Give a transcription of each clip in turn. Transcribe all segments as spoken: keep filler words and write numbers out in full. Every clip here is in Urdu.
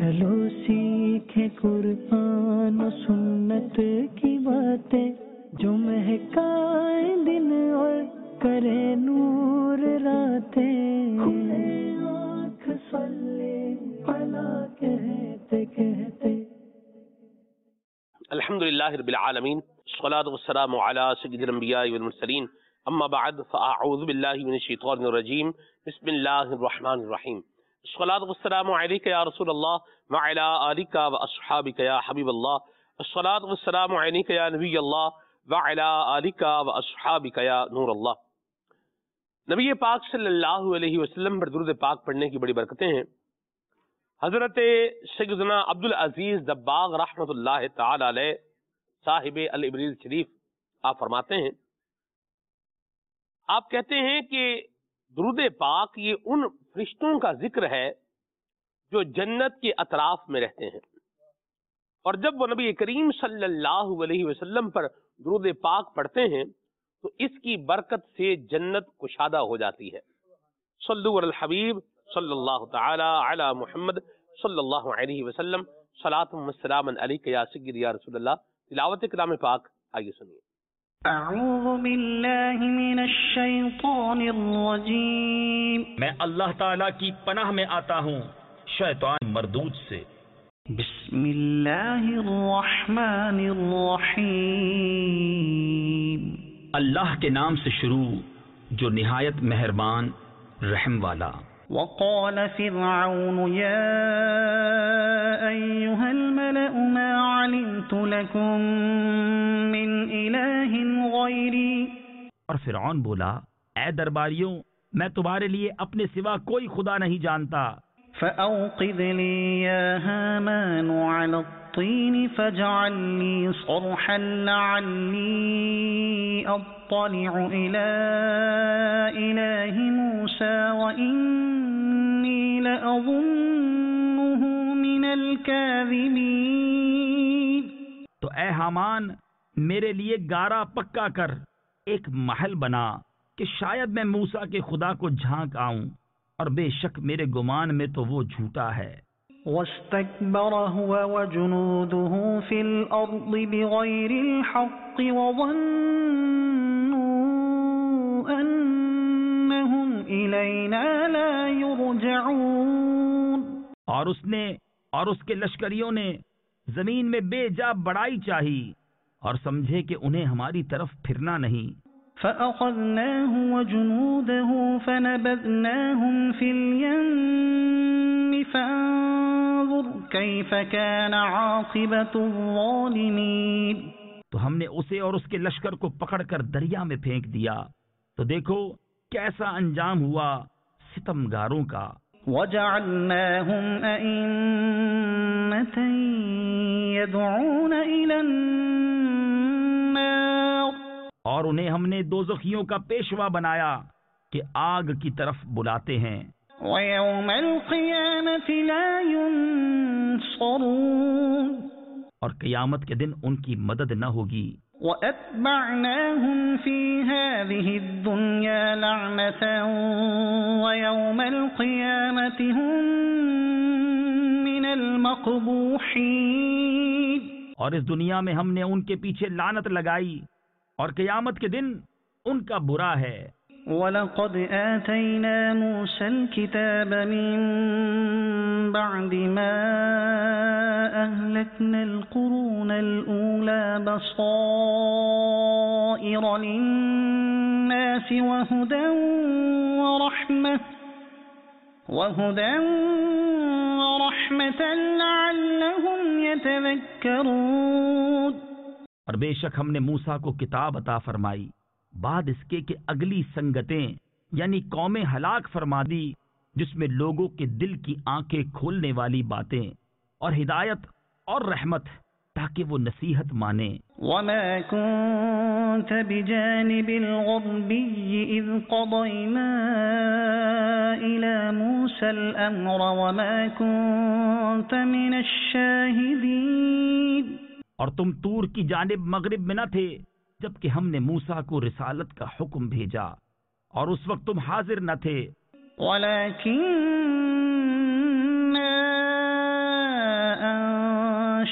چلو سیکھیں قرآن و سنت کی باتیں جو مہکائیں دن اور کرے نور راتیں. آنکھ صلی علی کہتے کہتے. الحمدللہ رب العالمین والصلاة والسلام علی سید الانبیاء والمرسلین اما بعد فاعوذ باللہ من الشیطان الرجیم بسم اللہ الرحمن الرحیم. الصلاة والسلام علیک یا رسول اللہ وعلی آلک واصحابک یا حبیب اللہ. الصلاة والسلام علیک یا نبی اللہ وعلی آلک واصحابک یا نور اللہ. نبی پاک صلی اللہ علیہ وسلم پر درود پاک پڑھنے کی بڑی برکتیں ہیں. حضرت سیدنا عبدالعزیز دباغ رحمۃ اللہ تعالی علیہ صاحب الابریز شریف آپ فرماتے ہیں، آپ کہتے ہیں کہ درود پاک یہ ان فرشتوں کا ذکر ہے جو جنت کے اطراف میں رہتے ہیں، اور جب وہ نبی کریم صلی اللہ علیہ وسلم پر درود پاک پڑھتے ہیں تو اس کی برکت سے جنت کشادہ ہو جاتی ہے. صلو علی الحبیب صلی اللہ تعالی علی محمد صلی اللہ علیہ وسلم. صلاۃ و سلام علیک یا سید یا رسول اللہ. تلاوت کلام پاک آئیے سنیے. اعوذ باللہ من الشیطان الرجیم. میں اللہ تعالیٰ کی پناہ میں آتا ہوں شیطان مردود سے. بسم اللہ الرحمن الرحیم. اللہ کے نام سے شروع جو نہایت مہربان رحم والا. وقال فرعون يا أيها الملأ ما علمت لكم من إله غيري. اور فرعون بولا، اے درباریوں، میں تمہارے لیے اپنے سوا کوئی خدا نہیں جانتا. فأوقذ لي يا هامان على الطين فاجعل لي صرحا لعلي أطلع إلى إله موسى وإني لأظنه من الكاذبين. تو اے حامان، میرے لیے گارا پکا کر ایک محل بنا کہ شاید میں موسیٰ کے خدا کو جھانک آؤں، اور بے شک میرے گمان میں تو وہ جھوٹا ہے. واستكبر هو وجنوده في الأرض بغير الحق وظنوا أنهم إلينا لا يرجعون. اور اس نے اور اس کے لشکریوں نے زمین میں بے جا بڑائی چاہی اور سمجھے کہ انہیں ہماری طرف پھرنا نہیں. فأخذناه وجنوده فنبذناهم في اليم فانظر كيف كان عاقبة الظالمين. تو ہم نے اسے اور اس کے لشکر کو پکڑ کر دریا میں پھینک دیا، تو دیکھو کیسا انجام ہوا ستمگاروں کا. وجعلناهم أئمة يدعون إلى النار. اور انہیں ہم نے دوزخیوں کا پیشوا بنایا کہ آگ کی طرف بلاتے ہیں. وَيَوْمَ الْقِيَامَةِ لَا يُنصَرُونَ. اور قیامت کے دن ان کی مدد نہ ہوگی. وَأَتْبَعْنَاهُمْ فِي هَذِهِ الدُّنْيَا لَعْنَةً وَيَوْمَ الْقِيَامَةِ هُمْ مِنَ الْمَقْبُوحِينَ. اور اس دنیا میں ہم نے ان کے پیچھے لعنت لگائی، اور قیامت کے دن ان کا برا ہے. وَلَقَدْ آتَيْنَا مُوسَى الْكِتَابَ مِن بَعْدِ مَا أَهْلَكْنَا الْقُرُونَ الْأُولَى بَصَائِرَ لِلنَّاسِ وَهُدًى وَرَحْمَةً وَهُدًى وَرَحْمَةً لَعَلَّهُمْ يَتَذَكَّرُونَ. اور بے شک ہم نے موسیٰ کو کتاب عطا فرمائی بعد اس کے کہ اگلی سنگتیں یعنی قومیں ہلاک فرما دی، جس میں لوگوں کے دل کی آنکھیں کھولنے والی باتیں اور ہدایت اور رحمت تاکہ وہ نصیحت مانیں. وَمَا كُنْتَ بِجَانِبِ الْغَرْبِيِّ إِذْ قَضَيْنَا إِلَى مُوسَى الْأَمْرَ وَمَا كُنْتَ مِنَ الشَّاهِدِينَ. اور تم طور کی جانب مغرب میں نہ تھے جبکہ ہم نے موسیٰ کو رسالت کا حکم بھیجا، اور اس وقت تم حاضر نہ تھے. وَلَكِنَّا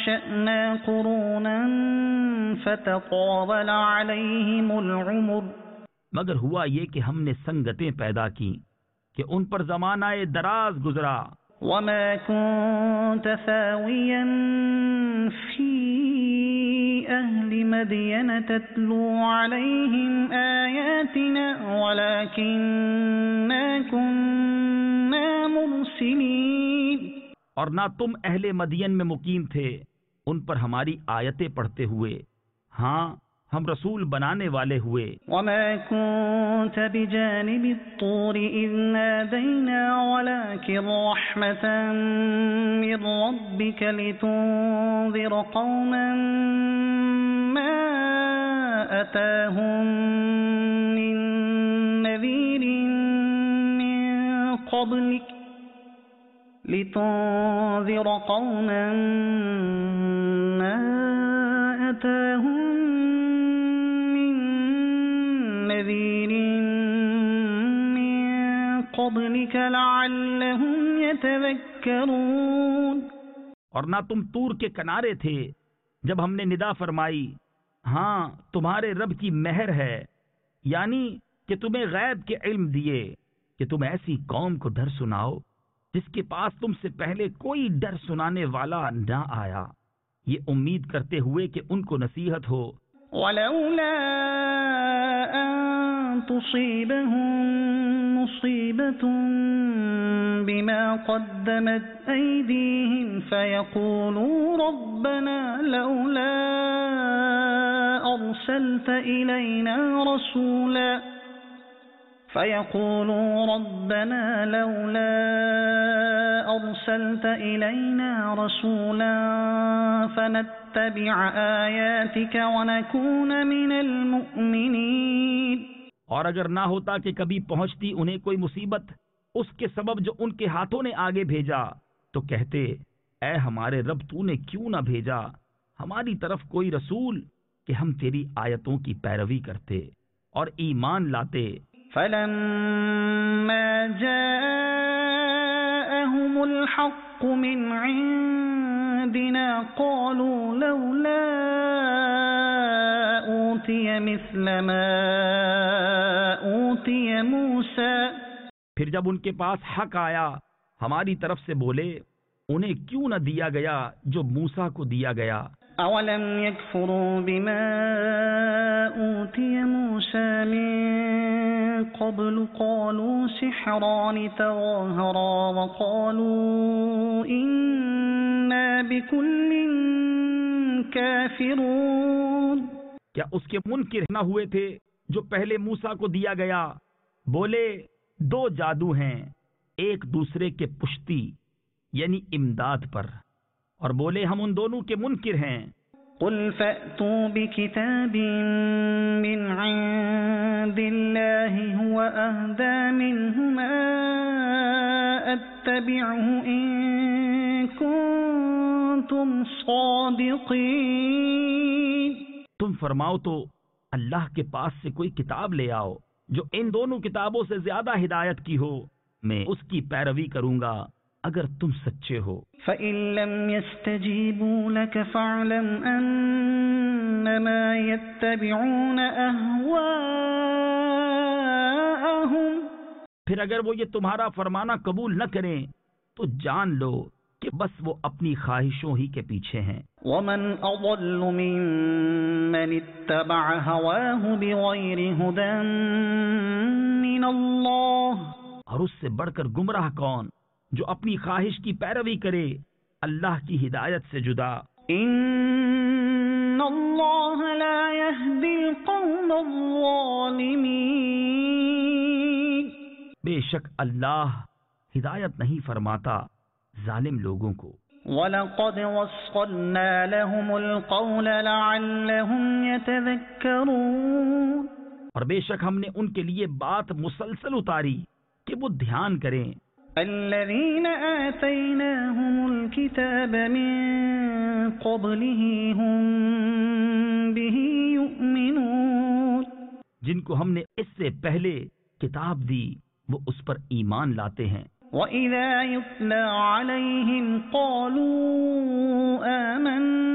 أنشأنا قرونا فتطاول عليهم العمر مگر ہوا یہ کہ ہم نے سنگتیں پیدا کی کہ ان پر زمانہ دراز گزرا. وما كنت ثاويا في أهل مدين تتلو عليهم آياتنا ولكننا كنا مرسلين. اور نہ تم اہل مدین میں مقیم تھے ان پر ہماری آیتیں پڑھتے ہوئے، ہاں ہم رسول بنانے والے ہوئے. وما كنت بجانب الطور إذ نادينا ولكن رحمة من ربك لتنذر قوما ما أتاهم من نذير من قبلك لتنذر قوما ما أتاهم نذير من قبلك لعلهم يتذكرون. اور نہ تم طور کے کنارے تھے جب ہم نے ندا فرمائی، ہاں تمہارے رب کی مہر ہے، یعنی کہ تمہیں غیب کے علم دیے کہ تم ایسی قوم کو ڈر سناؤ جس کے پاس تم سے پہلے کوئی ڈر سنانے والا نہ آیا، یہ امید کرتے ہوئے کہ ان کو نصیحت ہو. ولولا أن تصيبهم مصيبة بما قدمت أيديهم فيقولوا ربنا لولا أرسلت إلينا رسولا فيقولوا ربنا لولا أرسلت إلينا رسولا فنتبع آياتك ونكون من المؤمنين. اور اگر نہ ہوتا کہ کبھی پہنچتی انہیں کوئی مصیبت اس کے سبب جو ان کے ہاتھوں نے آگے بھیجا تو کہتے، اے ہمارے رب تو نے کیوں نہ بھیجا ہماری طرف کوئی رسول کہ ہم تیری آیتوں کی پیروی کرتے اور ایمان لاتے. فلما جاءهم الحق من عندنا قالوا لولا أوتي مثل ما أوتي موسى. پھر جب ان کے پاس حق آیا ہماری طرف سے بولے انہیں کیوں نہ دیا گیا جو موسیٰ کو دیا گیا. اولم يكفروا بما أوتي موسى من قبل قالوا سحران تظاهرا وقالوا إنا بكل كافرون. کیا اس کے منکر نہ ہوئے تھے جو پہلے موسیٰ کو دیا گیا؟ بولے دو جادو ہیں ایک دوسرے کے پشتی یعنی امداد پر، اور بولے ہم ان دونوں کے منکر ہیں. قل فأتوا بكتاب من عند الله هو أهدى منهما أتبعه إن كنتم صادقين. تم فرماؤ تو اللہ کے پاس سے کوئی کتاب لے آؤ جو ان دونوں کتابوں سے زیادہ ہدایت کی ہو، میں اس کی پیروی کروں گا اگر تم سچے ہو. فَإِن لَّمْ يَسْتَجِيبُوا لَكَ فَاعْلَمْ أَنَّمَا يَتَّبِعُونَ أَهْوَاءَهُمْ. پھر اگر وہ یہ تمہارا فرمانا قبول نہ کریں تو جان لو کہ بس وہ اپنی خواہشوں ہی کے پیچھے ہیں. وَمَنْ أَضَلُّ مِمَّنِ اتَّبَعَ هَوَاهُ بِغَيْرِ هُدًى مِّنَ اللَّهِ. اور اس سے بڑھ کر گمراہ کون جو اپنی خواہش کی پیروی کرے اللہ کی ہدایت سے جدا. ان اللہ لا يهدي القوم الظالمین. بے شک اللہ ہدایت نہیں فرماتا ظالم لوگوں کو. وَلَقَدْ وَصَّلْنَا لَهُمُ الْقَوْلَ لَعَلَّهُمْ يَتَذَكَّرُونَ. اور بے شک ہم نے ان کے لیے بات مسلسل اتاری کہ وہ دھیان کریں. الذين آتيناهم الكتاب من قبله هم به يؤمنون. جن کو ہم نے اس سے پہلے کتاب دی وہ اس پر ایمان لاتے ہیں. وَإِذَا يُتْلَى عَلَيْهِمْ قَالُوا آمَنَّا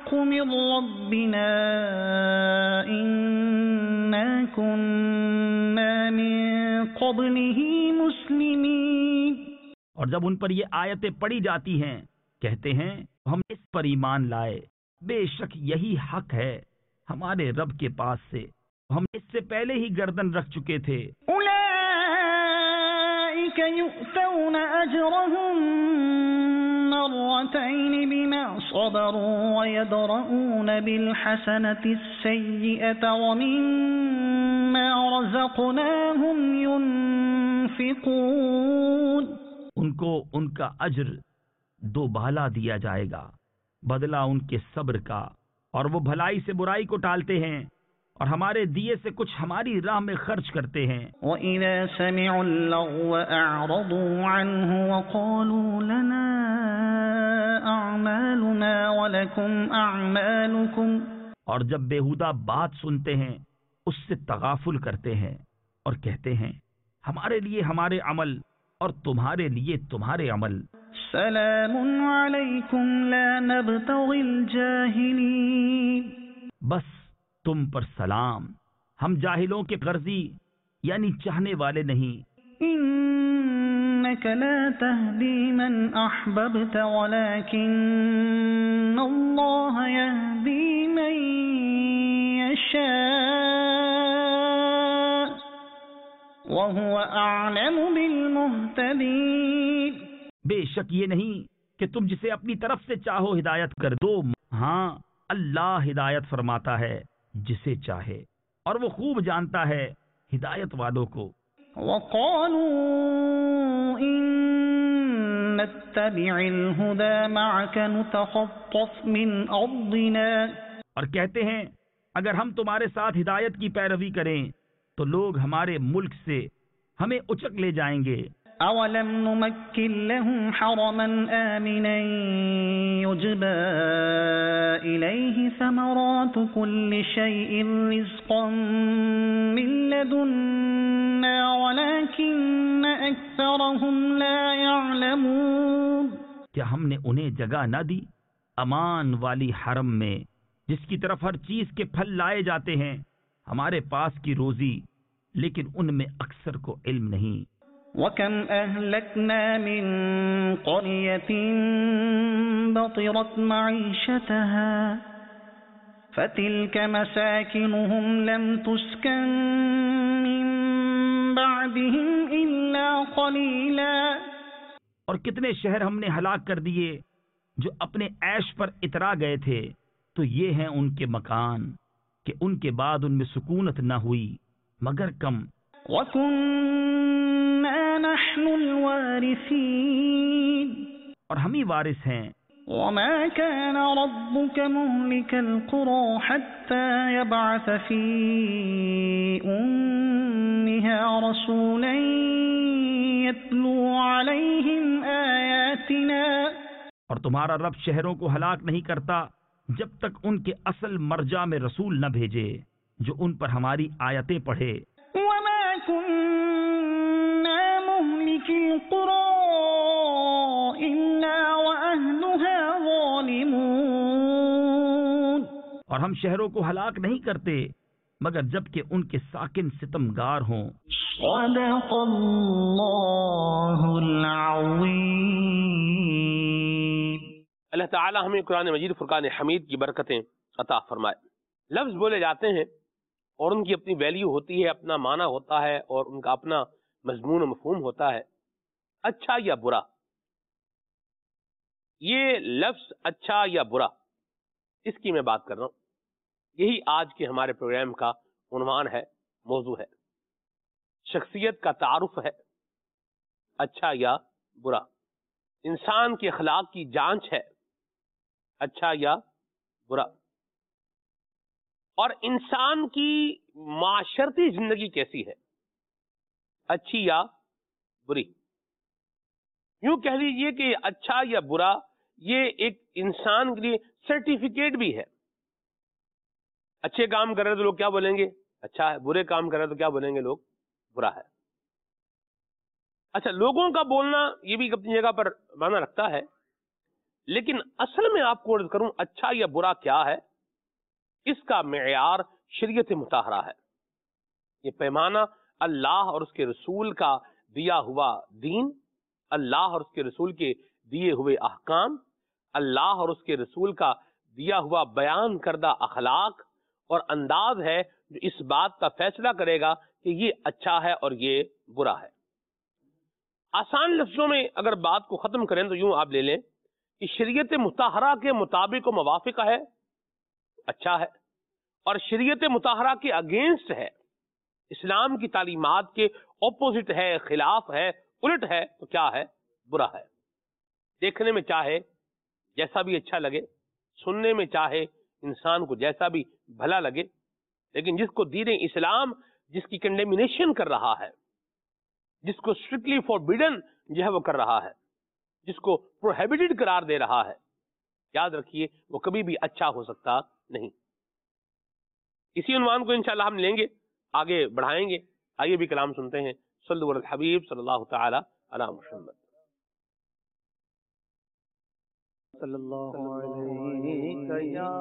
الحق من ربنا إنا كنا من قبله مسلمين. اور جب ان پر یہ آیتیں پڑھی جاتی ہیں کہتے ہیں ہم اس پر ایمان لائے، بے شک یہی حق ہے ہمارے رب کے پاس سے، ہم اس سے پہلے ہی گردن رکھ چکے تھے. أولئك يؤتون أجرهم مرتين بما صبروا ويدرؤون بالحسنة السيئة ومما رزقناهم ينفقون. ان کو ان کا اجر دو بالا دیا جائے گا، بدلہ ان کے صبر کا، اور وہ بھلائی سے برائی کو ٹالتے ہیں اور ہمارے دیے سے کچھ ہماری راہ میں خرچ کرتے ہیں. وَإِذَا سَمِعُوا اللَّغْوَ أَعْرَضُوا عَنْهُ وَقَالُوا لَنَا أَعْمَالُنَا وَلَكُمْ أَعْمَالُكُمْ. اور جب بیہودہ بات سنتے ہیں اس سے تغافل کرتے ہیں اور کہتے ہیں ہمارے لیے ہمارے عمل اور تمہارے لیے تمہارے عمل. سلام علیکم لا نبتغی الجاہلین. بس تم پر سلام، ہم جاہلوں کے غرضی یعنی چاہنے والے نہیں. انک لا تہدی من احببت ولکن اللہ یہدی من یشاء وہو اعلم بالمہتدین. بے شک یہ نہیں کہ تم جسے اپنی طرف سے چاہو ہدایت کر دو، ہاں اللہ ہدایت فرماتا ہے جسے چاہے، اور وہ خوب جانتا ہے ہدایت والوں کو. وقالوا ان نتبع الهدى معك نتخطف من ارضنا. اور کہتے ہیں اگر ہم تمہارے ساتھ ہدایت کی پیروی کریں تو لوگ ہمارے ملک سے ہمیں اچک لے جائیں گے. اولم نمکن لهم حرما آمنا يجبى إليه ثمرات كل شيء رزقا من لدنا ولكن أكثرهم لا يعلمون. کیا ہم نے انہیں جگہ نہ دی امان والی حرم میں جس کی طرف ہر چیز کے پھل لائے جاتے ہیں، ہمارے پاس کی روزی، لیکن ان میں اکثر کو علم نہیں. وَكَمْ أَهْلَكْنَا مِنْ قَرْيَةٍ بَطِرَتْ مَعِيشَتَهَا فَتِلْكَ مَسَاكِنُهُمْ لَمْ تُسْكَنْ مِنْ بَعْدِهِمْ إِلَّا قَلِيلًا. اور کتنے شہر ہم نے ہلاک کر دیے جو اپنے عیش پر اترا گئے تھے، تو یہ ہیں ان کے مکان کہ ان کے بعد ان میں سکونت نہ ہوئی مگر کم. وَكُنَّا نَحْنُ الْوَارِثِينَ. اور ہم ہی وارث ہیں. وَمَا كَانَ رَبُّكَ مُهْلِكَ الْقُرَى حَتَّى يَبْعَثَ فِي أُمِّهَا رَسُولًا يَتْلُو عَلَيْهِمْ آيَاتِنَا. اور تمہارا رب شہروں کو ہلاک نہیں کرتا جب تک ان کے اصل مرجع میں رسول نہ بھیجے جو ان پر ہماری آیتیں پڑھے. وَمَا كُنَّا مُهْلِكِ الْقُرَى إِلَّا وَأَهْلُهَا ظَالِمُونَ. اور ہم شہروں کو ہلاک نہیں کرتے مگر جب کہ ان کے ساکن ستمگار ہوں. صدق اللہ العظیم. اللہ تعالی ہمیں قرآن مجید فرقان حمید کی برکتیں عطا فرمائے. لفظ بولے جاتے ہیں اور ان کی اپنی ویلیو ہوتی ہے، اپنا معنی ہوتا ہے اور ان کا اپنا مضمون و مفہوم ہوتا ہے. اچھا یا برا، یہ لفظ اچھا یا برا اس کی میں بات کر رہا ہوں. یہی آج کے ہمارے پروگرام کا عنوان ہے، موضوع ہے. شخصیت کا تعارف ہے، اچھا یا برا. انسان کے اخلاق کی جانچ ہے، اچھا یا برا. اور انسان کی معاشرتی زندگی کیسی ہے، اچھی یا بری. یوں کہہ لیجئے کہ اچھا یا برا یہ ایک انسان کے لیے سرٹیفکیٹ بھی ہے. اچھے کام کر رہے تو لوگ کیا بولیں گے؟ اچھا ہے. برے کام کر رہے تو کیا بولیں گے لوگ؟ برا ہے. اچھا، لوگوں کا بولنا یہ بھی اپنی جگہ پر معنی رکھتا ہے، لیکن اصل میں آپ کو عرض کروں اچھا یا برا کیا ہے، اس کا معیار شریعت مطہرہ ہے. یہ پیمانہ اللہ اور اس کے رسول کا دیا ہوا دین، اللہ اور اس کے رسول کے دیے ہوئے احکام، اللہ اور اس کے رسول کا دیا ہوا بیان کردہ اخلاق اور انداز ہے جو اس بات کا فیصلہ کرے گا کہ یہ اچھا ہے اور یہ برا ہے. آسان لفظوں میں اگر بات کو ختم کریں تو یوں آپ لے لیں کہ شریعت مطہرہ کے مطابق و موافق ہے، اچھا ہے، اور شریعت مطہرہ کے اگینسٹ ہے، اسلام کی تعلیمات کے اپوزٹ ہے، خلاف ہے، الٹ ہے، تو کیا ہے؟ برا ہے. دیکھنے میں چاہے جیسا بھی اچھا لگے، سننے میں چاہے انسان کو جیسا بھی بھلا لگے، لیکن جس کو دین اسلام جس کی کنڈیمنیشن کر رہا ہے، جس کو اسٹرکٹلی فوربیڈن جو ہے وہ کر رہا ہے، جس کو پروہیبٹڈ قرار دے رہا ہے، یاد رکھیے وہ کبھی بھی اچھا ہو سکتا نہیں. اسی عنوان کو انشاءاللہ ہم لیں گے، آگے بڑھائیں گے. آئیے بھی کلام سنتے ہیں. صلو علی الحبیب صلی اللہ تعالی علی محمد. صلی اللہ علیہ یا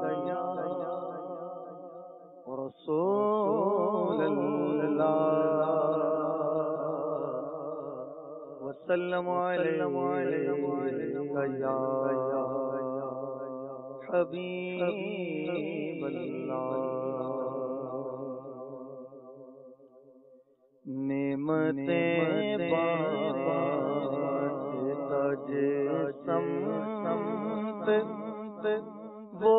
رسول اللہ وسلم علیہ یا حبیب اللہ. نعمتیں بانٹتا جسم وہ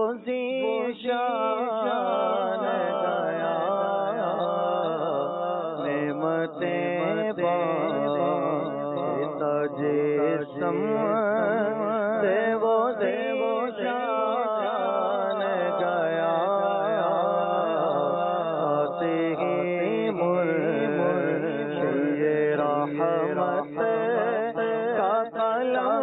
ذیشان گیا، نعمتیں بانٹتا جسم وہ ذیشان گیا. آتے ہی مرشد رحمت کا قلم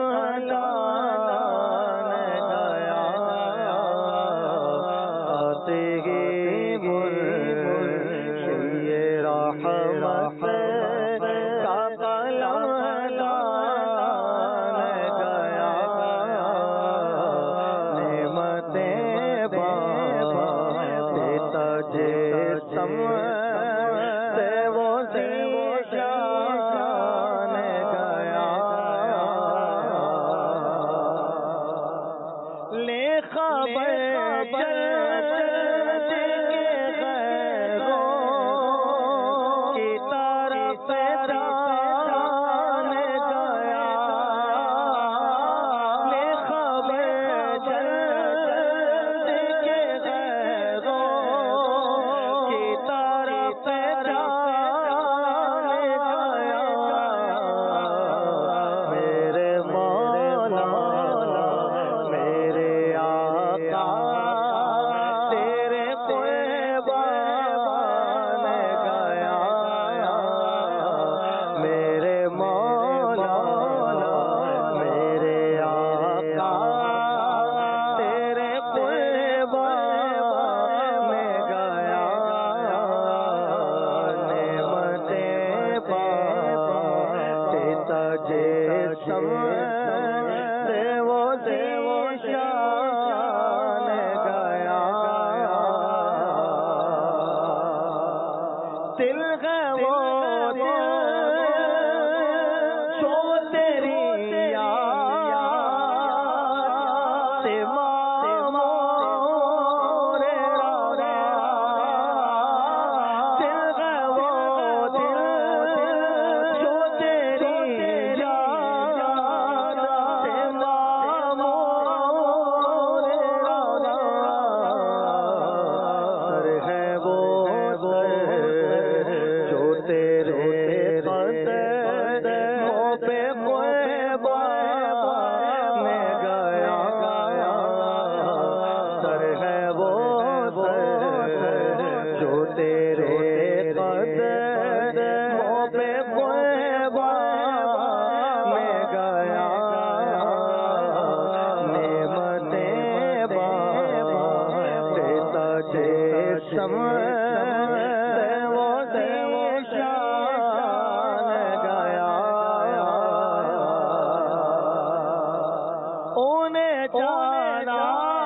جانا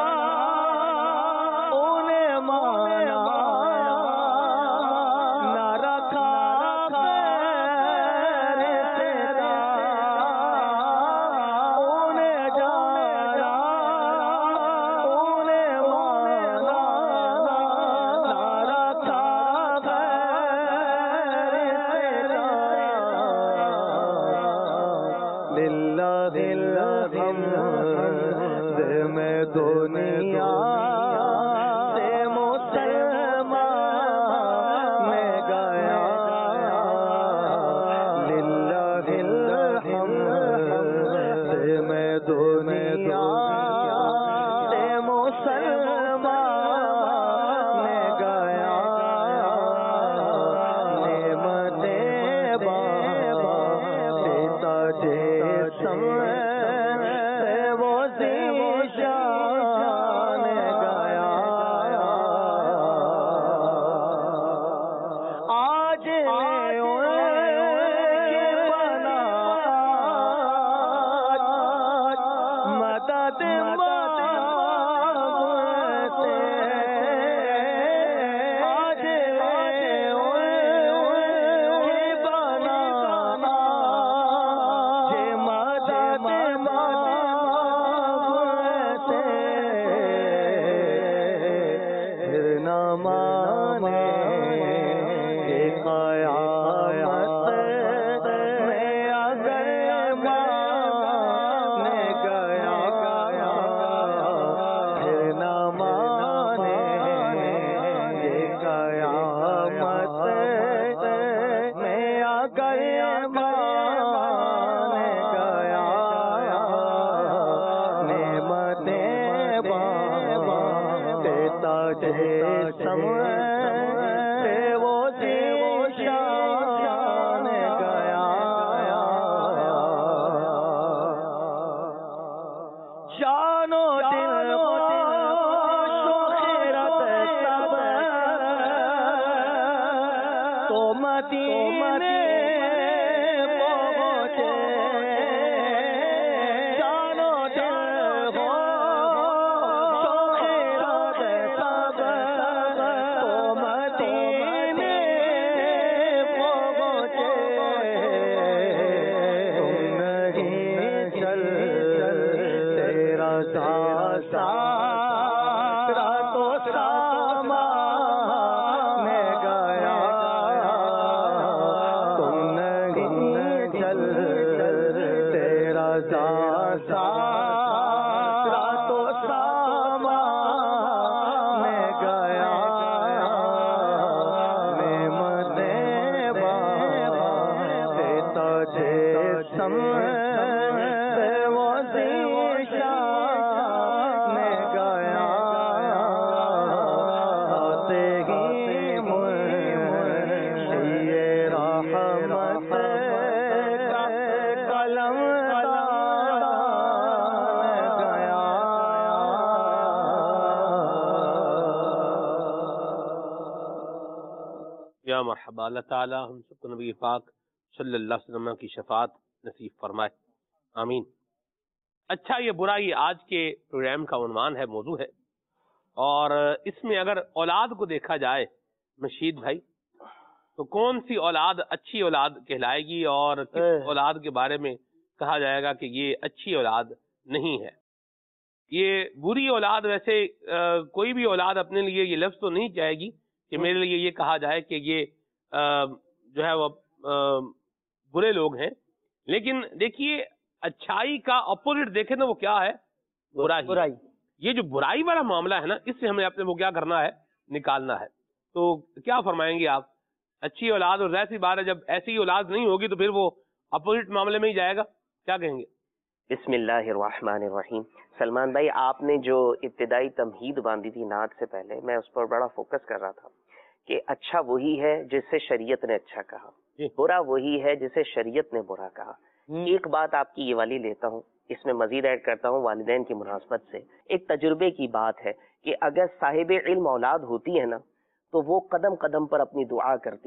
انہیں مانا نہ رکھا خیر سے انہیں جانا انہیں مانا نہ رکھا خیر سے للہ الحمد میں دنیا سے مسلمان میں گیا للہ الحمد میں دنیا سے مسلمان میں گیا نعمتیں بابا دیتا جیسم وہ ذیشان گیا آج بنا مدد مانگتے آج بنا مدد مانگتے پھر نہ مانے کہ قیامت میں اگر مانے گیا پھر نہ مانے کہ قیامت میں اگر مانے گیا نعمتیں بابا دیتا جیسم وہ ذیشان گیا جان و دل خیرت سب تو مدینے پہنچے جان و دل خیرت سب تو مدینے پہنچے تم نہیں چل تیرا سارا تو سامان میں گیا تم نہیں چل تیرا سارا تو سامان میں گیا نعمتیں بابا دیتا جیسم وہ ذیشان گیا آتے ہی منشی رحمت کا قلم گیا یا مرحبا اللہ تعالی ہم سب کو نبی پاک صلی اللہ علیہ وسلم کی شفاعت نصیب فرمائے آمین۔ اچھا یہ برا یہ آج کے پروگرام کا عنوان ہے، موضوع ہے، اور اس میں اگر اولاد کو دیکھا جائے مشید بھائی تو کون سی اولاد اچھی اولاد کہلائے گی اور کس اولاد کے بارے میں کہا جائے گا کہ یہ اچھی اولاد نہیں ہے۔ یہ بری اولاد ویسے کوئی بھی اولاد اپنے لیے یہ لفظ تو نہیں چاہے گی کہ میرے لیے یہ کہا جائے کہ یہ جو ہے وہ برے لوگ ہیں، لیکن دیکھیے اچھائی کا اپوزٹ دیکھیں تو وہ کیا ہے؟ برائی۔ برائی یہ جو برائی والا معاملہ ہے نا، اس سے ہمیں اپنے کو کیا کرنا ہے؟ نکالنا ہے۔ تو کیا فرمائیں گے آپ؟ اچھی اولاد، اور ایسی بات ہے جب ایسی اولاد نہیں ہوگی تو پھر وہ اپوزٹ معاملے میں ہی جائے گا، کیا کہیں گے؟ بسم اللہ الرحمن الرحیم۔ سلمان بھائی آپ نے جو ابتدائی تمہید باندھی تھی نعت سے پہلے، میں اس پر بڑا فوکس کر رہا تھا کہ اچھا وہی ہے جسے شریعت نے اچھا کہا، برا وہی ہے جسے شریعت نے برا کہا۔ ایک بات آپ کی یہ والی لیتا ہوں، اس میں مزید ایڈ کرتا ہوں والدین کی مناسبت سے۔ ایک تجربے کی بات ہے کہ اگر صاحب علم اولاد ہوتی ہے نا تو وہ قدم قدم پر اپنی دعا کرتی ہے،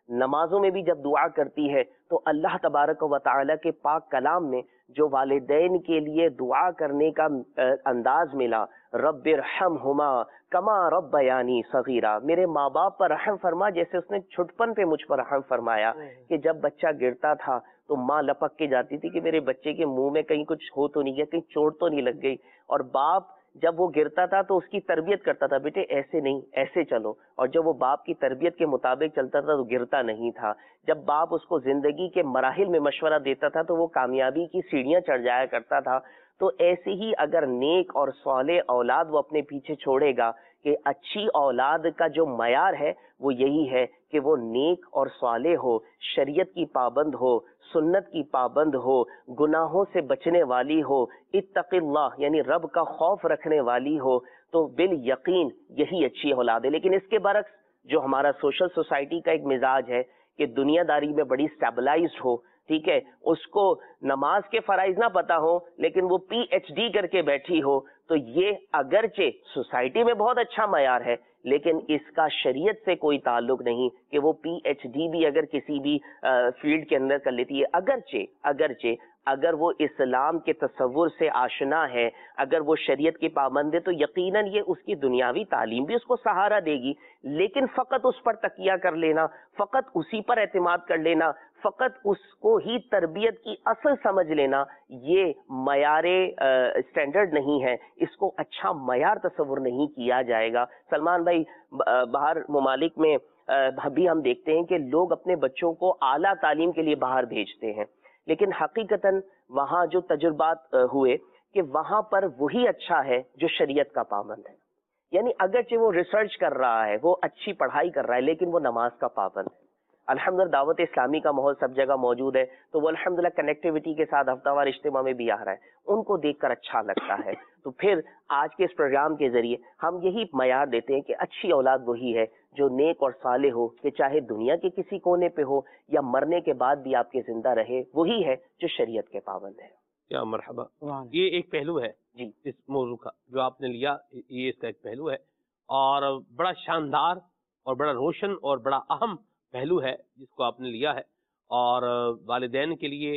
نمازوں میں بھی جب دعا کرتی ہے تو اللہ تبارک و تعالیٰ کے پاک کلام میں جو والدین کے لیے دعا کرنے کا انداز ملا، رب ارحمہما کما ربیانی صغیرا، میرے ماں باپ پر رحم فرما جیسے اس نے چھٹپن پہ مجھ پر رحم فرمایا، کہ جب بچہ گرتا تھا تو ماں لپک کے جاتی تھی کہ میرے بچے کے منہ میں کہیں کچھ ہو تو نہیں گیا، کہیں چوٹ تو نہیں لگ گئی، اور باپ جب وہ گرتا تھا تو اس کی تربیت کرتا تھا، بیٹے ایسے نہیں ایسے چلو، اور جب وہ باپ کی تربیت کے مطابق چلتا تھا تو گرتا نہیں تھا، جب باپ اس کو زندگی کے مراحل میں مشورہ دیتا تھا تو وہ کامیابی کی سیڑھیاں چڑھ جایا کرتا تھا۔ تو ایسے ہی اگر نیک اور صالح اولاد وہ اپنے پیچھے چھوڑے گا، کہ اچھی اولاد کا جو معیار ہے وہ یہی ہے کہ وہ نیک اور صالح ہو، شریعت کی پابند ہو، سنت کی پابند ہو، گناہوں سے بچنے والی ہو، اتق اللہ یعنی رب کا خوف رکھنے والی ہو، تو بالیقین یہی اچھی اولاد ہے۔ لیکن اس کے برعکس جو ہمارا سوشل سوسائٹی کا ایک مزاج ہے کہ دنیا داری میں بڑی اسٹیبلائزڈ ہو، ٹھیک ہے، اس کو نماز کے فرائض نہ پتا ہو لیکن وہ پی ایچ ڈی کر کے بیٹھی ہو، تو یہ اگرچہ سوسائٹی میں بہت اچھا معیار ہے لیکن اس کا شریعت سے کوئی تعلق نہیں کہ وہ پی ایچ ڈی بھی اگر کسی بھی فیلڈ کے اندر کر لیتی ہے، اگرچہ اگرچہ اگر وہ اسلام کے تصور سے آشنا ہے، اگر وہ شریعت کی پابند ہے تو یقیناً یہ اس کی دنیاوی تعلیم بھی اس کو سہارا دے گی، لیکن فقط اس پر تکیہ کر لینا، فقط اسی پر اعتماد کر لینا، فقط اس کو ہی تربیت کی اصل سمجھ لینا، یہ معیار اسٹینڈرڈ نہیں ہے، اس کو اچھا معیار تصور نہیں کیا جائے گا۔ سلمان بھائی، باہر ممالک میں بھی ہم دیکھتے ہیں کہ لوگ اپنے بچوں کو اعلیٰ تعلیم کے لیے باہر بھیجتے ہیں، لیکن حقیقتاً وہاں جو تجربات ہوئے کہ وہاں پر وہی اچھا ہے جو شریعت کا پابند ہے، یعنی اگرچہ وہ ریسرچ کر رہا ہے، وہ اچھی پڑھائی کر رہا ہے، لیکن وہ نماز کا پابند ہے۔ الحمدللہ دعوت اسلامی کا ماحول سب جگہ موجود ہے تو وہ الحمدللہ کنیکٹیوٹی کے ساتھ ہفتہ وار اجتماع میں بھی آ رہا ہے، ان کو دیکھ کر اچھا لگتا ہے۔ تو پھر آج کے اس پروگرام کے ذریعے ہم یہی معیار دیتے ہیں کہ اچھی اولاد وہی ہے جو نیک اور صالح ہو، کہ چاہے دنیا کے کسی کونے پہ ہو یا مرنے کے بعد بھی آپ کے زندہ رہے، وہی ہے جو شریعت کے پابند ہے۔ کیا مرحبا، یہ ایک پہلو ہے جی اس موضوع کا جو آپ نے لیا، یہ اس کا ایک پہلو ہے اور بڑا شاندار اور بڑا روشن اور بڑا اہم پہلو ہے جس کو آپ نے لیا ہے، اور والدین کے لیے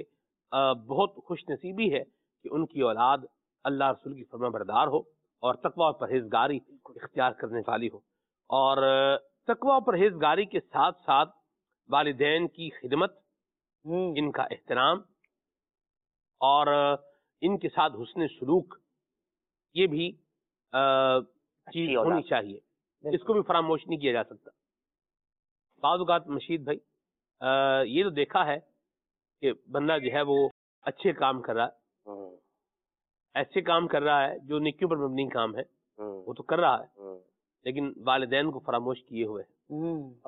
بہت خوش نصیبی ہے کہ ان کی اولاد اللہ رسول کی فرما بردار ہو اور تقوی اور پرہیزگاری اختیار کرنے والی ہو، اور تقوی اور پرہیزگاری کے ساتھ ساتھ والدین کی خدمت، ان کا احترام اور ان کے ساتھ حسن سلوک، یہ بھی چیز ہونی چاہیے، اس کو بھی فراموش نہیں کیا جا سکتا۔ بعض اوقات مشید بھائی یہ تو دیکھا ہے کہ بندہ جو ہے وہ اچھے کام کر رہا ہے، ایسے کام کر رہا ہے جو نیکیوں پر مبنی کام ہے، وہ تو کر رہا ہے لیکن والدین کو فراموش کیے ہوئے ہے،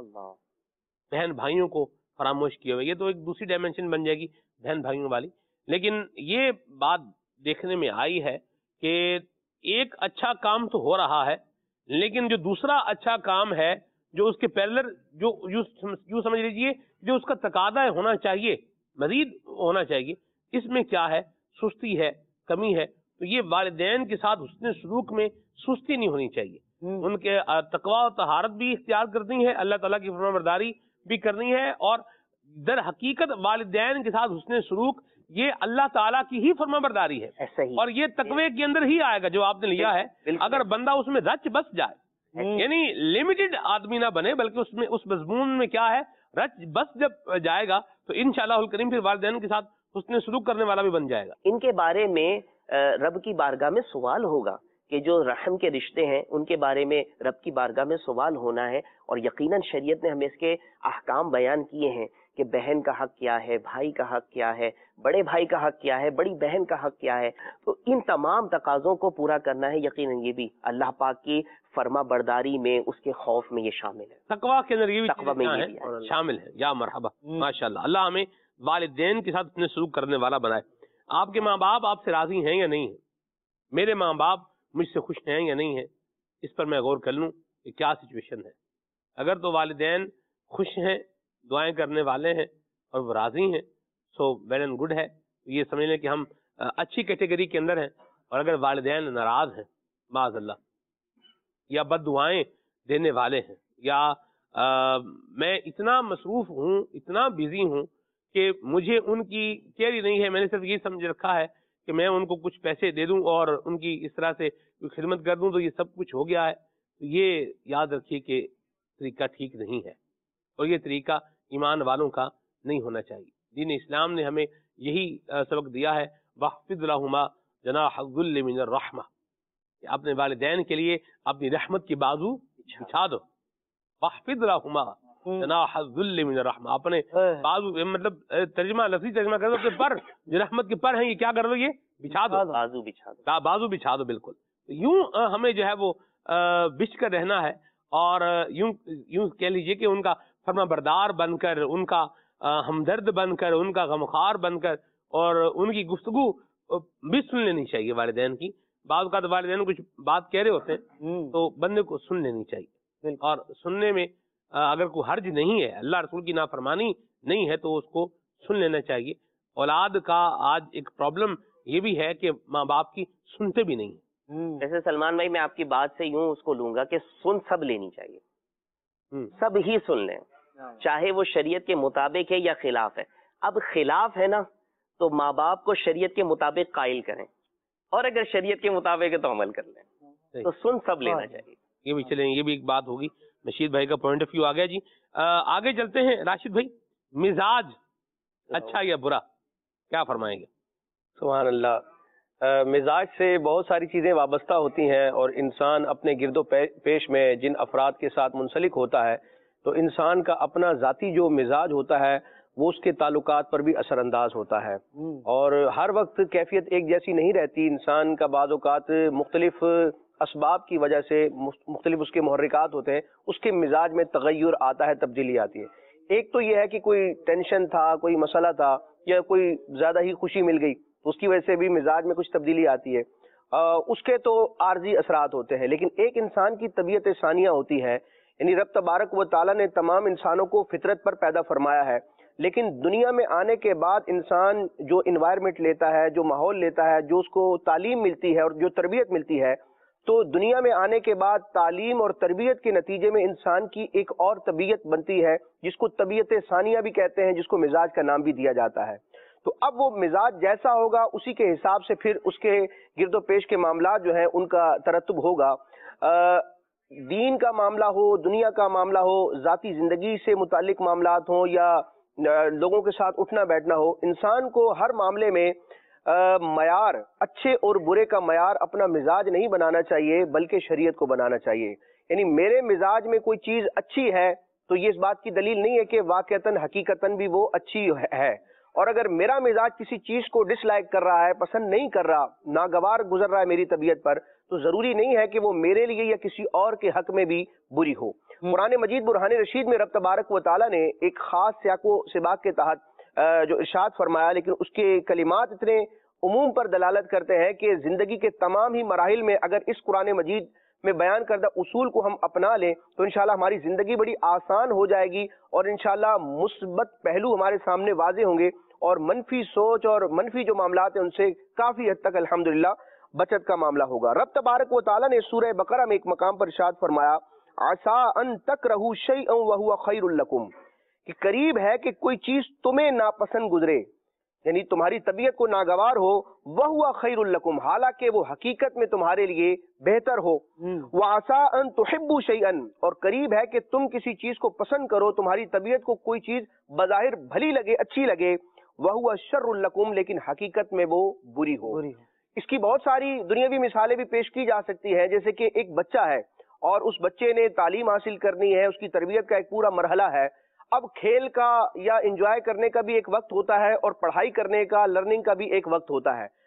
بہن بھائیوں کو فراموش کیے ہوئے، یہ تو ایک دوسری ڈائمنشن بن جائے گی بہن بھائیوں والی، لیکن یہ بات دیکھنے میں آئی ہے کہ ایک اچھا کام تو ہو رہا ہے لیکن جو دوسرا اچھا کام ہے جو اس کے پیرلر، جو یوں سمجھ لیجئے جو اس کا تقاضا ہونا چاہیے، مزید ہونا چاہیے، اس میں کیا ہے؟ سستی ہے، کمی ہے۔ تو یہ والدین کے ساتھ حسن سلوک میں سستی نہیں ہونی چاہیے، ان کے تقوی و طہارت بھی اختیار کرنی ہے، اللہ تعالیٰ کی فرما برداری بھی کرنی ہے، اور در حقیقت والدین کے ساتھ حسن سلوک یہ اللہ تعالیٰ کی ہی فرما برداری ہے، اور یہ تقوی کے اندر ہی آئے گا جو آپ نے لیا ہے۔ اگر بندہ اس میں رچ بس جائے، یعنی لمیٹڈ آدمی نہ بنے بلکہ اس میں اس مضمون میں کیا ہے، رچ بس جب جائے گا تو انشاءاللہ الکریم پھر والدین کے ساتھ حسن سلوک کرنے والا بھی بن جائے گا۔ ان کے بارے میں رب کی بارگاہ میں سوال ہوگا کہ جو رحم کے رشتے ہیں ان کے بارے میں رب کی بارگاہ میں سوال ہونا ہے، اور یقیناً شریعت نے ہمیں اس کے احکام بیان کیے ہیں کہ بہن کا حق کیا ہے، بھائی کا حق کیا ہے، بڑے بھائی کا حق کیا ہے، بڑی بہن کا حق کیا ہے۔ تو ان تمام تقاضوں کو پورا کرنا ہے، یقیناً یہ بھی اللہ پاک کی فرما برداری میں، اس کے خوف میں یہ شامل ہے، تقویٰ کے اندر یہ بھی تقویٰ میں یہ ہے بھی ہے، شامل ہے۔ یا مرحبا، ماشاءاللہ، اللہ ہمیں والدین کے ساتھ اپنے سلوک کرنے والا بنائے۔ آپ کے ماں باپ آپ سے راضی ہیں یا نہیں ہیں؟ میرے ماں باپ مجھ سے خوش ہیں یا نہیں ہیں؟ اس پر میں غور کر لوں کہ کیا سچویشن ہے۔ اگر تو والدین خوش ہیں، دعائیں کرنے والے ہیں اور وہ راضی ہیں، سو ویل اینڈ گڈ ہے، یہ سمجھ لیں کہ ہم اچھی کیٹیگری کے اندر ہیں۔ اور اگر والدین ناراض ہیں معاذ اللہ، یا بد دعائیں دینے والے ہیں، یا آ, میں اتنا مصروف ہوں، اتنا بزی ہوں کہ مجھے ان کی کیئر ہی نہیں ہے. میں نے صرف یہ سمجھ رکھا ہے کہ میں ان کو کچھ پیسے دے دوں اور ان کی اس طرح سے خدمت کر دوں تو یہ سب کچھ ہو گیا ہے. یہ یاد رکھیے کہ طریقہ ٹھیک نہیں ہے اور یہ طریقہ ایمان والوں کا نہیں ہونا چاہیے. دین اسلام نے ہمیں یہی سبق دیا ہے، وَخْفِضْ لَهُمَا جَنَاحَ الذُّلِّ مِنَ الرَّحْمَةِ، کہ اپنے والدین کے لیے اپنی رحمت کی بازو بچھا دو. وَخْفِضْ لَهُمَا جَنَاحَ الذُّلِّ مِنَ الرَّحْمَةِ، اپنے بازو، مطلب ترجمہ لفظی ترجمہ کر دو اپنے پر جو رحمت کے پر ہیں، یہ کیا کر دو، یہ بچھا دو، بازو بچھا دو، بازو بچھا دو. بالکل یوں ہمیں جو ہے وہ بچھ کر رہنا ہے اور یوں یوں کہہ لیجئے کہ ان کا فرما بردار بن کر، ان کا ہمدرد بن کر، ان کا غمخوار بن کر، اور ان کی گفتگو بھی سن لینی چاہیے والدین کی. بعض اوقات والدین کچھ بات کہہ رہے ہوتے ہیں تو بندے کو سن لینی چاہیے، اور سننے میں اگر کوئی حرج نہیں ہے، اللہ رسول کی نافرمانی نہیں ہے، تو اس کو سن لینا چاہیے. اولاد کا آج ایک پرابلم یہ بھی ہے کہ ماں باپ کی سنتے بھی نہیں. جیسے سلمان بھائی، میں آپ کی بات سے یوں اس کو لوں گا کہ سن سب لینی چاہیے، سب ہی سن لیں، چاہے وہ شریعت کے مطابق ہے یا خلاف ہے. اب خلاف ہے نا تو ماں باپ کو شریعت کے مطابق قائل کریں، اور اگر شریعت کے مطابق ہے تو عمل کر لیں. تو سن سب لینا چاہیے. یہ بھی چلیں، یہ بھی ایک بات ہوگی. مشید بھائی کا پوائنٹ آف ویو آ گیا جی. آگے چلتے ہیں. راشد بھائی، مزاج اچھا یا برا، کیا فرمائیں گے؟ سبحان اللہ. مزاج سے بہت ساری چیزیں وابستہ ہوتی ہیں، اور انسان اپنے گرد و پیش میں جن افراد کے ساتھ منسلک ہوتا ہے تو انسان کا اپنا ذاتی جو مزاج ہوتا ہے وہ اس کے تعلقات پر بھی اثر انداز ہوتا ہے. اور ہر وقت کیفیت ایک جیسی نہیں رہتی. انسان کا بعض اوقات مختلف اسباب کی وجہ سے مختلف اس کے محرکات ہوتے ہیں، اس کے مزاج میں تغیر آتا ہے، تبدیلی آتی ہے. ایک تو یہ ہے کہ کوئی ٹینشن تھا، کوئی مسئلہ تھا، یا کوئی زیادہ ہی خوشی مل گئی تو اس کی وجہ سے بھی مزاج میں کچھ تبدیلی آتی ہے. اس کے تو عارضی اثرات ہوتے ہیں. لیکن ایک انسان کی طبیعت ثانیہ ہوتی ہے، یعنی رب تبارک و تعالیٰ نے تمام انسانوں کو فطرت پر پیدا فرمایا ہے، لیکن دنیا میں آنے کے بعد انسان جو انوائرمنٹ لیتا ہے، جو ماحول لیتا ہے، جو اس کو تعلیم ملتی ہے اور جو تربیت ملتی ہے، تو دنیا میں آنے کے بعد تعلیم اور تربیت کے نتیجے میں انسان کی ایک اور طبیعت بنتی ہے، جس کو طبیعت ثانیہ بھی کہتے ہیں، جس کو مزاج کا نام بھی دیا جاتا ہے. تو اب وہ مزاج جیسا ہوگا اسی کے حساب سے پھر اس کے گرد و پیش کے معاملات جو ہیں ان کا ترتب ہوگا. دین کا معاملہ ہو، دنیا کا معاملہ ہو، ذاتی زندگی سے متعلق معاملات ہوں، یا لوگوں کے ساتھ اٹھنا بیٹھنا ہو، انسان کو ہر معاملے میں معیار، اچھے اور برے کا معیار اپنا مزاج نہیں بنانا چاہیے بلکہ شریعت کو بنانا چاہیے. یعنی میرے مزاج میں کوئی چیز اچھی ہے تو یہ اس بات کی دلیل نہیں ہے کہ واقعتاً حقیقتاً بھی وہ اچھی ہے. اور اگر میرا مزاج کسی چیز کو ڈس لائک کر رہا ہے، پسند نہیں کر رہا، ناگوار گزر رہا ہے میری طبیعت پر، تو ضروری نہیں ہے کہ وہ میرے لیے یا کسی اور کے حق میں بھی بری ہو. قرآن مجید برہان رشید میں رب تبارک و تعالیٰ نے ایک خاص سیاق و سباق کے تحت جو ارشاد فرمایا، لیکن اس کے کلمات اتنے عموم پر دلالت کرتے ہیں کہ زندگی کے تمام ہی مراحل میں اگر اس قرآن مجید میں بیان کردہ اصول کو ہم اپنا لیں تو انشاءاللہ ہماری زندگی بڑی آسان ہو جائے گی، اور انشاءاللہ مثبت پہلو ہمارے سامنے واضح ہوں گے، اور منفی سوچ اور منفی جو معاملات ہیں ان سے کافی حد تک الحمدللہ بچت کا معاملہ ہوگا. رب تبارک و تعالیٰ نے سورہ بقرہ میں ایک مقام پر ارشاد فرمایا، عسیٰ ان تکرہوا شیئا وہو خیر لکم، کہ قریب ہے کہ کوئی چیز تمہیں ناپسند گزرے، یعنی تمہاری طبیعت کو ناگوار ہو، وہو خیر لکم، حالانکہ وہ حقیقت میں تمہارے لیے بہتر ہو. وعسیٰ ان تحبوا شیئا، اور قریب ہے کہ تم کسی چیز کو پسند کرو، تمہاری طبیعت کو کوئی چیز بظاہر بھلی لگے، اچھی لگے، وہو شر لکم، لیکن حقیقت میں وہ بری ہو. اس کی بہت ساری دنیاوی مثالیں بھی پیش کی جا سکتی ہیں، جیسے کہ ایک بچہ ہے اور اس بچے نے تعلیم حاصل کرنی ہے، اس کی تربیت کا ایک پورا مرحلہ ہے. اب کھیل کا یا انجوائے کرنے کا بھی ایک وقت ہوتا ہے، اور پڑھائی کرنے کا، لرننگ کا بھی ایک وقت ہوتا ہے.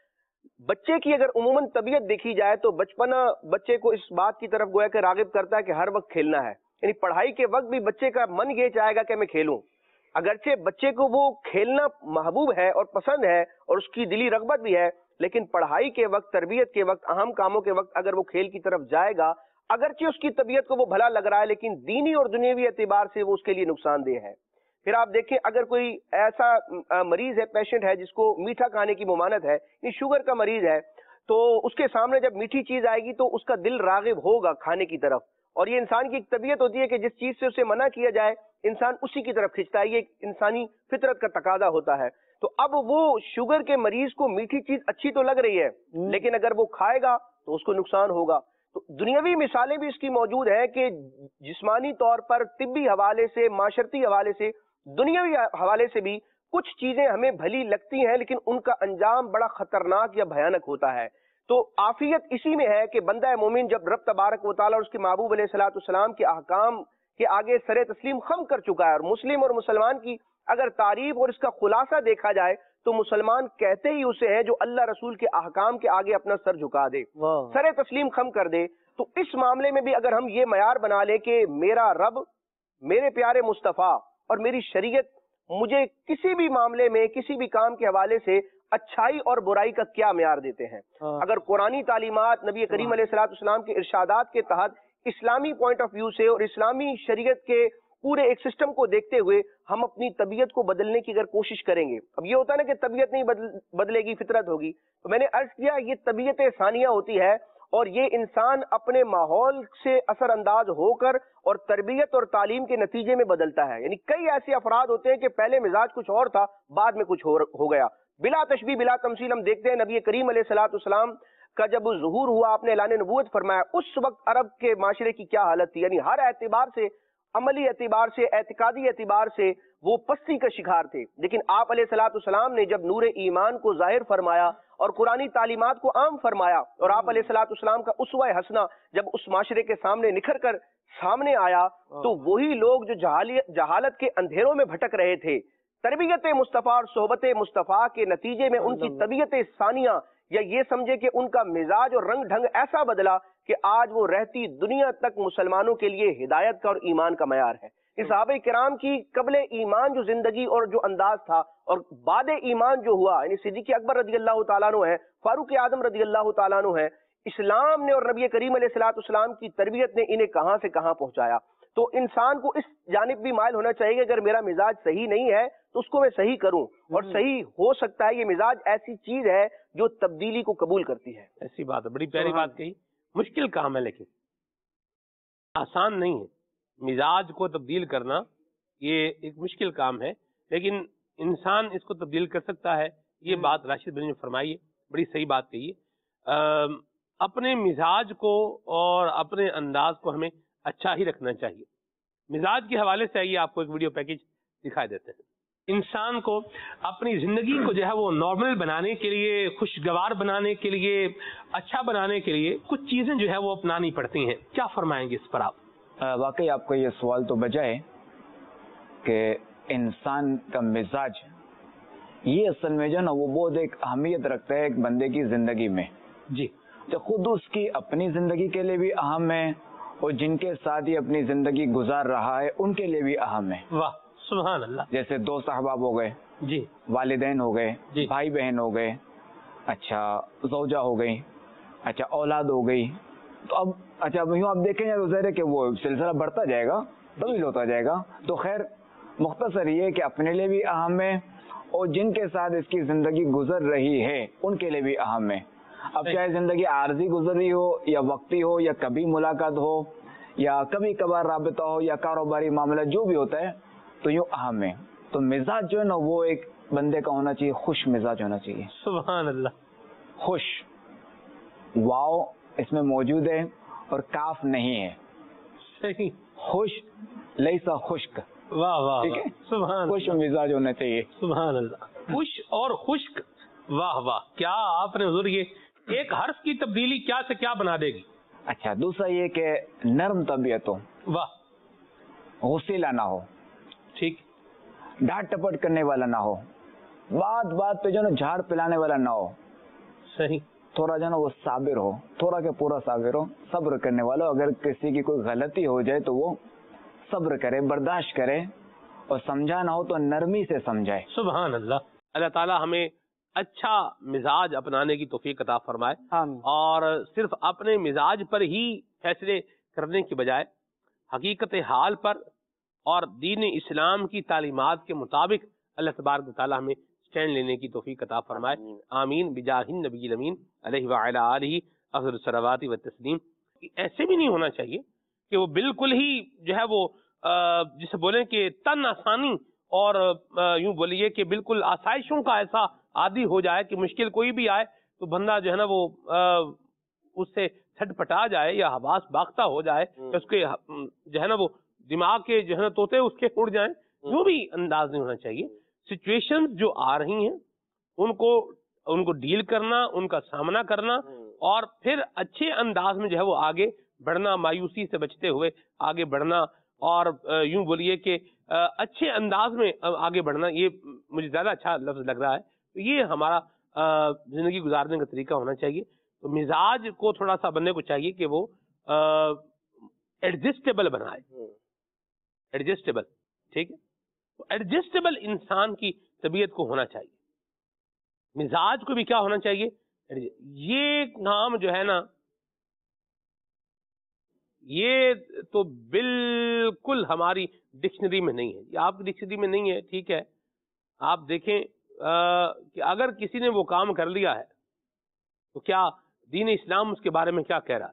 بچے کی اگر عموماً طبیعت دیکھی جائے تو بچپنا بچے کو اس بات کی طرف گویا کہ راغب کرتا ہے کہ ہر وقت کھیلنا ہے، یعنی پڑھائی کے وقت بھی بچے کا من یہ چاہے گا کہ میں کھیلوں. اگرچہ بچے کو وہ کھیلنا محبوب ہے اور پسند ہے اور اس کی دلی رغبت بھی ہے، لیکن پڑھائی کے وقت، تربیت کے وقت، اہم کاموں کے وقت اگر وہ کھیل کی طرف جائے گا، اگرچہ اس کی طبیعت کو وہ بھلا لگ رہا ہے لیکن دینی اور دنیاوی اعتبار سے وہ اس کے لیے نقصان دہ ہے. پھر آپ دیکھیں اگر کوئی ایسا مریض ہے، پیشنٹ ہے جس کو میٹھا کھانے کی ممانعت ہے، یعنی شوگر کا مریض ہے، تو اس کے سامنے جب میٹھی چیز آئے گی تو اس کا دل راغب ہوگا کھانے کی طرف، اور یہ انسان کی ایک طبیعت ہوتی ہے کہ جس چیز سے اسے منع کیا جائے انسان اسی کی طرف کھنچتا ہے، یہ ایک انسانی فطرت کا تقاضا ہوتا ہے۔ تو اب وہ شوگر کے مریض کو میٹھی چیز اچھی تو لگ رہی ہے لیکن اگر وہ کھائے گا تو اس کو نقصان ہوگا۔ تو دنیاوی مثالیں بھی اس کی موجود ہیں کہ جسمانی طور پر، طبی حوالے سے، معاشرتی حوالے سے، دنیاوی حوالے سے بھی کچھ چیزیں ہمیں بھلی لگتی ہیں لیکن ان کا انجام بڑا خطرناک یا بھیانک ہوتا ہے۔ تو عافیت اسی میں ہے کہ بندہ مومن جب رب تبارک و تعالیٰ اور اس کے محبوب علیہ الصلوۃ والسلام کے احکام کے آگے سر تسلیم خم کر چکا ہے، اور مسلم اور مسلمان کی اگر تعریف اور اس کا خلاصہ دیکھا جائے تو مسلمان کہتے ہی اسے ہیں جو اللہ رسول کے احکام کے آگے اپنا سر جھکا دے، سر تسلیم خم کر دے۔ تو اس معاملے میں بھی اگر ہم یہ معیار بنا لیں کہ میرا رب، میرے پیارے مصطفیٰ اور میری شریعت مجھے کسی بھی معاملے میں، کسی بھی کام کے حوالے سے اچھائی اور برائی کا کیا معیار دیتے ہیں، اگر قرآنی تعلیمات، نبی کریم علیہ الصلوۃ والسلام کے ارشادات کے تحت اسلامی پوائنٹ آف ویو سے اور اسلامی شریعت کے پورے ایک سسٹم کو دیکھتے ہوئے ہم اپنی طبیعت کو بدلنے کی اگر کوشش کریں گے، اب یہ ہوتا ہے نا کہ طبیعت نہیں بدل بدلے گی، فطرت ہوگی، تو میں نے عرض کیا یہ طبیعت ثانیہ ہوتی ہے اور یہ انسان اپنے ماحول سے اثر انداز ہو کر اور تربیت اور تعلیم کے نتیجے میں بدلتا ہے۔ یعنی کئی ایسے افراد ہوتے ہیں کہ پہلے مزاج کچھ اور تھا، بعد میں کچھ اور ہو گیا۔ بلا تشبیہ بلا تمثیل ہم دیکھتے ہیں نبی کریم علیہ الصلوۃ والسلام کا جب ظہور ہوا، آپ نے اعلان نبوت فرمایا، اس وقت عرب کے معاشرے کی کیا حالت تھی، یعنی ہر اعتبار سے، عملی اعتبار سے، اعتقادی اعتبار سے وہ پستی کا شکار تھے، لیکن آپ علیہ الصلوۃ والسلام نے جب نور ایمان کو ظاہر فرمایا اور قرآنی تعلیمات کو عام فرمایا اور آپ علیہ الصلوۃ والسلام کا اسوہ حسنہ جب اس معاشرے کے سامنے نکھر کر سامنے آیا تو وہی لوگ جو جہالت کے اندھیروں میں بھٹک رہے تھے، تربیت مصطفیٰ اور صحبت مصطفیٰ کے نتیجے میں ان کی طبیعت ثانیہ یا یہ سمجھے کہ ان کا مزاج اور رنگ ڈھنگ ایسا بدلا کہ آج وہ رہتی دنیا تک مسلمانوں کے لیے ہدایت کا اور ایمان کا معیار ہے۔ اس صحابہ کرام کی قبل ایمان جو زندگی اور جو انداز تھا اور بعد ایمان جو ہوا، یعنی صدیق اکبر رضی اللہ تعالیٰ عنہ ہے، فاروق اعظم رضی اللہ تعالیٰ عنہ ہے، اسلام نے اور نبی کریم علیہ الصلوۃ والسلام کی تربیت نے انہیں کہاں سے کہاں پہنچایا۔ تو انسان کو اس جانب بھی مائل ہونا چاہیے کہ اگر میرا مزاج صحیح نہیں ہے تو اس کو میں صحیح کروں، اور صحیح ہو سکتا ہے یہ مزاج ایسی چیز ہے جو تبدیلی کو قبول کرتی ہے۔ ایسی بات ہے، بڑی پیاری بات کہی۔ مشکل کام ہے لیکن آسان نہیں ہے، مزاج کو تبدیل کرنا یہ ایک مشکل کام ہے، لیکن انسان اس کو تبدیل کر سکتا ہے۔ یہ بات راشد بھائی نے فرمائی ہے، بڑی صحیح بات کہی ہے۔ اپنے مزاج کو اور اپنے انداز کو ہمیں اچھا ہی رکھنا چاہیے۔ مزاج کے حوالے سے آئیے آپ کو ایک ویڈیو پیکج دکھائی دیتے ہیں۔ انسان کو اپنی زندگی کو جو ہے وہ نارمل بنانے کے لیے، خوشگوار بنانے کے لیے، اچھا بنانے کے لیے کچھ چیزیں جو ہے وہ اپنانی پڑتی ہیں، کیا فرمائیں گے اس پر آپ؟ واقعی آپ کا یہ سوال تو بجا ہے کہ انسان کا مزاج یہ اصل میں جو نا وہ بہت ایک اہمیت رکھتا ہے ایک بندے کی زندگی میں۔ جی، تو خود اس کی اپنی زندگی کے لیے بھی اہم ہے اور جن کے ساتھ یہ اپنی زندگی گزار رہا ہے ان کے لیے بھی اہم ہے۔ واہ سبحان اللہ۔ جیسے دوست احباب ہو گئے، جی، والدین ہو گئے، جی، بھائی بہن ہو گئے، اچھا زوجہ ہو گئی، اچھا اولاد ہو گئی۔ تو اب اچھا اب یوں آپ دیکھیں گے تو ظاہر ہے کہ وہ سلسلہ بڑھتا جائے گا، طویل ہوتا جائے گا۔ تو خیر مختصر یہ کہ اپنے لیے بھی اہم ہے اور جن کے ساتھ اس کی زندگی گزر رہی ہے ان کے لیے بھی اہم ہے۔ اب چاہے زندگی عارضی گزر رہی ہو یا وقتی ہو یا کبھی ملاقات ہو یا کبھی کبھار رابطہ ہو یا کاروباری معاملہ جو بھی ہوتا ہے تو یوں اہم ہے۔ تو مزاج جو ہے نا وہ ایک بندے کا ہونا چاہیے، خوش مزاج ہونا چاہیے۔ سبحان اللہ۔ خوش واو اس میں موجود ہے اور کاف نہیں ہے، صحیح، خوش لیسا خشک، واہ واہ، ٹھیک ہے، سبحان خوش مزاج ہونا چاہیے۔ سبحان اللہ، خوش اور خشک، واہ واہ، کیا آپ نے حضور یہ ایک حرف کی تبدیلی کیا سے کیا بنا دے گی۔ اچھا دوسرا یہ کہ نرم طبیعت ہو، واہ، غصیلا نہ ہو، ٹھیک، ڈانٹ ٹپٹ کرنے والا نہ ہو، بات بات پہ جو نا جھاڑ پلانے والا نہ ہو، صحیح، تھوڑا جو نا وہ صابر ہو، تھوڑا کہ پورا صابر ہو، صبر کرنے والا ہو۔ اگر کسی کی کوئی غلطی ہو جائے تو وہ صبر کرے، برداشت کرے، اور سمجھانا ہو تو نرمی سے سمجھائے۔ سبحان اللہ۔ اللہ تعالی ہمیں اچھا مزاج اپنانے کی توفیق عطا فرمائے، اور صرف اپنے مزاج پر ہی فیصلے کرنے کی بجائے حقیقت حال پر اور دین اسلام کی تعلیمات کے مطابق اللہ تبارک و تعالی ہمیں سٹینڈ لینے کی توفیق عطا فرمائے۔ آمین بجاہ النبی الامین علیہ وعلی آلہ افضل الصلوات والتسلیم۔ ایسے بھی نہیں ہونا چاہیے کہ وہ بالکل ہی جو ہے وہ جسے بولیں کہ تن آسانی اور یوں بولیے کہ بالکل آسائشوں کا ایسا عادی ہو جائے کہ مشکل کوئی بھی آئے تو بندہ جو ہے نا وہ اس سے چھٹ پٹا جائے یا حواس باختہ ہو جائے، اس کے جو ہے نا وہ دماغ کے جو ہے نا طوطے اس کے اڑ جائیں، جو بھی انداز نہیں ہونا چاہیے۔ سچویشن جو آ رہی ہیں ان کو ان کو ڈیل کرنا، ان کا سامنا کرنا اور پھر اچھے انداز میں جو ہے وہ آگے بڑھنا، مایوسی سے بچتے ہوئے آگے بڑھنا اور یوں بولیے کہ اچھے انداز میں آگے بڑھنا، یہ مجھے زیادہ اچھا لفظ لگ رہا ہے۔ تو یہ ہمارا زندگی گزارنے کا طریقہ ہونا چاہیے۔ تو مزاج کو تھوڑا سا بننے کو چاہیے کہ وہ ایڈجسٹیبل بنائے، ایڈجسٹیبل، ٹھیک ہے؟ تو ایڈجسٹیبل انسان کی طبیعت کو ہونا چاہیے، مزاج کو بھی کیا ہونا چاہیے؟ یہ نام جو ہے نا یہ تو بالکل ہماری ڈکشنری میں نہیں ہے، یہ آپ کی ڈکشنری میں نہیں ہے، ٹھیک ہے؟ آپ دیکھیں کہ اگر کسی نے وہ کام کر لیا ہے تو کیا دین اسلام اس کے بارے میں کیا کہہ رہا ہے؟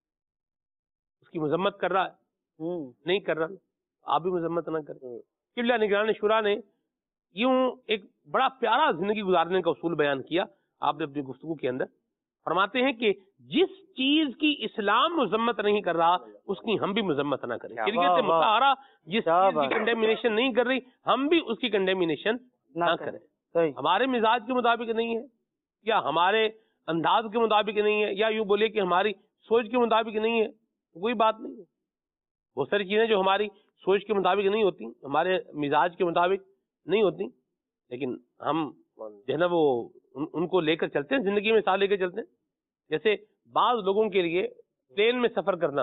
اس کی مذمت کر رہا ہے؟ نہیں کر رہا، آپ بھی مذمت نہ کریں۔ قبلہ نگران شورا نے یوں ایک بڑا پیارا زندگی گزارنے کا اصول بیان کیا آپ نے اپنی گفتگو کے اندر، فرماتے ہیں کہ جس چیز کی اسلام مذمت نہیں کر رہا اس کی ہم بھی مذمت نہ کریں۔ شریعت مطہرہ جس چیز کی کنڈیمنیشن نہیں کر رہی ہم بھی اس کی کنڈیمنیشن نہ کریں۔ ہمارے مزاج کے مطابق نہیں ہے یا ہمارے انداز کے مطابق نہیں ہے یا یوں بولے کہ ہماری سوچ کے مطابق نہیں ہے، کوئی بات نہیں ہے۔ بہت ساری چیزیں جو ہماری سوچ کے مطابق نہیں ہوتی، ہمارے مزاج کے مطابق نہیں ہوتی، لیکن ہم جو ہے نا وہ ان کو لے کر چلتے ہیں، زندگی میں ساتھ لے کر چلتے ہیں۔ جیسے بعض لوگوں کے لیے پلین میں سفر کرنا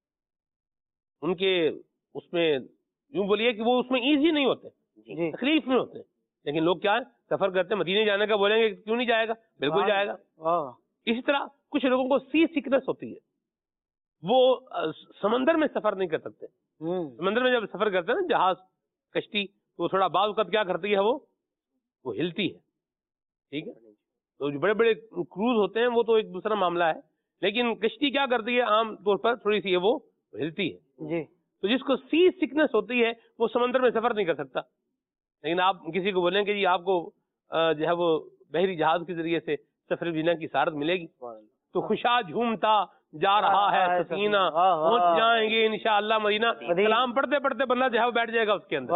ان کے اس میں یوں بولیے کہ وہ اس میں ایزی نہیں ہوتے، تکلیف میں ہوتے ہیں، لیکن لوگ کیا سفر کرتے ہیں، مدینے جانے کا بولیں گے کیوں نہیں جائے گا؟ بالکل جائے گا۔ اسی طرح کچھ لوگوں کو سی سکنس ہوتی ہے، وہ سمندر میں سفر نہیں کر سکتے۔ سمندر میں جب سفر کرتے ہیں نا جہاز کشتی تو تھوڑا بعض اوقات کیا کرتی ہے، وہ وہ ہلتی ہے، ٹھیک ہے؟ تو جو بڑے بڑے کروز ہوتے ہیں وہ تو ایک دوسرا معاملہ ہے، لیکن کشتی کیا کرتی ہے عام طور پر تھوڑی سی وہ ہلتی ہے جی۔ تو جس کو سی سکنس ہوتی ہے وہ سمندر میں سفر نہیں کر سکتا، لیکن آپ کسی کو بولیں کہ جی آپ کو جو ہے وہ بحری جہاز کے ذریعے سے سفر جینا کی سعادت ملے گی تو خوشا جھومتا جا رہا ہے سفینہ، پہنچ جائیں گے انشاءاللہ مدینہ، سلام پڑھتے پڑھتے بندہ جو ہے وہ بیٹھ جائے گا اس کے اندر۔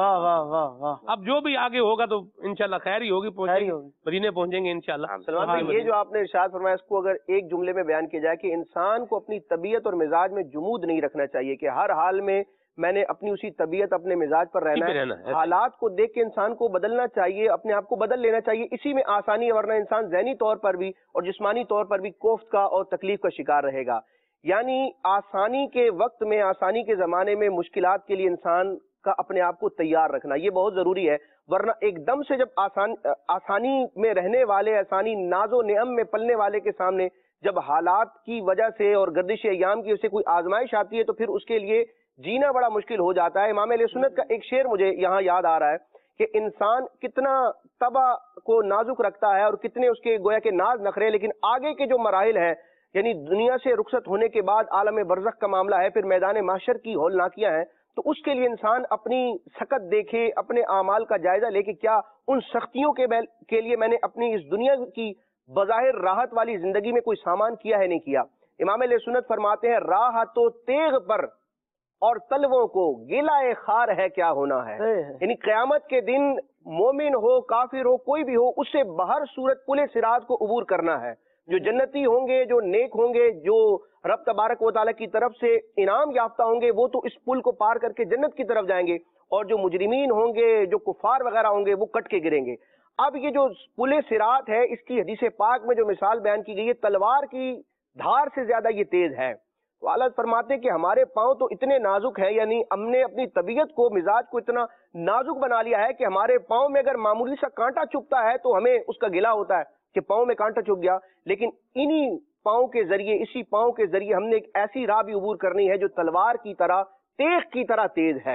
اب جو بھی آگے ہوگا تو انشاءاللہ خیر ہی ہوگی، مدینے پہنچیں گے انشاءاللہ۔ سلمان بھائی یہ جو آپ نے ارشاد فرمایا اس کو اگر ایک جملے میں بیان کیا جائے کہ انسان کو اپنی طبیعت اور مزاج میں جمود نہیں رکھنا چاہیے کہ ہر حال میں میں نے اپنی اسی طبیعت اپنے مزاج پر رہنا ہے، حالات کو دیکھ کے انسان کو بدلنا چاہیے، اپنے آپ کو بدل لینا چاہیے، اسی میں آسانی ہے، ورنہ انسان ذہنی طور پر بھی اور جسمانی طور پر بھی کوفت کا اور تکلیف کا شکار رہے گا۔ یعنی آسانی کے وقت میں، آسانی کے زمانے میں مشکلات کے لیے انسان کا اپنے آپ کو تیار رکھنا یہ بہت ضروری ہے، ورنہ ایک دم سے جب آسان آسانی میں رہنے والے، آسانی ناز و نعم میں پلنے والے کے سامنے جب حالات کی وجہ سے اور گردش ایام کی وجہ سے کوئی آزمائش آتی ہے تو پھر اس کے لیے جینا بڑا مشکل ہو جاتا ہے۔ امام اہل سنت کا ایک شعر مجھے یہاں یاد آ رہا ہے کہ انسان کتنا طبع کو نازک رکھتا ہے اور کتنے اس کے گویا کہ ناز نخرے، لیکن آگے کے جو مراحل ہیں یعنی دنیا سے رخصت ہونے کے بعد عالم برزخ کا معاملہ ہے، پھر میدان محشر کی ہولناکیاں ہیں، تو اس کے لیے انسان اپنی سکت دیکھے، اپنے اعمال کا جائزہ لے کے کیا ان سختیوں کے کے لیے میں نے اپنی اس دنیا کی بظاہر راحت والی زندگی میں کوئی سامان کیا ہے نہیں کیا۔ امام علیہ سنت فرماتے ہیں راہ تو تیغ پر اور تلووں کو گلہ خار ہے کیا ہونا ہے، یعنی قیامت کے دن مومن ہو کافر ہو کوئی بھی ہو اس سے بہر صورت پل صراط کو عبور کرنا ہے۔ جو جنتی ہوں گے، جو نیک ہوں گے، جو رب تبارک و تعالیٰ کی طرف سے انعام یافتہ ہوں گے وہ تو اس پل کو پار کر کے جنت کی طرف جائیں گے، اور جو مجرمین ہوں گے، جو کفار وغیرہ ہوں گے وہ کٹ کے گریں گے۔ اب یہ جو پل صراط ہے اس کی حدیث پاک میں جو مثال بیان کی گئی ہے تلوار کی دھار سے زیادہ یہ تیز ہے۔ تو اعلیٰ فرماتے کہ ہمارے پاؤں تو اتنے نازک ہیں، یعنی ہم نے اپنی طبیعت کو، مزاج کو اتنا نازک بنا لیا ہے کہ ہمارے پاؤں میں اگر معمولی سا کانٹا چبھتا ہے تو ہمیں اس کا گلہ ہوتا ہے کہ پاؤں میں کانٹا چبھ گیا، لیکن انہی پاؤں کے ذریعے، اسی پاؤں کے ذریعے ہم نے ایک ایسی راہ بھی عبور کرنی ہے جو تلوار کی طرح، تیغ کی طرح تیز ہے۔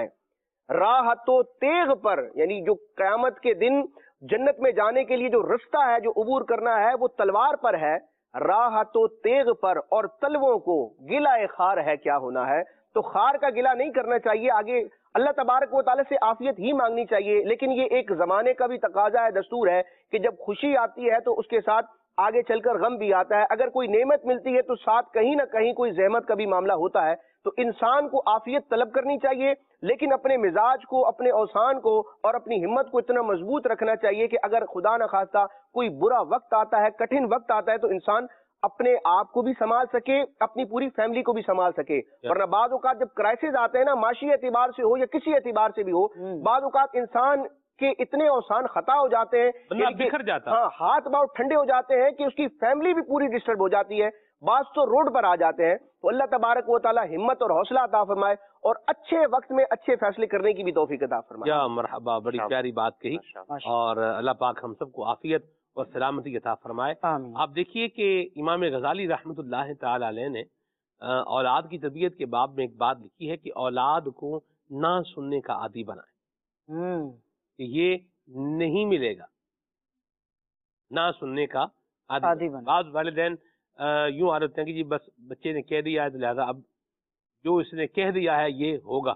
راہ تو تیغ پر، یعنی جو قیامت کے دن جنت میں جانے کے لیے جو رستہ ہے، جو عبور کرنا ہے وہ تلوار پر ہے۔ راہ تو تیغ پر اور تلووں کو گلہ خار ہے کیا ہونا ہے۔ تو خار کا گلہ نہیں کرنا چاہیے، آگے اللہ تبارک و تعالیٰ سے عافیت ہی مانگنی چاہیے. لیکن یہ ایک زمانے کا بھی تقاضا ہے، دستور ہے کہ جب خوشی آتی ہے تو اس کے ساتھ آگے چل کر غم بھی آتا ہے. اگر کوئی نعمت ملتی ہے تو ساتھ کہیں نہ کہیں کوئی زحمت کا بھی معاملہ ہوتا ہے. تو انسان کو عافیت طلب کرنی چاہیے، لیکن اپنے مزاج کو، اپنے اوسان کو اور اپنی ہمت کو اتنا مضبوط رکھنا چاہیے کہ اگر خدا نہ خواستہ کوئی برا وقت آتا ہے، کٹھن وقت آتا ہے، تو انسان اپنے آپ کو بھی سنبھال سکے، اپنی پوری فیملی کو بھی سنبھال سکے. ورنہ بعض اوقات جب کرائسس آتے ہیں نا، معاشی اعتبار سے ہو یا کسی اعتبار سے بھی ہو، بعض اوقات انسان کے اتنے اوسان خطا ہو جاتے ہیں، بکھر جاتا، ہاں ہاتھ پاؤں ٹھنڈے ہو جاتے ہیں کہ اس کی فیملی بھی پوری ڈسٹرب ہو جاتی ہے. بعض تو روڈ پر آ جاتے ہیں. تو اللہ تبارک و تعالی ہمت اور حوصلہ عطا فرمائے اور اچھے وقت میں اچھے فیصلے کرنے کی بھی توفیق عطا فرمائے. یا مرحبا، بڑی پیاری بات کہی، اور اللہ پاک ہم سب کو عافیت اور سلامتی عطا فرمائے. آپ دیکھیے کہ امام غزالی رحمۃ اللہ تعالی علیہ نے اولاد کی تربیت کے باب میں ایک بات لکھی ہے کہ اولاد کو نہ سننے کا عادی بنائے، کہ یہ نہیں ملے گا نہ سننے کا عادی. بعض والدین یوں عادت ہیں کہ جی بس بچے نے کہہ دیا ہے تو لہذا اب جو اس نے کہہ دیا ہے یہ ہوگا.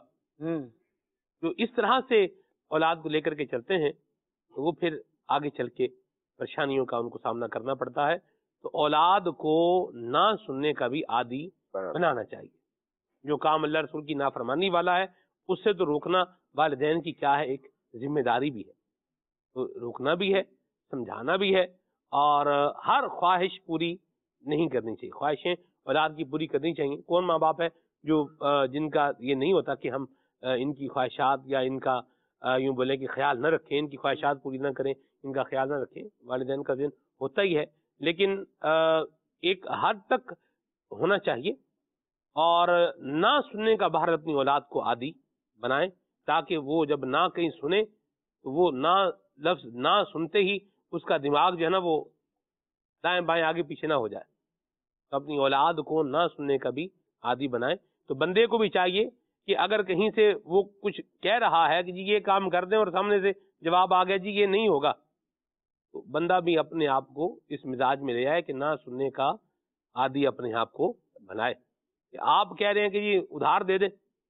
جو اس طرح سے اولاد کو لے کر کے چلتے ہیں تو وہ پھر آگے چل کے پریشانیوں کا ان کو سامنا کرنا پڑتا ہے. تو اولاد کو نہ سننے کا بھی عادی بنانا چاہیے. جو کام اللہ رسول کی نافرمانی والا ہے اس سے تو روکنا والدین کی کیا ہے، ایک ذمہ داری بھی ہے. تو روکنا بھی ہے، سمجھانا بھی ہے، اور ہر خواہش پوری نہیں کرنی چاہیے. خواہشیں اولاد کی پوری کرنی چاہیے. کون ماں باپ ہے جو جن کا یہ نہیں ہوتا کہ ہم ان کی خواہشات یا ان کا یوں بولے کہ خیال نہ رکھیں، ان کی خواہشات پوری نہ کریں، ان کا خیال نہ رکھیں. والدین کا ذہن ہوتا ہی ہے، لیکن ایک حد تک ہونا چاہیے. اور نہ سننے کا بہر اپنی اولاد کو عادی بنائیں، تاکہ وہ جب نہ کہیں سنے تو وہ نہ لفظ نہ سنتے ہی اس کا دماغ جو ہے نا وہ دائیں بائیں آگے پیچھے نہ ہو جائے. تو اپنی اولاد کو نہ سننے کا بھی عادی بنائیں. تو بندے کو بھی چاہیے کہ اگر کہیں سے وہ کچھ کہہ رہا ہے کہ جی یہ کام کر دیں اور سامنے سے جواب آ گیا جی یہ نہیں ہوگا، تو بندہ بھی اپنے آپ کو اس مزاج میں لے آئے کہ نہ سننے کا عادی اپنے آپ کو بنائے. کہ آپ کہہ رہے ہیں کہ جی ادھار دے دیں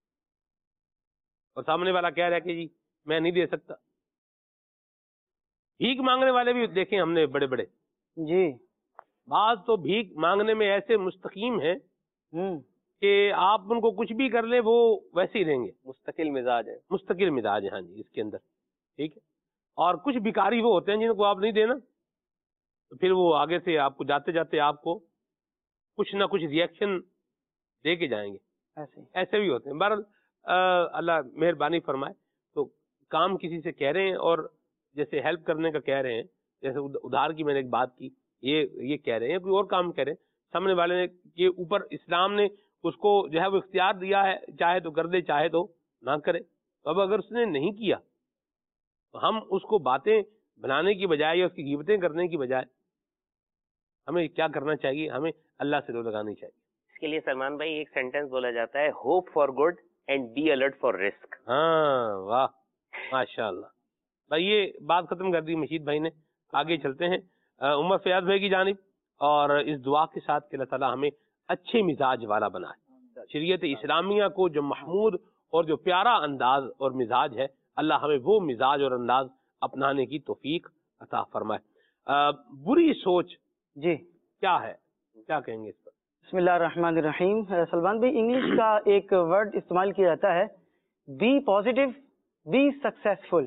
اور سامنے والا کہہ رہا ہے کہ جی میں نہیں دے سکتا. بھیک مانگنے والے بھی دیکھیں ہم نے بڑے بڑے جی، بعض تو بھیک مانگنے میں ایسے مستقیم ہیں کہ آپ ان کو کچھ بھی کر لیں وہ ویسے ہی رہیں گے. مستقل مزاج ہے، مستقل مزاج ہے، ہاں جی، اس کے اندر ٹھیک ہے. اور کچھ بھکاری وہ ہوتے ہیں جن کو آپ نہیں دینا تو پھر وہ آگے سے آپ کو جاتے جاتے آپ کو کچھ نہ کچھ ریئیکشن دے کے جائیں گے. ایسے ایسے بھی ہوتے ہیں. بہرحال اللہ مہربانی فرمائے. تو کام کسی سے کہہ رہے ہیں اور جیسے ہیلپ کرنے کا کہہ رہے ہیں، جیسے ادھار کی میں نے ایک بات کی، یہ یہ کہہ رہے ہیں کوئی اور کام کہہ رہے ہیں، سامنے والے نے کے اوپر اسلام نے اس کو جو ہے وہ اختیار دیا ہے، چاہے تو کر دے چاہے تو نہ کرے. تو اب اگر اس نے نہیں کیا تو ہم اس کو باتیں بنانے کی بجائے یا اس کی غیبتیں کرنے کی بجائے ہمیں کیا کرنا چاہیے؟ ہمیں اللہ سے رو لگانی چاہیے. اس کے لیے سلمان بھائی ایک سینٹنس بولا جاتا ہے، hope for good and be alert for risk. ہاں واہ ماشاء اللہ بھائی، یہ بات ختم کر دی مشید بھائی نے. آگے چلتے ہیں عمر فیاض بھائی کی جانب، اور اس دعا کے ساتھ کہ اللہ تعالیٰ ہمیں اچھے مزاج والا بنائے. شریعت اسلامیہ کو جو محمود اور جو پیارا انداز اور مزاج ہے، اللہ ہمیں وہ مزاج اور انداز اپنانے کی توفیق عطا فرمائے. بری سوچ جی کیا ہے، کیا کہیں گے اس پر؟ بسم اللہ الرحمن الرحیم. سلمان بھائی، انگلش کا ایک ورڈ استعمال کیا جاتا ہے، بی پازیٹیو بی سکسیسفل.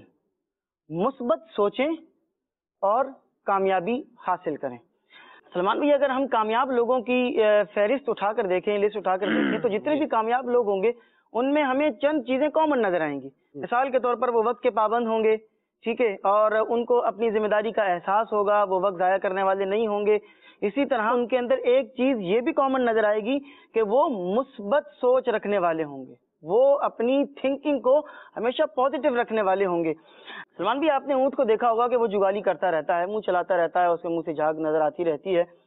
مثبت سوچیں اور کامیابی حاصل کریں. سلمان بھائی، اگر ہم کامیاب لوگوں کی فہرست اٹھا کر دیکھیں، لسٹ اٹھا کر دیکھیں، تو جتنے بھی کامیاب لوگ ہوں گے ان میں ہمیں چند چیزیں کامن نظر آئیں گی. مثال کے طور پر وہ وقت کے پابند ہوں گے، ٹھیک ہے، اور ان کو اپنی ذمہ داری کا احساس ہوگا، وہ وقت ضائع کرنے والے نہیں ہوں گے. اسی طرح ان کے اندر ایک چیز یہ بھی کامن نظر آئے گی کہ وہ مثبت سوچ رکھنے والے ہوں گے، وہ اپنی تھنکنگ کو ہمیشہ پازیٹیو رکھنے والے ہوں گے. سلمان بھی آپ نے اونٹ کو دیکھا ہوگا کہ وہ جگالی کرتا رہتا ہے، منہ چلاتا رہتا ہے، اس کے منہ سے جھاگ نظر آتی رہتی ہے.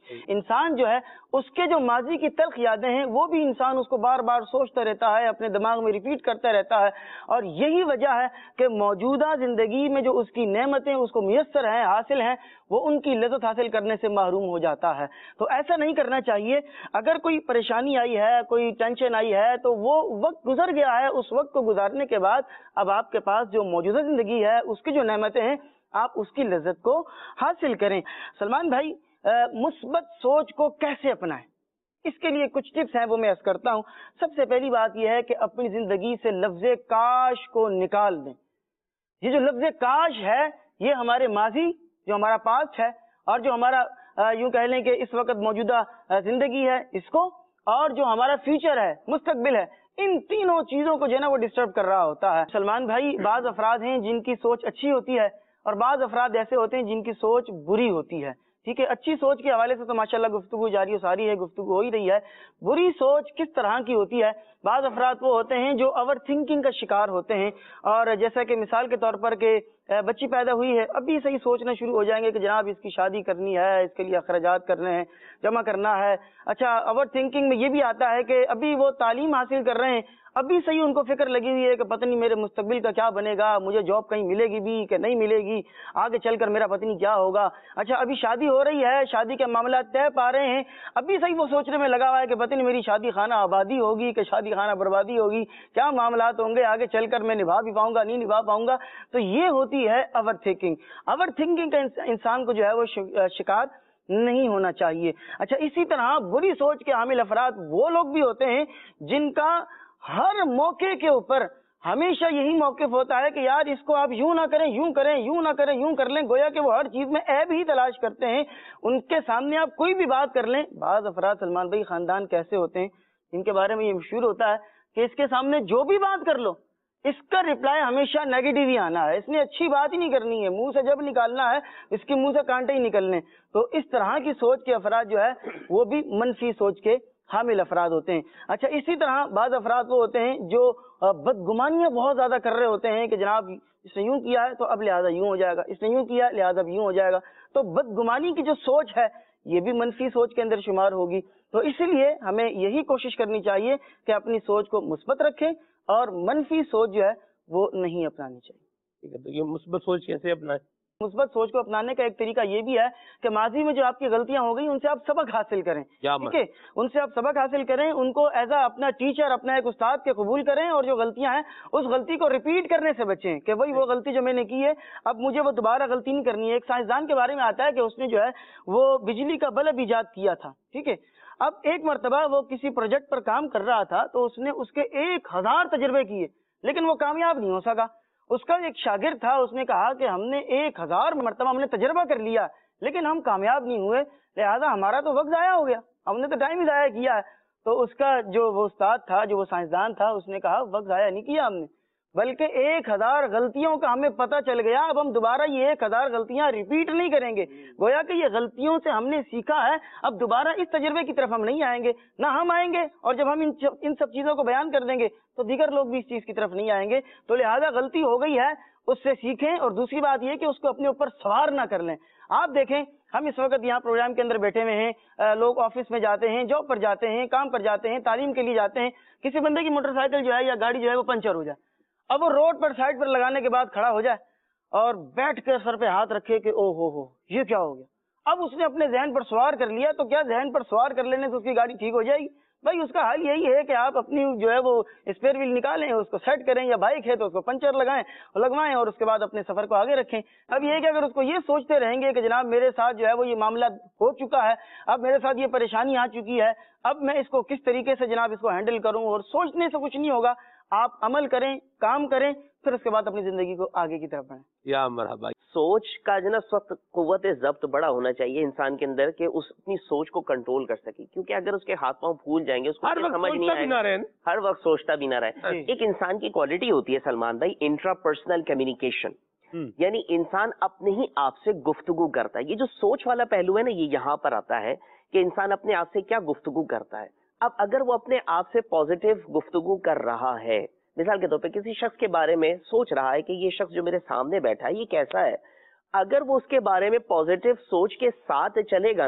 انسان جو ہے اس کے جو ماضی کی تلخ یادیں ہیں وہ بھی انسان اس کو بار بار سوچتا رہتا ہے، اپنے دماغ میں ریپیٹ کرتا رہتا ہے، اور یہی وجہ ہے کہ موجودہ زندگی میں جو اس کی نعمتیں اس کو میسر ہیں، حاصل ہیں، وہ ان کی لذت حاصل کرنے سے محروم ہو جاتا ہے۔ تو ایسا نہیں کرنا چاہیے۔ اگر کوئی پریشانی آئی ہے، کوئی ٹینشن آئی ہے، تو وہ وقت گزر گیا ہے، اس وقت کو گزارنے کے بعد اب آپ کے پاس جو موجودہ زندگی ہے اس کی جو نعمتیں ہیں آپ اس کی لذت کو حاصل کریں۔ سلمان بھائی، مثبت سوچ کو کیسے اپنائیں؟ اس کے لیے کچھ ٹپس ہیں، وہ میں عرض کرتا ہوں۔ سب سے پہلی بات یہ ہے کہ اپنی زندگی سے لفظ کاش کو نکال دیں۔ یہ جو لفظ کاش ہے یہ ہمارے ماضی، جو ہمارا پاسٹ ہے، اور جو ہمارا یوں کہہ لیں کہ اس وقت موجودہ زندگی ہے اس کو، اور جو ہمارا فیوچر ہے، مستقبل ہے، ان تینوں چیزوں کو جو ہے نا وہ ڈسٹرب کر رہا ہوتا ہے۔ سلمان بھائی، بعض افراد ہیں جن کی سوچ اچھی ہوتی ہے اور بعض افراد ایسے ہوتے ہیں جن کی سوچ بری ہوتی ہے۔ ٹھیک ہے، اچھی سوچ کے حوالے سے تو ماشاءاللہ گفتگو جاری و ساری ہے، گفتگو ہو ہی رہی ہے۔ بری سوچ کس طرح کی ہوتی ہے؟ بعض افراد وہ ہوتے ہیں جو اوور تھنکنگ کا شکار ہوتے ہیں، اور جیسا کہ مثال کے طور پر کہ بچی پیدا ہوئی ہے، ابھی سے ہی سوچنا شروع ہو جائیں گے کہ جناب اس کی شادی کرنی ہے، اس کے لیے اخراجات کرنے ہیں، جمع کرنا ہے۔ اچھا، اوور تھنکنگ میں یہ بھی آتا ہے کہ ابھی وہ تعلیم حاصل کر رہے ہیں، ابھی سے ہی ان کو فکر لگی ہوئی ہے کہ پتہ نہیں میرے مستقبل کا کیا بنے گا، مجھے جاب کہیں ملے گی بھی کہ نہیں ملے گی، آگے چل کر میرا پتہ نہیں کیا ہوگا۔ اچھا، ابھی شادی ہو رہی ہے، شادی کے معاملات طے پا رہے ہیں، ابھی سے ہی وہ سوچنے میں لگا ہوا ہے کہ پتہ نہیں میری شادی خانہ آبادی ہوگی کہ شادی خانہ بربادی ہوگی، کیا معاملات ہوں گے، آگے چل کر میں نبھا بھی پاؤں گا نہیں نبھا پاؤں گا۔ تو یہ ہوتی ہے اوور تھنکنگ۔ اوور تھنکنگ کا انسان کو جو ہے وہ شکار نہیں ہونا چاہیے۔ اچھا، اسی طرح بری سوچ کے حامل افراد وہ لوگ بھی ہوتے ہیں جن کا ہر موقع کے اوپر ہمیشہ یہی موقف ہوتا ہے کہ یار اس کو آپ یوں نہ کریں، یوں کریں، یوں نہ کریں، یوں کر لیں، گویا کہ وہ ہر چیز میں عیب ہی تلاش کرتے ہیں۔ ان کے سامنے آپ کوئی بھی بات کر لیں، بعض افراد سلمان بھائی خاندان کیسے ہوتے ہیں جن کے بارے میں یہ مشہور ہوتا ہے کہ اس کے سامنے جو بھی بات کر لو اس کا ریپلائی ہمیشہ نیگیٹو ہی آنا ہے، اس نے اچھی بات ہی نہیں کرنی ہے، منہ سے جب نکالنا ہے اس کے منہ سے کانٹے ہی نکلنے۔ تو اس طرح کی سوچ کے افراد جو ہے وہ بھی منفی سوچ کے حامل افراد ہوتے ہیں۔ اچھا، اسی طرح بعض افراد وہ ہوتے ہیں جو بدگمانیاں بہت زیادہ کر رہے ہوتے ہیں کہ جناب اس نے یوں کیا ہے تو اب لہٰذا یوں ہو جائے گا، اس نے یوں کیا لہٰذا اب یوں ہو جائے گا۔ تو بدگمانی کی جو سوچ ہے یہ بھی منفی سوچ کے اندر شمار ہوگی۔ تو اسی لیے ہمیں یہی کوشش کرنی چاہیے کہ اپنی سوچ کو مثبت رکھیں اور منفی سوچ جو ہے وہ نہیں اپنانی چاہیے۔ ٹھیک ہے، تو یہ مثبت سوچ کیسے اپنائیں؟ مثبت سوچ کو اپنانے کا ایک طریقہ یہ بھی ہے کہ ماضی میں جو آپ کی غلطیاں ہو گئی ان سے آپ سبق حاصل کریں۔ ٹھیک ہے، ان سے آپ سبق حاصل کریں، ان کو ایز اے اپنا ٹیچر، اپنا ایک استاد کے قبول کریں، اور جو غلطیاں ہیں اس غلطی کو ریپیٹ کرنے سے بچیں کہ وہی وہ غلطی جو میں نے کی ہے اب مجھے وہ دوبارہ غلطی نہیں کرنی ہے۔ ایک سائنسدان کے بارے میں آتا ہے کہ اس نے جو ہے وہ بجلی کا بلب ایجاد کیا تھا۔ ٹھیک ہے، اب ایک مرتبہ وہ کسی پروجیکٹ پر کام کر رہا تھا تو اس نے اس کے ایک ہزار تجربے کیے لیکن وہ کامیاب نہیں ہو سکا۔ اس کا ایک شاگرد تھا، اس نے کہا کہ ہم نے ایک ہزار مرتبہ ہم نے تجربہ کر لیا لیکن ہم کامیاب نہیں ہوئے، لہذا ہمارا تو وقت ضائع ہو گیا، ہم نے تو ٹائم ہی ضائع کیا ہے۔ تو اس کا جو وہ استاد تھا، جو وہ سائنسدان تھا، اس نے کہا وقت ضائع نہیں کیا ہم نے، بلکہ ایک ہزار غلطیوں کا ہمیں پتہ چل گیا، اب ہم دوبارہ یہ ایک ہزار غلطیاں ریپیٹ نہیں کریں گے۔ گویا کہ یہ غلطیوں سے ہم نے سیکھا ہے، اب دوبارہ اس تجربے کی طرف ہم نہیں آئیں گے، نہ ہم آئیں گے، اور جب ہم ان سب چیزوں کو بیان کر دیں گے تو دیگر لوگ بھی اس چیز کی طرف نہیں آئیں گے۔ تو لہذا غلطی ہو گئی ہے اس سے سیکھیں، اور دوسری بات یہ کہ اس کو اپنے اوپر سوار نہ کر لیں۔ آپ دیکھیں، ہم اس وقت یہاں پروگرام کے اندر بیٹھے ہوئے ہیں، لوگ آفس میں جاتے ہیں، جاب پر جاتے ہیں، کام پر جاتے ہیں، تعلیم کے لیے جاتے ہیں، کسی بندے کی موٹر سائیکل جو ہے یا گاڑی جو ہے وہ پنچر ہو جائے، اب وہ روڈ پر سائڈ پر لگانے کے بعد کھڑا ہو جائے اور بیٹھ کر سر پہ ہاتھ رکھے کہ او ہو ہو یہ کیا ہو گیا۔ اب اس نے اپنے ذہن پر سوار کر لیا، تو کیا ذہن پر سوار کر لینے سے اس کی گاڑی ٹھیک ہو جائے گی؟ بھائی اس کا حل یہی ہے کہ آپ اپنی جو ہے وہ اسپیئر ویل نکالیں، اس کو سیٹ کریں، یا بائک ہے تو اس کو پنچر لگائیں لگوائیں اور اس کے بعد اپنے سفر کو آگے رکھیں۔ اب یہ کہ اگر اس کو یہ سوچتے رہیں گے کہ جناب میرے ساتھ جو ہے وہ یہ معاملہ ہو چکا ہے، اب میرے ساتھ یہ پریشانی آ چکی ہے، اب میں اس کو کس طریقے سے جناب اس کو ہینڈل کروں، اور سوچنے سے کچھ نہیں ہوگا۔ آپ عمل کریں، کام کریں، پھر اس کے بعد اپنی زندگی کو آگے کی طرف بڑھائیں۔ یا مرحبا۔ سوچ کا جو نا سخت قوت ضبط بڑا ہونا چاہیے انسان کے اندر کہ اس اپنی سوچ کو کنٹرول کر سکے، کیونکہ اگر اس کے ہاتھ پاؤں پھول جائیں گے، اس کو سمجھ نہیں آئے گا، ہر وقت سوچتا بھی نہ رہے۔ ایک انسان کی کوالٹی ہوتی ہے سلمان بھائی، انٹرا پرسنل کمیونیکیشن، یعنی انسان اپنے ہی آپ سے گفتگو کرتا ہے۔ یہ جو سوچ والا پہلو ہے نا، یہ یہاں پر آتا ہے کہ انسان اپنے آپ سے کیا گفتگو کرتا ہے۔ اب اگر وہ اپنے آپ سے پازیٹیو گفتگو کر رہا ہے، مثال کے طور پہ کسی شخص کے بارے میں سوچ رہا ہے کہ یہ شخص جو میرے سامنے بیٹھا ہے یہ کیسا ہے، اگر وہ اس کے بارے میں پازیٹیو سوچ کے ساتھ چلے گا نا،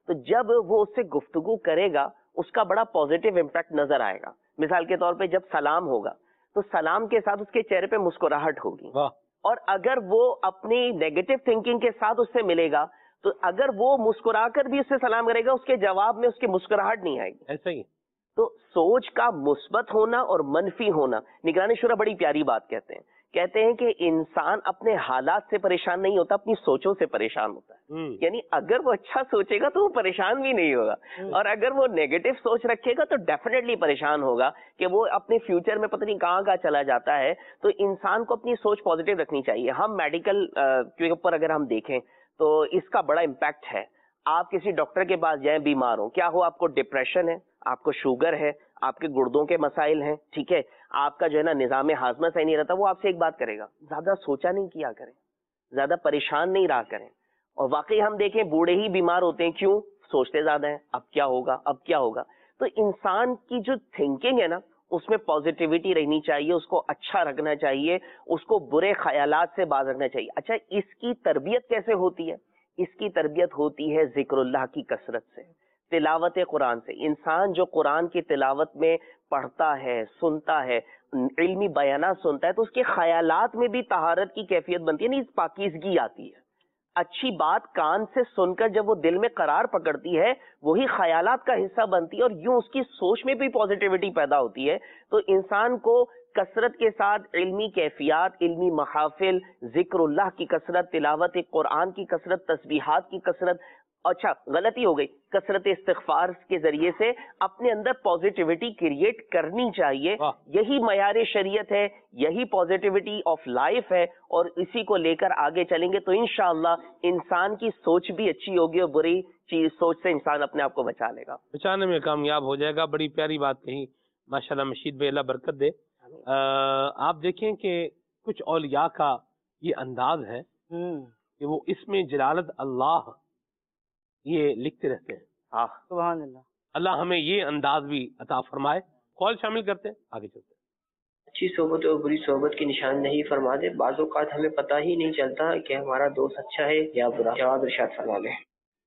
تو جب وہ اس سے گفتگو کرے گا اس کا بڑا پازیٹیو امپیکٹ نظر آئے گا. مثال کے طور پہ جب سلام ہوگا تو سلام کے ساتھ اس کے چہرے پہ مسکراہٹ ہوگی, اور اگر وہ اپنی نیگیٹو تھنکنگ کے ساتھ اس سے ملے گا تو اگر وہ مسکرا کر بھی اس سے سلام کرے گا اس کے جواب میں اس کی مسکراہٹ نہیں آئے گی. ایسا ہی. تو سوچ کا مثبت ہونا اور منفی ہونا, نگران شورا بڑی پیاری بات کہتے ہیں, کہتے ہیں کہ انسان اپنے حالات سے پریشان نہیں ہوتا, اپنی سوچوں سے پریشان ہوتا ہے. یعنی اگر وہ اچھا سوچے گا تو وہ پریشان بھی نہیں ہوگا, اور اگر وہ نیگیٹو سوچ رکھے گا تو ڈیفینیٹلی پریشان ہوگا کہ وہ اپنے فیوچر میں پتہ نہیں کہاں کہاں چلا جاتا ہے. تو انسان کو اپنی سوچ پازیٹیو رکھنی چاہیے. ہم میڈیکل کے اوپر اگر ہم دیکھیں تو اس کا بڑا امپیکٹ ہے. آپ کسی ڈاکٹر کے پاس جائیں بیمار ہو, کیا ہو, آپ کو ڈپریشن ہے, آپ کو شوگر ہے, آپ کے گردوں کے مسائل ہیں, ٹھیک ہے, آپ کا جو ہے نا نظام ہاضمہ صحیح نہیں رہتا, وہ آپ سے ایک بات کرے گا, زیادہ سوچا نہیں کیا کریں, زیادہ پریشان نہیں رہا کریں. اور واقعی ہم دیکھیں بوڑھے ہی بیمار ہوتے ہیں, کیوں؟ سوچتے زیادہ ہیں, اب کیا ہوگا, اب کیا ہوگا. تو انسان کی جو تھنکنگ ہے نا اس میں پازیٹیوٹی رہنی چاہیے, اس کو اچھا رکھنا چاہیے, اس کو برے خیالات سے باز رکھنا چاہیے. اچھا, اس کی تربیت کیسے ہوتی ہے؟ اس کی تربیت ہوتی ہے ذکر اللہ کی کثرت سے, تلاوت قرآن سے. انسان جو قرآن کی تلاوت میں پڑھتا ہے, سنتا ہے, علمی بیانات سنتا ہے, تو اس کے خیالات میں بھی طہارت کی کیفیت بنتی ہے, نہیں پاکیزگی آتی ہے. اچھی بات کان سے سن کر جب وہ دل میں قرار پکڑتی ہے وہی خیالات کا حصہ بنتی ہے, اور یوں اس کی سوچ میں بھی پازیٹیوٹی پیدا ہوتی ہے. تو انسان کو کثرت کے ساتھ علمی کیفیات, علمی محافل, ذکر اللہ کی کثرت, تلاوت قرآن کی کثرت, تسبیحات کی کثرت, اچھا غلطی ہو گئی, کثرت استغفار کے ذریعے سے اپنے اندر پازیٹیوٹی کریٹ کرنی چاہیے. یہی معیار شریعت ہے, یہی پازیٹیوٹی آف لائف ہے, اور اسی کو لے کر آگے چلیں گے تو انشاءاللہ انسان کی سوچ بھی اچھی ہوگی, اور بری چیز سوچ سے انسان اپنے آپ کو بچا لے گا, بچانے میں کامیاب ہو جائے گا. بڑی پیاری بات کہی ماشاءاللہ مشید بھائی, اللہ برکت دے. آپ دیکھیں کہ کچھ اولیاء کا یہ انداز ہے کہ وہ اس میں جلالت اللہ یہ لکھتے رہتے ہیں. ہاں سبحان اللہ. اللہ ہمیں یہ انداز بھی عطا فرمائے. کال شامل کرتے ہیں, آگے چلتے ہیں. اچھی صحبت اور بری صحبت کی نشان نہیں فرما دے. بعض اوقات ہمیں پتہ ہی نہیں چلتا کہ ہمارا دوست اچھا ہے یا برا. جواب ارشاد فرما دیں.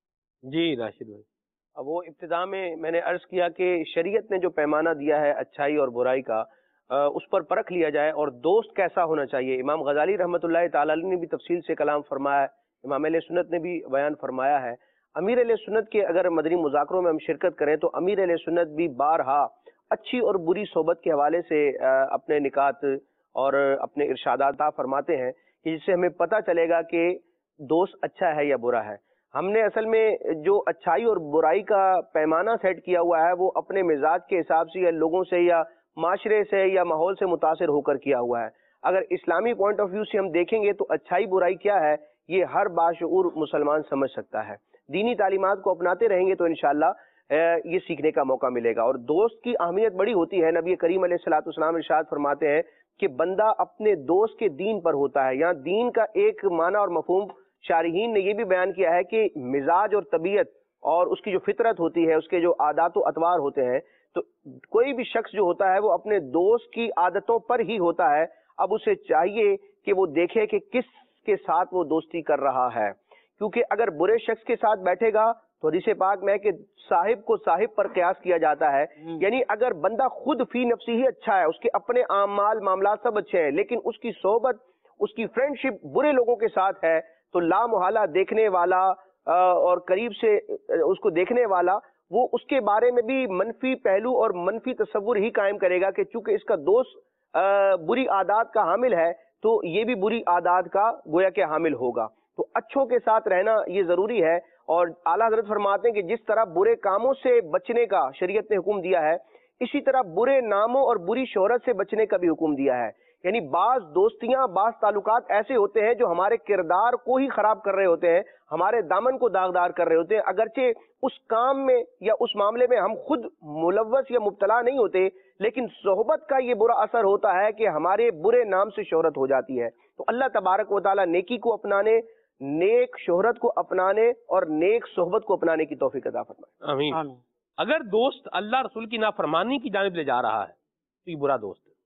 جی راشد بھائی. اب وہ ابتدا میں میں نے عرض کیا کہ شریعت نے جو پیمانہ دیا ہے اچھائی اور برائی کا, اس پر پرکھ لیا جائے, اور دوست کیسا ہونا چاہیے. امام غزالی رحمۃ اللہ تعالی علیہ نے بھی تفصیل سے کلام فرمایا ہے, امام اہل سنت نے بھی بیان فرمایا ہے. امیر اہل سنت کے اگر مدنی مذاکروں میں ہم شرکت کریں تو امیر اہل سنت بھی بارہا اچھی اور بری صحبت کے حوالے سے اپنے نکات اور اپنے ارشادات فرماتے ہیں کہ جس سے ہمیں پتہ چلے گا کہ دوست اچھا ہے یا برا ہے. ہم نے اصل میں جو اچھائی اور برائی کا پیمانہ سیٹ کیا ہوا ہے وہ اپنے مزاج کے حساب سے یا لوگوں سے یا معاشرے سے یا ماحول سے متاثر ہو کر کیا ہوا ہے. اگر اسلامی پوائنٹ آف ویو سے ہم دیکھیں گے تو اچھائی برائی کیا ہے یہ ہر باشعور مسلمان سمجھ سکتا ہے. دینی تعلیمات کو اپناتے رہیں گے تو انشاءاللہ یہ سیکھنے کا موقع ملے گا. اور دوست کی اہمیت بڑی ہوتی ہے. نبی کریم علیہ الصلوۃ والسلام ارشاد فرماتے ہیں کہ بندہ اپنے دوست کے دین پر ہوتا ہے. یہاں دین کا ایک معنی اور مفہوم شارحین نے یہ بھی بیان کیا ہے کہ مزاج اور طبیعت اور اس کی جو فطرت ہوتی ہے, اس کے جو عادات و اطوار ہوتے ہیں, تو کوئی بھی شخص جو ہوتا ہے وہ اپنے دوست کی عادتوں پر ہی ہوتا ہے. اب اسے چاہیے کہ وہ دیکھے کہ کس کے ساتھ وہ دوستی کر رہا ہے, کیونکہ اگر برے شخص کے ساتھ بیٹھے گا تو حدیث پاک میں کہ صاحب کو صاحب پر قیاس کیا جاتا ہے. یعنی اگر بندہ خود فی نفسی ہی اچھا ہے, اس کے اپنے اعمال معاملات سب اچھے ہیں, لیکن اس کی صحبت اس کی فرینڈشپ برے لوگوں کے ساتھ ہے, تو لا محالہ دیکھنے والا اور قریب سے اس کو دیکھنے والا وہ اس کے بارے میں بھی منفی پہلو اور منفی تصور ہی قائم کرے گا کہ چونکہ اس کا دوست بری عادات کا حامل ہے تو یہ بھی بری عادات کا گویا کہ حامل ہوگا. تو اچھوں کے ساتھ رہنا یہ ضروری ہے. اور اعلیٰ حضرت فرماتے ہیں کہ جس طرح برے کاموں سے بچنے کا شریعت نے حکم دیا ہے, اسی طرح برے ناموں اور بری شہرت سے بچنے کا بھی حکم دیا ہے. یعنی بعض دوستیاں بعض تعلقات ایسے ہوتے ہیں جو ہمارے کردار کو ہی خراب کر رہے ہوتے ہیں, ہمارے دامن کو داغدار کر رہے ہوتے ہیں, اگرچہ اس کام میں یا اس معاملے میں ہم خود ملوث یا مبتلا نہیں ہوتے, لیکن صحبت کا یہ برا اثر ہوتا ہے کہ ہمارے برے نام سے شہرت ہو جاتی ہے. تو اللہ تبارک و تعالیٰ نیکی کو اپنانے, نیک شہرت کو اپنانے اور نیک صحبت کو اپنانے کی توفیق عطا فرمائے. آمین. اگر دوست اللہ رسول کی نافرمانی کی جانب لے جا رہا ہے تو یہ برا دوست ہے.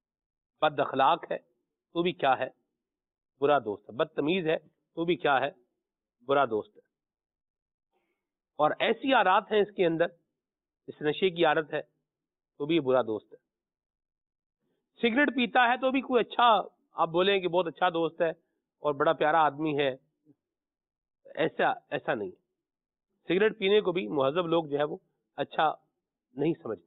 بد اخلاق ہے تو بھی کیا ہے, برا دوست ہے. بدتمیز ہے تو بھی کیا ہے, برا دوست ہے. اور ایسی عادات ہیں اس کے اندر، اس نشے کی عادت ہے تو بھی یہ برا دوست ہے. سگریٹ پیتا ہے تو بھی کوئی اچھا آپ بولیں کہ بہت اچھا دوست ہے اور بڑا پیارا آدمی ہے، ایسا ایسا نہیں. سگریٹ پینے کو بھی مہذب لوگ جو ہے وہ اچھا نہیں سمجھتے.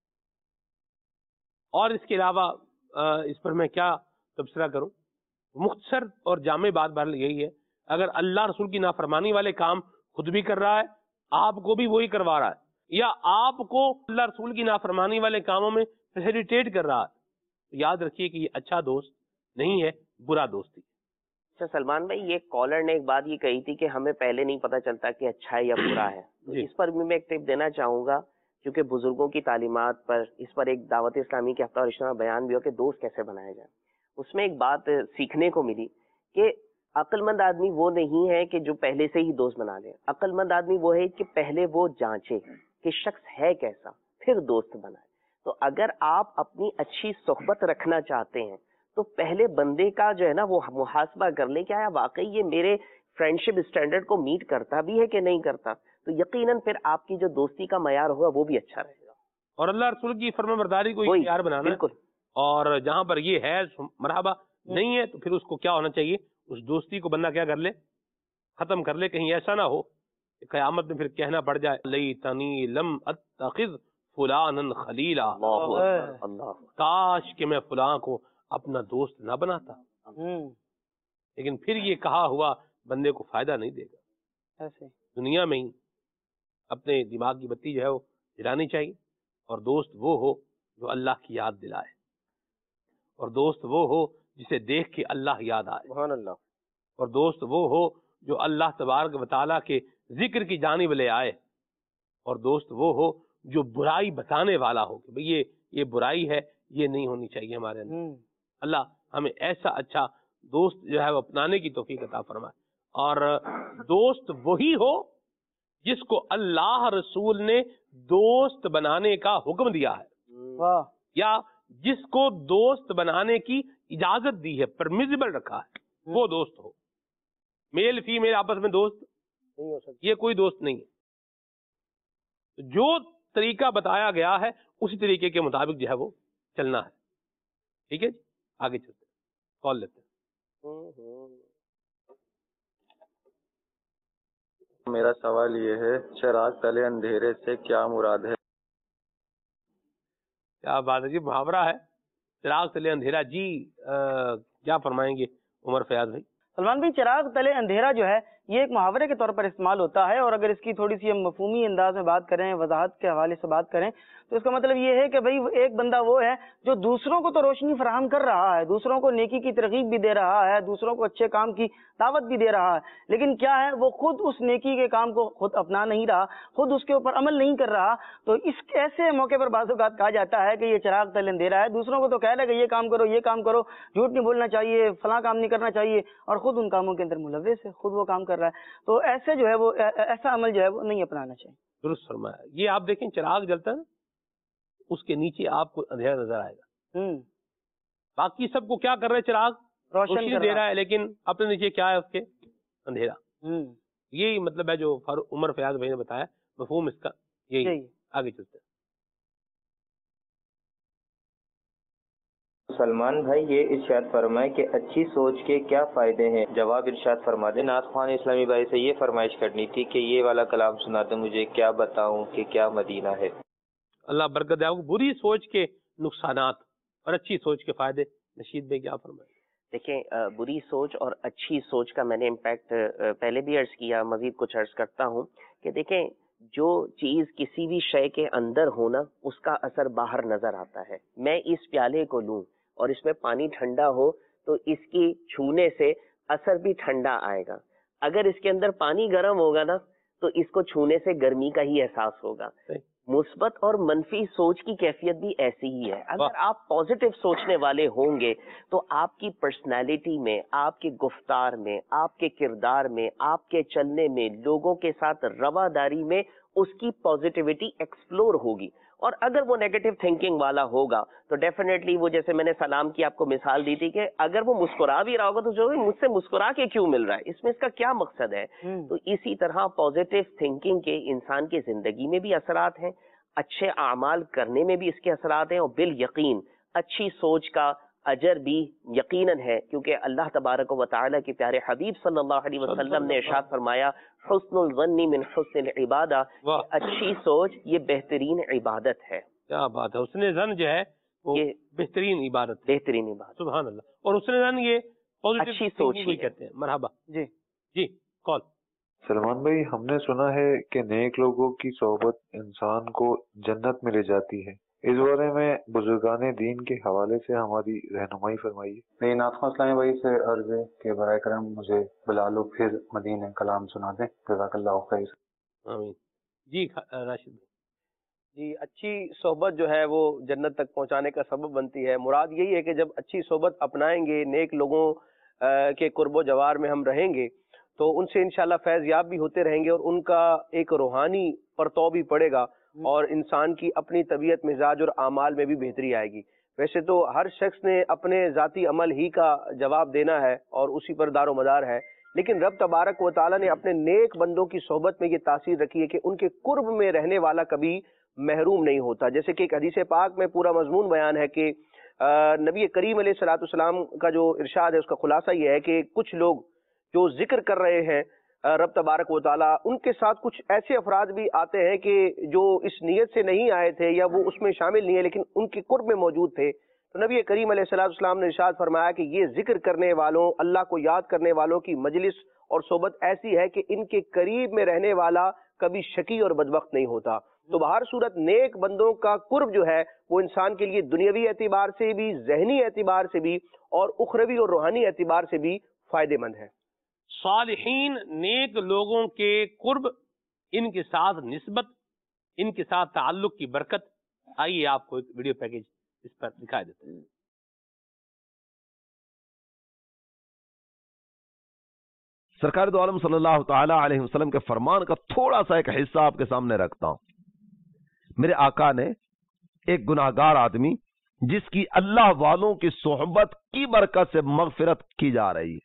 اور اس کے علاوہ اس پر میں کیا تبصرہ کروں، مختصر اور جامع بات بہرحال یہی ہے، اگر اللہ رسول کی نافرمانی والے کام خود بھی کر رہا ہے، آپ کو بھی وہی کروا رہا ہے، یا آپ کو اللہ رسول کی نافرمانی والے کاموں میں فیسیلیٹیٹ کر رہا ہے، تو یاد رکھیے کہ یہ اچھا دوست نہیں ہے، برا دوستی. اچھا سلمان بھائی، یہ کالر نے ایک بات یہ کہی تھی کہ ہمیں پہلے نہیں پتا چلتا کہ اچھا ہے یا برا ہے. جی. اس پر بھی میں ایک ٹپ دینا چاہوں گا، کیونکہ بزرگوں کی تعلیمات پر اس پر ایک دعوت اسلامی کے ہفتہ اور اجتماع بیان بھی ہو کہ دوست کیسے بنایا جائے. اس میں ایک بات سیکھنے کو ملی کہ عقل مند آدمی وہ نہیں ہے کہ جو پہلے سے ہی دوست بنا لے. عقل مند آدمی وہ ہے کہ پہلے وہ جانچے کہ شخص ہے کیسا، پھر دوست بنائے. تو اگر آپ اپنی اچھی صحبت رکھنا چاہتے ہیں تو پہلے بندے کا جو ہے نا وہ محاسبہ کر لیں کہ آیا واقعی یہ میرے فرینڈشپ اسٹینڈرڈ کو میٹ کرتا بھی ہے کہ نہیں کرتا. تو یقیناً پھر آپ کی جو دوستی کا معیار ہوگا وہ بھی اچھا رہے گا. اور اللہ رسول کی فرما برداری کو وہی، اختیار بنانا ہے. بالکل. اور جہاں پر یہ ہے مرحبا نہیں ہے تو پھر اس کو کیا ہونا چاہیے، اس دوستی کو بندہ کیا کر لے، ختم کر لے. کہیں ایسا نہ ہو کہ قیامت میں پھر کہنا پڑ جائے لیتنی لم اتخذ فلانا خلیلا، اللہ، کاش کہ میں فلاں کو اپنا دوست نہ بناتا. لیکن پھر یہ کہا ہوا بندے کو فائدہ نہیں دے گا. دنیا میں ہی اپنے دماغ کی بتی جو ہے وہ جلانی چاہیے، اور دوست وہ ہو جو اللہ کی یاد دلائے، اور دوست وہ ہو جسے دیکھ کے اللہ یاد آئے. سبحان اللہ. اور دوست وہ ہو جو اللہ تبارک و تعالیٰ کے ذکر کی جانب لے آئے. اور دوست وہ ہو جو برائی بتانے والا ہو کہ بھئی یہ یہ برائی ہے، یہ نہیں ہونی چاہیے ہمارے اندر. اللہ ہمیں ایسا اچھا دوست جو ہے وہ اپنانے کی توفیق عطا فرمائے. اور دوست وہی ہو جس کو اللہ رسول نے دوست بنانے کا حکم دیا ہے، یا جس کو دوست بنانے کی اجازت دی ہے، پرمیزیبل رکھا ہے، وہ دوست ہو. میل فیمیل آپس میں دوست نہیں ہو سکتے، یہ کوئی دوست نہیں ہے. جو طریقہ بتایا گیا ہے اسی طریقے کے مطابق جو ہے وہ چلنا ہے. ٹھیک ہے جی، آگے چلتے ہیں، کال لیتے ہیں. میرا سوال یہ ہے، چراغ تلے اندھیرے سے کیا مراد ہے؟ کیا بات ہے جی، محاورہ ہے چراغ تلے اندھیرا. جی کیا فرمائیں گے عمر فیاض بھائی؟ سلمان بھائی، چراغ تلے اندھیرا جو ہے یہ ایک محاورے کے طور پر استعمال ہوتا ہے، اور اگر اس کی تھوڑی سی ہم مفہومی انداز میں بات کریں، وضاحت کے حوالے سے بات کریں، تو اس کا مطلب یہ ہے کہ بھائی ایک بندہ وہ ہے جو دوسروں کو تو روشنی فراہم کر رہا ہے، دوسروں کو نیکی کی ترغیب بھی دے رہا ہے، دوسروں کو اچھے کام کی دعوت بھی دے رہا ہے، لیکن کیا ہے وہ خود اس نیکی کے کام کو خود اپنا نہیں رہا، خود اس کے اوپر عمل نہیں کر رہا. تو اس ایسے موقع پر بعض اوقات کہا جاتا ہے کہ یہ چراغ تلے اندھیرا ہے. دوسروں کو تو کہہ رہا ہے کہ یہ کام کرو، یہ کام کرو، جھوٹ نہیں بولنا چاہیے، فلاں کام نہیں کرنا چاہیے، اور خود ان کاموں کے اندر ملوث ہے، خود وہ کام کر رہا ہے. تو ایسے جو ہے وہ ایسا عمل جو ہے وہ نہیں اپنانا چاہیے. درست فرمایا. یہ آپ دیکھیں چراغ جلتا ہے نا، اس کے نیچے آپ کو اندھیرا نظر آئے گا. باقی سب کو کیا کر رہے چراغ روشنی دے رہا ہے، لیکن اپنے نیچے کیا ہے اس کے، اندھیرا. یہی مطلب ہے جو عمر فیاض بھائی نے بتایا، مفہوم اس کا یہی. آگے چلتے ہیں. سلمان بھائی، یہ ارشاد فرمائے کہ اچھی سوچ کے کیا فائدے ہیں؟ جواب ارشاد فرما دیں. ناز خوان اسلامی بھائی سے یہ فرمائش کرنی تھی کہ یہ والا کلام سنا دیں مجھے، کیا بتاؤں کہ کیا مدینہ ہے. اللہ برکت دے. بری سوچ کے نقصانات اور اچھی سوچ کے فائدے نشید بھائی کیا فرمائے؟ دیکھیں، بری سوچ اور اچھی سوچ کا میں نے امپیکٹ پہلے بھی عرض کیا، مزید کچھ عرض کرتا ہوں کہ دیکھیں، جو چیز کسی بھی شے کے اندر ہونا اس کا اثر باہر نظر آتا ہے. میں اس پیالے کو لوں اور اس میں پانی ٹھنڈا ہو تو اس کی چھونے سے اثر بھی ٹھنڈا آئے گا. اگر اس کے اندر پانی گرم ہوگا نا تو اس کو چھونے سے گرمی کا ہی احساس ہوگا. مثبت اور منفی سوچ کی کیفیت بھی ایسی ہی ہے. اگر آپ پازیٹیو سوچنے والے ہوں گے تو آپ کی پرسنالٹی میں، آپ کے گفتار میں، آپ کے کردار میں، آپ کے چلنے میں، لوگوں کے ساتھ رواداری میں اس کی پازیٹیوٹی ایکسپلور ہوگی. اور اگر وہ نیگیٹو تھنکنگ والا ہوگا تو ڈیفینیٹلی وہ جیسے میں نے سلام کی آپ کو مثال دی تھی کہ اگر وہ مسکرا بھی رہا ہوگا تو جو مجھ سے مسکرا کے کیوں مل رہا ہے, اس میں اس کا کیا مقصد ہے. تو اسی طرح پازیٹیو تھنکنگ کے انسان کی زندگی میں بھی اثرات ہیں, اچھے اعمال کرنے میں بھی اس کے اثرات ہیں, اور بالیقین اچھی سوچ کا اجر بھی یقیناً ہے, کیونکہ اللہ تبارک و تعالیٰ کے پیارے حبیب صلی اللہ علیہ وسلم نے ارشاد فرمایا حسن الظن من حسن العبادہ, اچھی سوچ یہ بہترین عبادت ہے. کیا بات ہے, حسن ظن جو ہے وہ یہ بہترین عبادت, بہترین عبادت, سبحان اللہ. اور حسن ظن یہ اچھی سوچ بھی کہتے ہیں. مرحبا. جی جی کال. سلمان بھائی, ہم نے سنا ہے کہ نیک لوگوں کی صحبت انسان کو جنت میں لے جاتی ہے, اس بارے میں بزرگان دین کے حوالے سے ہماری رہنمائی فرمائیے. میری ناطخواں اسلامی بھائی سے عرض ہے کہ برائے کرم مجھے بلا لو پھر مدینہ کلام سنا دیں. جزاک اللہ خیر. آمین. جی راشد بھائی. جی, اچھی صحبت جو ہے وہ جنت تک پہنچانے کا سبب بنتی ہے. مراد یہی ہے کہ جب اچھی صحبت اپنائیں گے, نیک لوگوں کے قرب و جوار میں ہم رہیں گے تو ان سے انشاءاللہ فیض یاب بھی ہوتے رہیں گے, اور ان کا ایک روحانی پرتو بھی پڑے گا, اور انسان کی اپنی طبیعت مزاج اور اعمال میں بھی بہتری آئے گی. ویسے تو ہر شخص نے اپنے ذاتی عمل ہی کا جواب دینا ہے اور اسی پر دار و مدار ہے, لیکن رب تبارک و تعالیٰ نے اپنے نیک بندوں کی صحبت میں یہ تاثیر رکھی ہے کہ ان کے قرب میں رہنے والا کبھی محروم نہیں ہوتا. جیسے کہ ایک حدیث پاک میں پورا مضمون بیان ہے کہ نبی کریم علیہ الصلوۃ والسلام کا جو ارشاد ہے اس کا خلاصہ یہ ہے کہ کچھ لوگ جو ذکر کر رہے ہیں رب تبارک و تعالیٰ, ان کے ساتھ کچھ ایسے افراد بھی آتے ہیں کہ جو اس نیت سے نہیں آئے تھے یا وہ اس میں شامل نہیں ہے لیکن ان کے قرب میں موجود تھے. تو نبی کریم علیہ الصلوۃ والسلام نے ارشاد فرمایا کہ یہ ذکر کرنے والوں, اللہ کو یاد کرنے والوں کی مجلس اور صحبت ایسی ہے کہ ان کے قریب میں رہنے والا کبھی شقی اور بدبخت نہیں ہوتا. تو بہر صورت نیک بندوں کا قرب جو ہے وہ انسان کے لیے دنیاوی اعتبار سے بھی, ذہنی اعتبار سے بھی, اور اخروی اور روحانی اعتبار سے بھی فائدے مند ہے. صالحین نیک لوگوں کے قرب, ان کے ساتھ نسبت, ان کے ساتھ تعلق کی برکت. آئیے آپ کو ایک ویڈیو پیکیج اس پر دکھائی دیتے ہیں. سرکار دو عالم صلی اللہ تعالی علیہ وسلم کے فرمان کا تھوڑا سا ایک حصہ آپ کے سامنے رکھتا ہوں. میرے آقا نے ایک گناہگار آدمی جس کی اللہ والوں کی صحبت کی برکت سے مغفرت کی جا رہی ہے,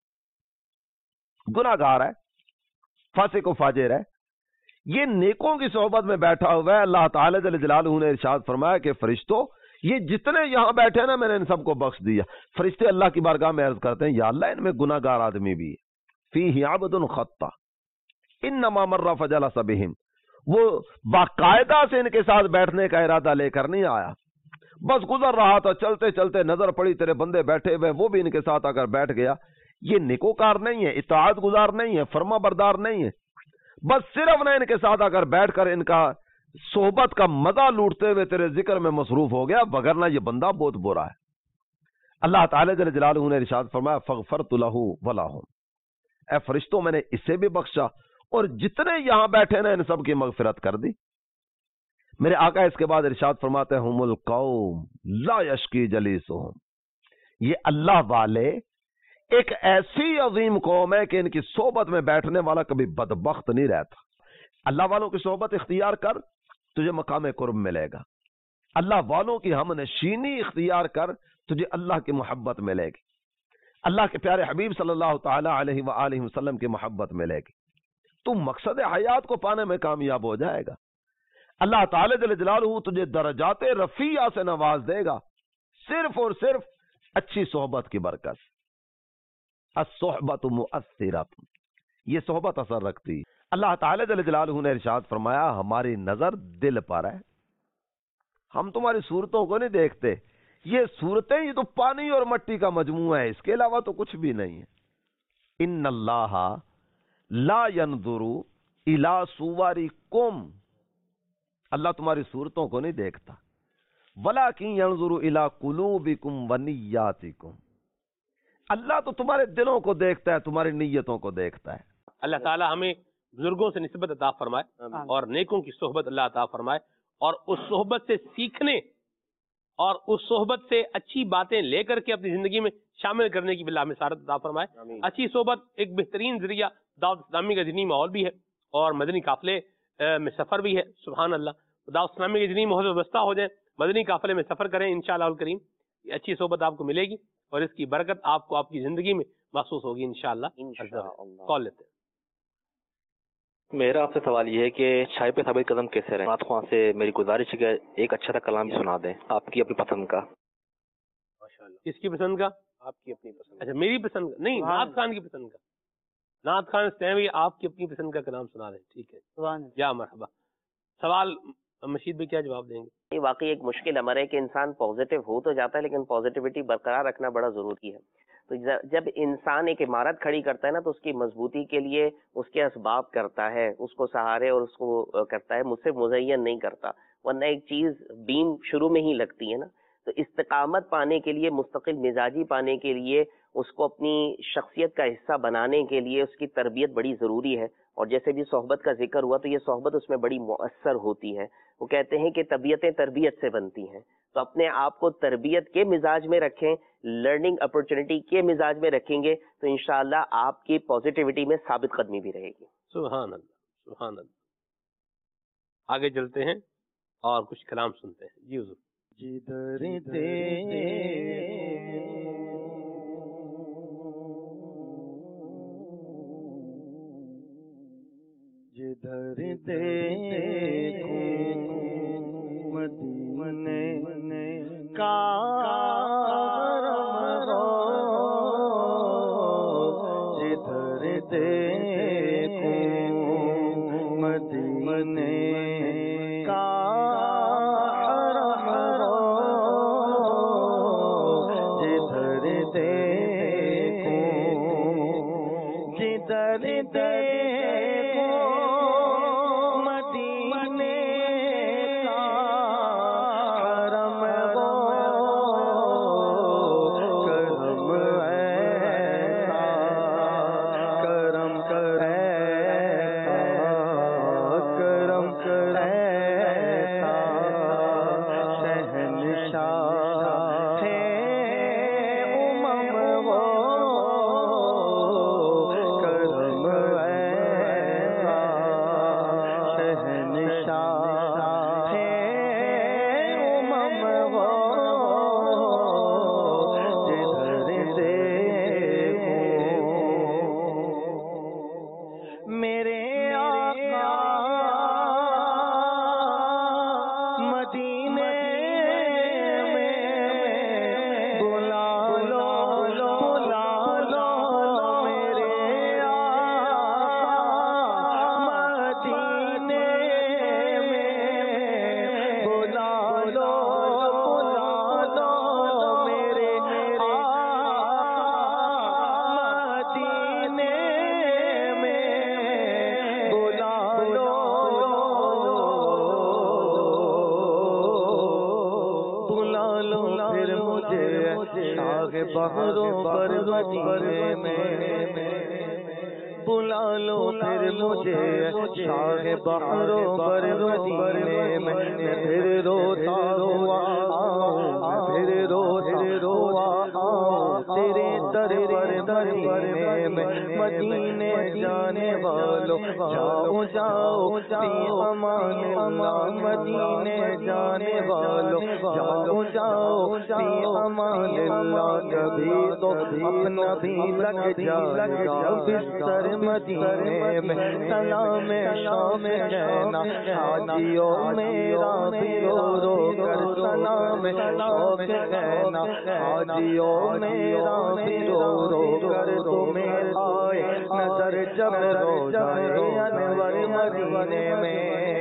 گناہگار ہے, فاسق و فاجر ہے, یہ نیکوں کی صحبت میں بیٹھا ہوا ہے. اللہ تعالی جل جلالہ نے ارشاد فرمایا کہ فرشتوں, یہ جتنے یہاں بیٹھے نا میں نے ان سب کو بخش دیا. فرشتے اللہ کی بارگاہ میں عرض کرتے ہیں, یا اللہ ان میں گناہگار آدمی بھی ہے. فیہ عبد خطا انما مر فجلس بہم, وہ باقاعدہ سے ان کے ساتھ بیٹھنے کا ارادہ لے کر نہیں آیا, بس گزر رہا تھا, چلتے چلتے نظر پڑی تیرے بندے بیٹھے ہوئے, وہ بھی ان کے ساتھ اگر بیٹھ گیا. یہ نیکوکار نہیں ہے, اطاعت گزار نہیں ہے, فرما بردار نہیں ہے, بس صرف نہ ان کے ساتھ اگر بیٹھ کر ان کا صحبت کا مزہ لوٹتے ہوئے تیرے ذکر میں مصروف ہو گیا, وگرنہ یہ بندہ بہت برا ہے. اللہ تعالی جل جلالہ نے ارشاد فرمایا فغفرت لہ ولہم, اے فرشتوں میں نے اسے بھی بخشا اور جتنے یہاں بیٹھے نا ان سب کی مغفرت کر دی. میرے آقا اس کے بعد ارشاد فرماتے ہیں ہم القوم لا یشکی جلیسہم, یہ اللہ والے ایک ایسی عظیم قوم ہے کہ ان کی صحبت میں بیٹھنے والا کبھی بدبخت نہیں رہتا. اللہ والوں کی صحبت اختیار کر, تجھے مقام قرب ملے گا. اللہ والوں کی ہم نشینی اختیار کر, تجھے اللہ کی محبت ملے گی. اللہ کے پیارے حبیب صلی اللہ تعالی علیہ وآلہ وسلم کی محبت ملے گی. تو مقصد حیات کو پانے میں کامیاب ہو جائے گا. اللہ تعالی جل جلالہ تجھے درجات رفیع سے نواز دے گا, صرف اور صرف اچھی صحبت کی برکت. الصحبت مؤثرۃ, یہ صحبت اثر رکھتی. اللہ تعالی جل جلالہ نے ارشاد فرمایا ہماری نظر دل پر ہے, ہم تمہاری صورتوں کو نہیں دیکھتے. یہ صورتیں یہ تو پانی اور مٹی کا مجموعہ ہے, اس کے علاوہ تو کچھ بھی نہیں ہے. ان اللہ لا ينظر الى صورکم, اللہ تمہاری صورتوں کو نہیں دیکھتا. ولکن ينظر الى قلوبکم ونیاتکم, اللہ تو تمہارے دلوں کو دیکھتا ہے, تمہاری نیتوں کو دیکھتا ہے. اللہ تعالی ہمیں بزرگوں سے نسبت عطا فرمائے اور نیکوں کی صحبت اللہ عطا فرمائے, اور اس صحبت سے سیکھنے اور اس صحبت سے اچھی باتیں لے کر کے اپنی زندگی میں شامل کرنے کی باللہ میں سعادت عطا فرمائے. اچھی صحبت ایک بہترین ذریعہ دعوت اسلامی کا دینی ماحول بھی ہے, اور مدنی قافلے میں سفر بھی ہے. سبحان اللہ. دعوت اسلامی کی جتنی محبت وابستہ ہو جائیں, مدنی قافلے میں سفر کریں, انشاءاللہ الکریم یہ اچھی صحبت آپ کو ملے گی اور اس کی برکت آپ کو آپ کی زندگی میں محسوس ہوگی انشاءاللہ. کال لیتے ہیں. میرا آپ سے سوال یہ ہے کہ چھائے پہ ثابت قدم کیسے رہیں؟ نعت خواں سے میری گزارش ہے کہ ایک اچھا سا کلام سنا دیں آپ کی اپنی پسند کا. کس کی پسند کا؟ آپ کی اپنی پسند. اچھا میری پسند کا نہیں, نعت خان کی پسند کا. نعت خان سے آپ کی اپنی پسند کا کلام سنا دیں. ٹھیک ہے, یا مرحبا. سوال مشید بھائی کیا جواب دیں گے؟ یہ واقعی ایک مشکل امر ہے کہ انسان پازیٹیو ہو تو جاتا ہے لیکن پازیٹیوٹی برقرار رکھنا بڑا ضروری ہے. تو جب انسان ایک عمارت کھڑی کرتا ہے نا تو اس کی مضبوطی کے لیے اس کے اسباب کرتا ہے, اس کو سہارے اور اس کو کرتا ہے, مجھ سے مزین نہیں کرتا. ورنہ ایک چیز بیم شروع میں ہی لگتی ہے نا. تو استقامت پانے کے لیے, مستقل مزاجی پانے کے لیے, اس کو اپنی شخصیت کا حصہ بنانے کے لیے اس کی تربیت بڑی ضروری ہے. اور جیسے بھی صحبت کا ذکر ہوا تو یہ صحبت اس میں بڑی مؤثر ہوتی ہے. وہ کہتے ہیں کہ طبیعتیں تربیت سے بنتی ہیں. تو اپنے آپ کو تربیت کے مزاج میں رکھیں, لرننگ اپرچونٹی کے مزاج میں رکھیں گے تو انشاءاللہ آپ کی پازیٹیوٹی میں ثابت قدمی بھی رہے گی. سبحان اللہ, سبحان اللہ. آگے چلتے ہیں اور کچھ کلام سنتے ہیں. جی حضور. جدھر جدھر دیکھوں مدینے کا جدھر دیکھوں مدینے کا جدھر دیکھوں جدھر دیکھوں مدینے کا حرم گو کرم ایسا کرم کر ایسا کرم کر ایسا شہنشاہ ہے امم وہ کرم ایسا شہنشاہ ہے امم وہ جدھر دیکھوں میرے آقا مدینے میں بلا لو بلا لو میرے آقا مدینے میں بلا لو بلا لو میرے آقا مدینے میں بلا لو بلا لو پھر مجھے شاغ بہروں پر مدینے میں بلا لو پھر مجھے شاغ بہروں پر مدینے میں پھر روتا ہوا آؤں پھر روتا ہوا آؤں تیرے در پر مدینے میں مدینے جانے والوں جاؤ جاؤ فی امان اللہ مدینے جانے والوں جاؤ جاؤ فی امان اللہ کبھی تو اپنا بھی لگ جائے گا بستر مدینے میں سلام شام کہنا حاجیو میرا بھی رو رو کر سلام شوق کہنا حاجیو میرا بھی رو رو کر تمہیں آئے نظر جب روزائے انور مدینے میں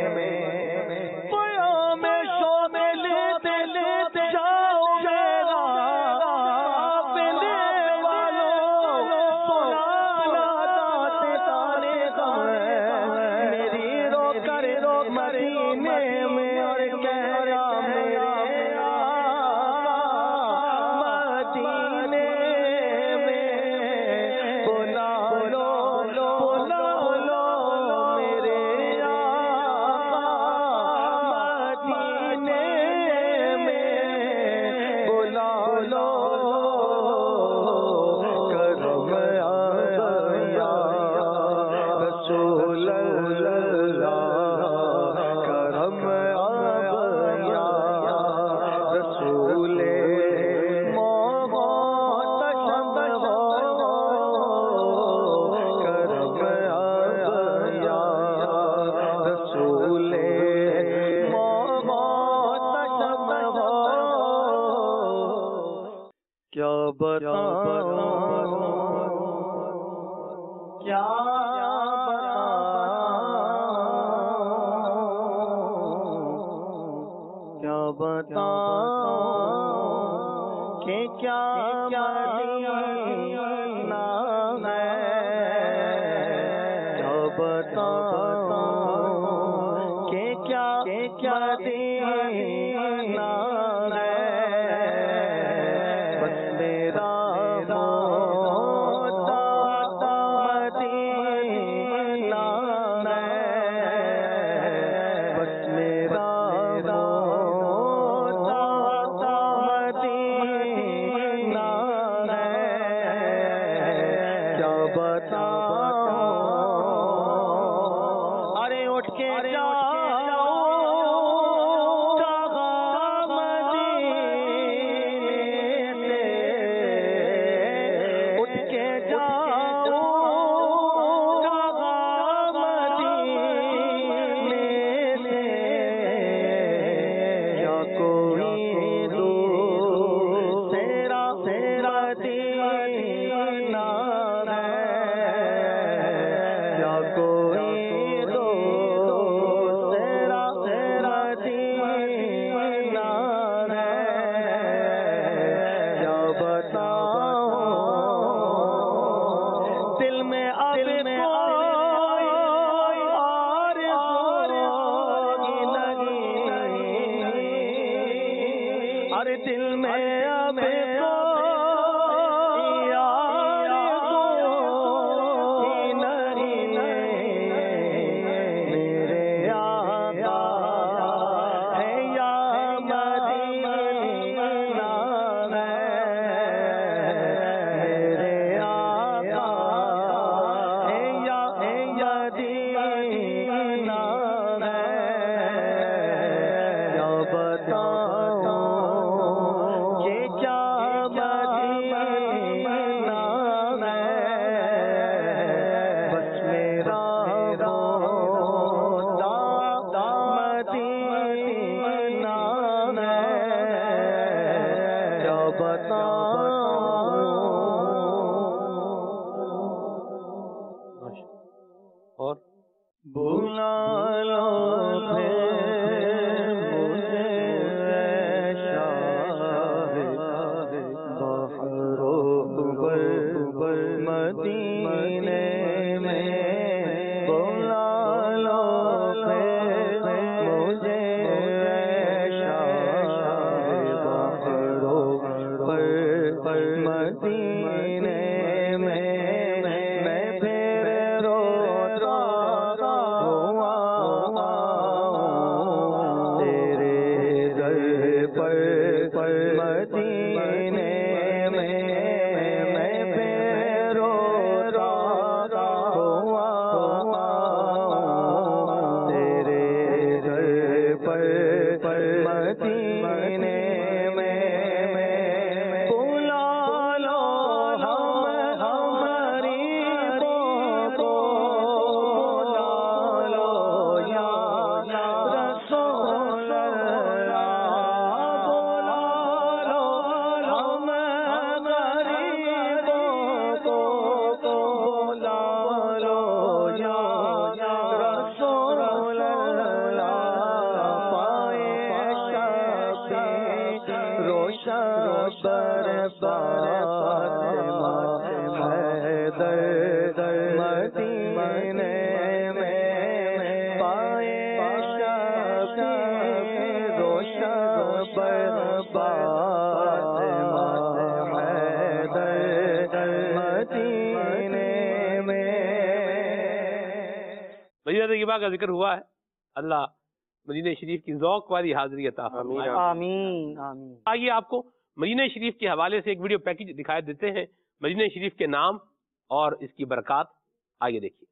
پیام شوق لیتے لیتے جاؤ میرا قافلے والوں سنانا داتے تانے غم میری رو کر رو مدینے میں اور کہنا میرے آقا مدینے میں بلا لو بلا لو میرے آقا بتاؤں کیا بتاؤں کیا بتاؤں کہ کیا مدینہ ہے کیا بتاؤں کہ کیا مدینہ ہے بس میرا اور بھولا لو مدینہ طیبہ کا ذکر ہوا ہے، اللہ مدینہ شریف کی ذوق والی حاضری عطا فرمائے۔ آمین آمین۔ آئیے آپ کو مدینہ شریف کے حوالے سے ایک ویڈیو پیکج دکھائی دیتے ہیں، مدینہ شریف کے نام اور اس کی برکات، آئیے دیکھیے۔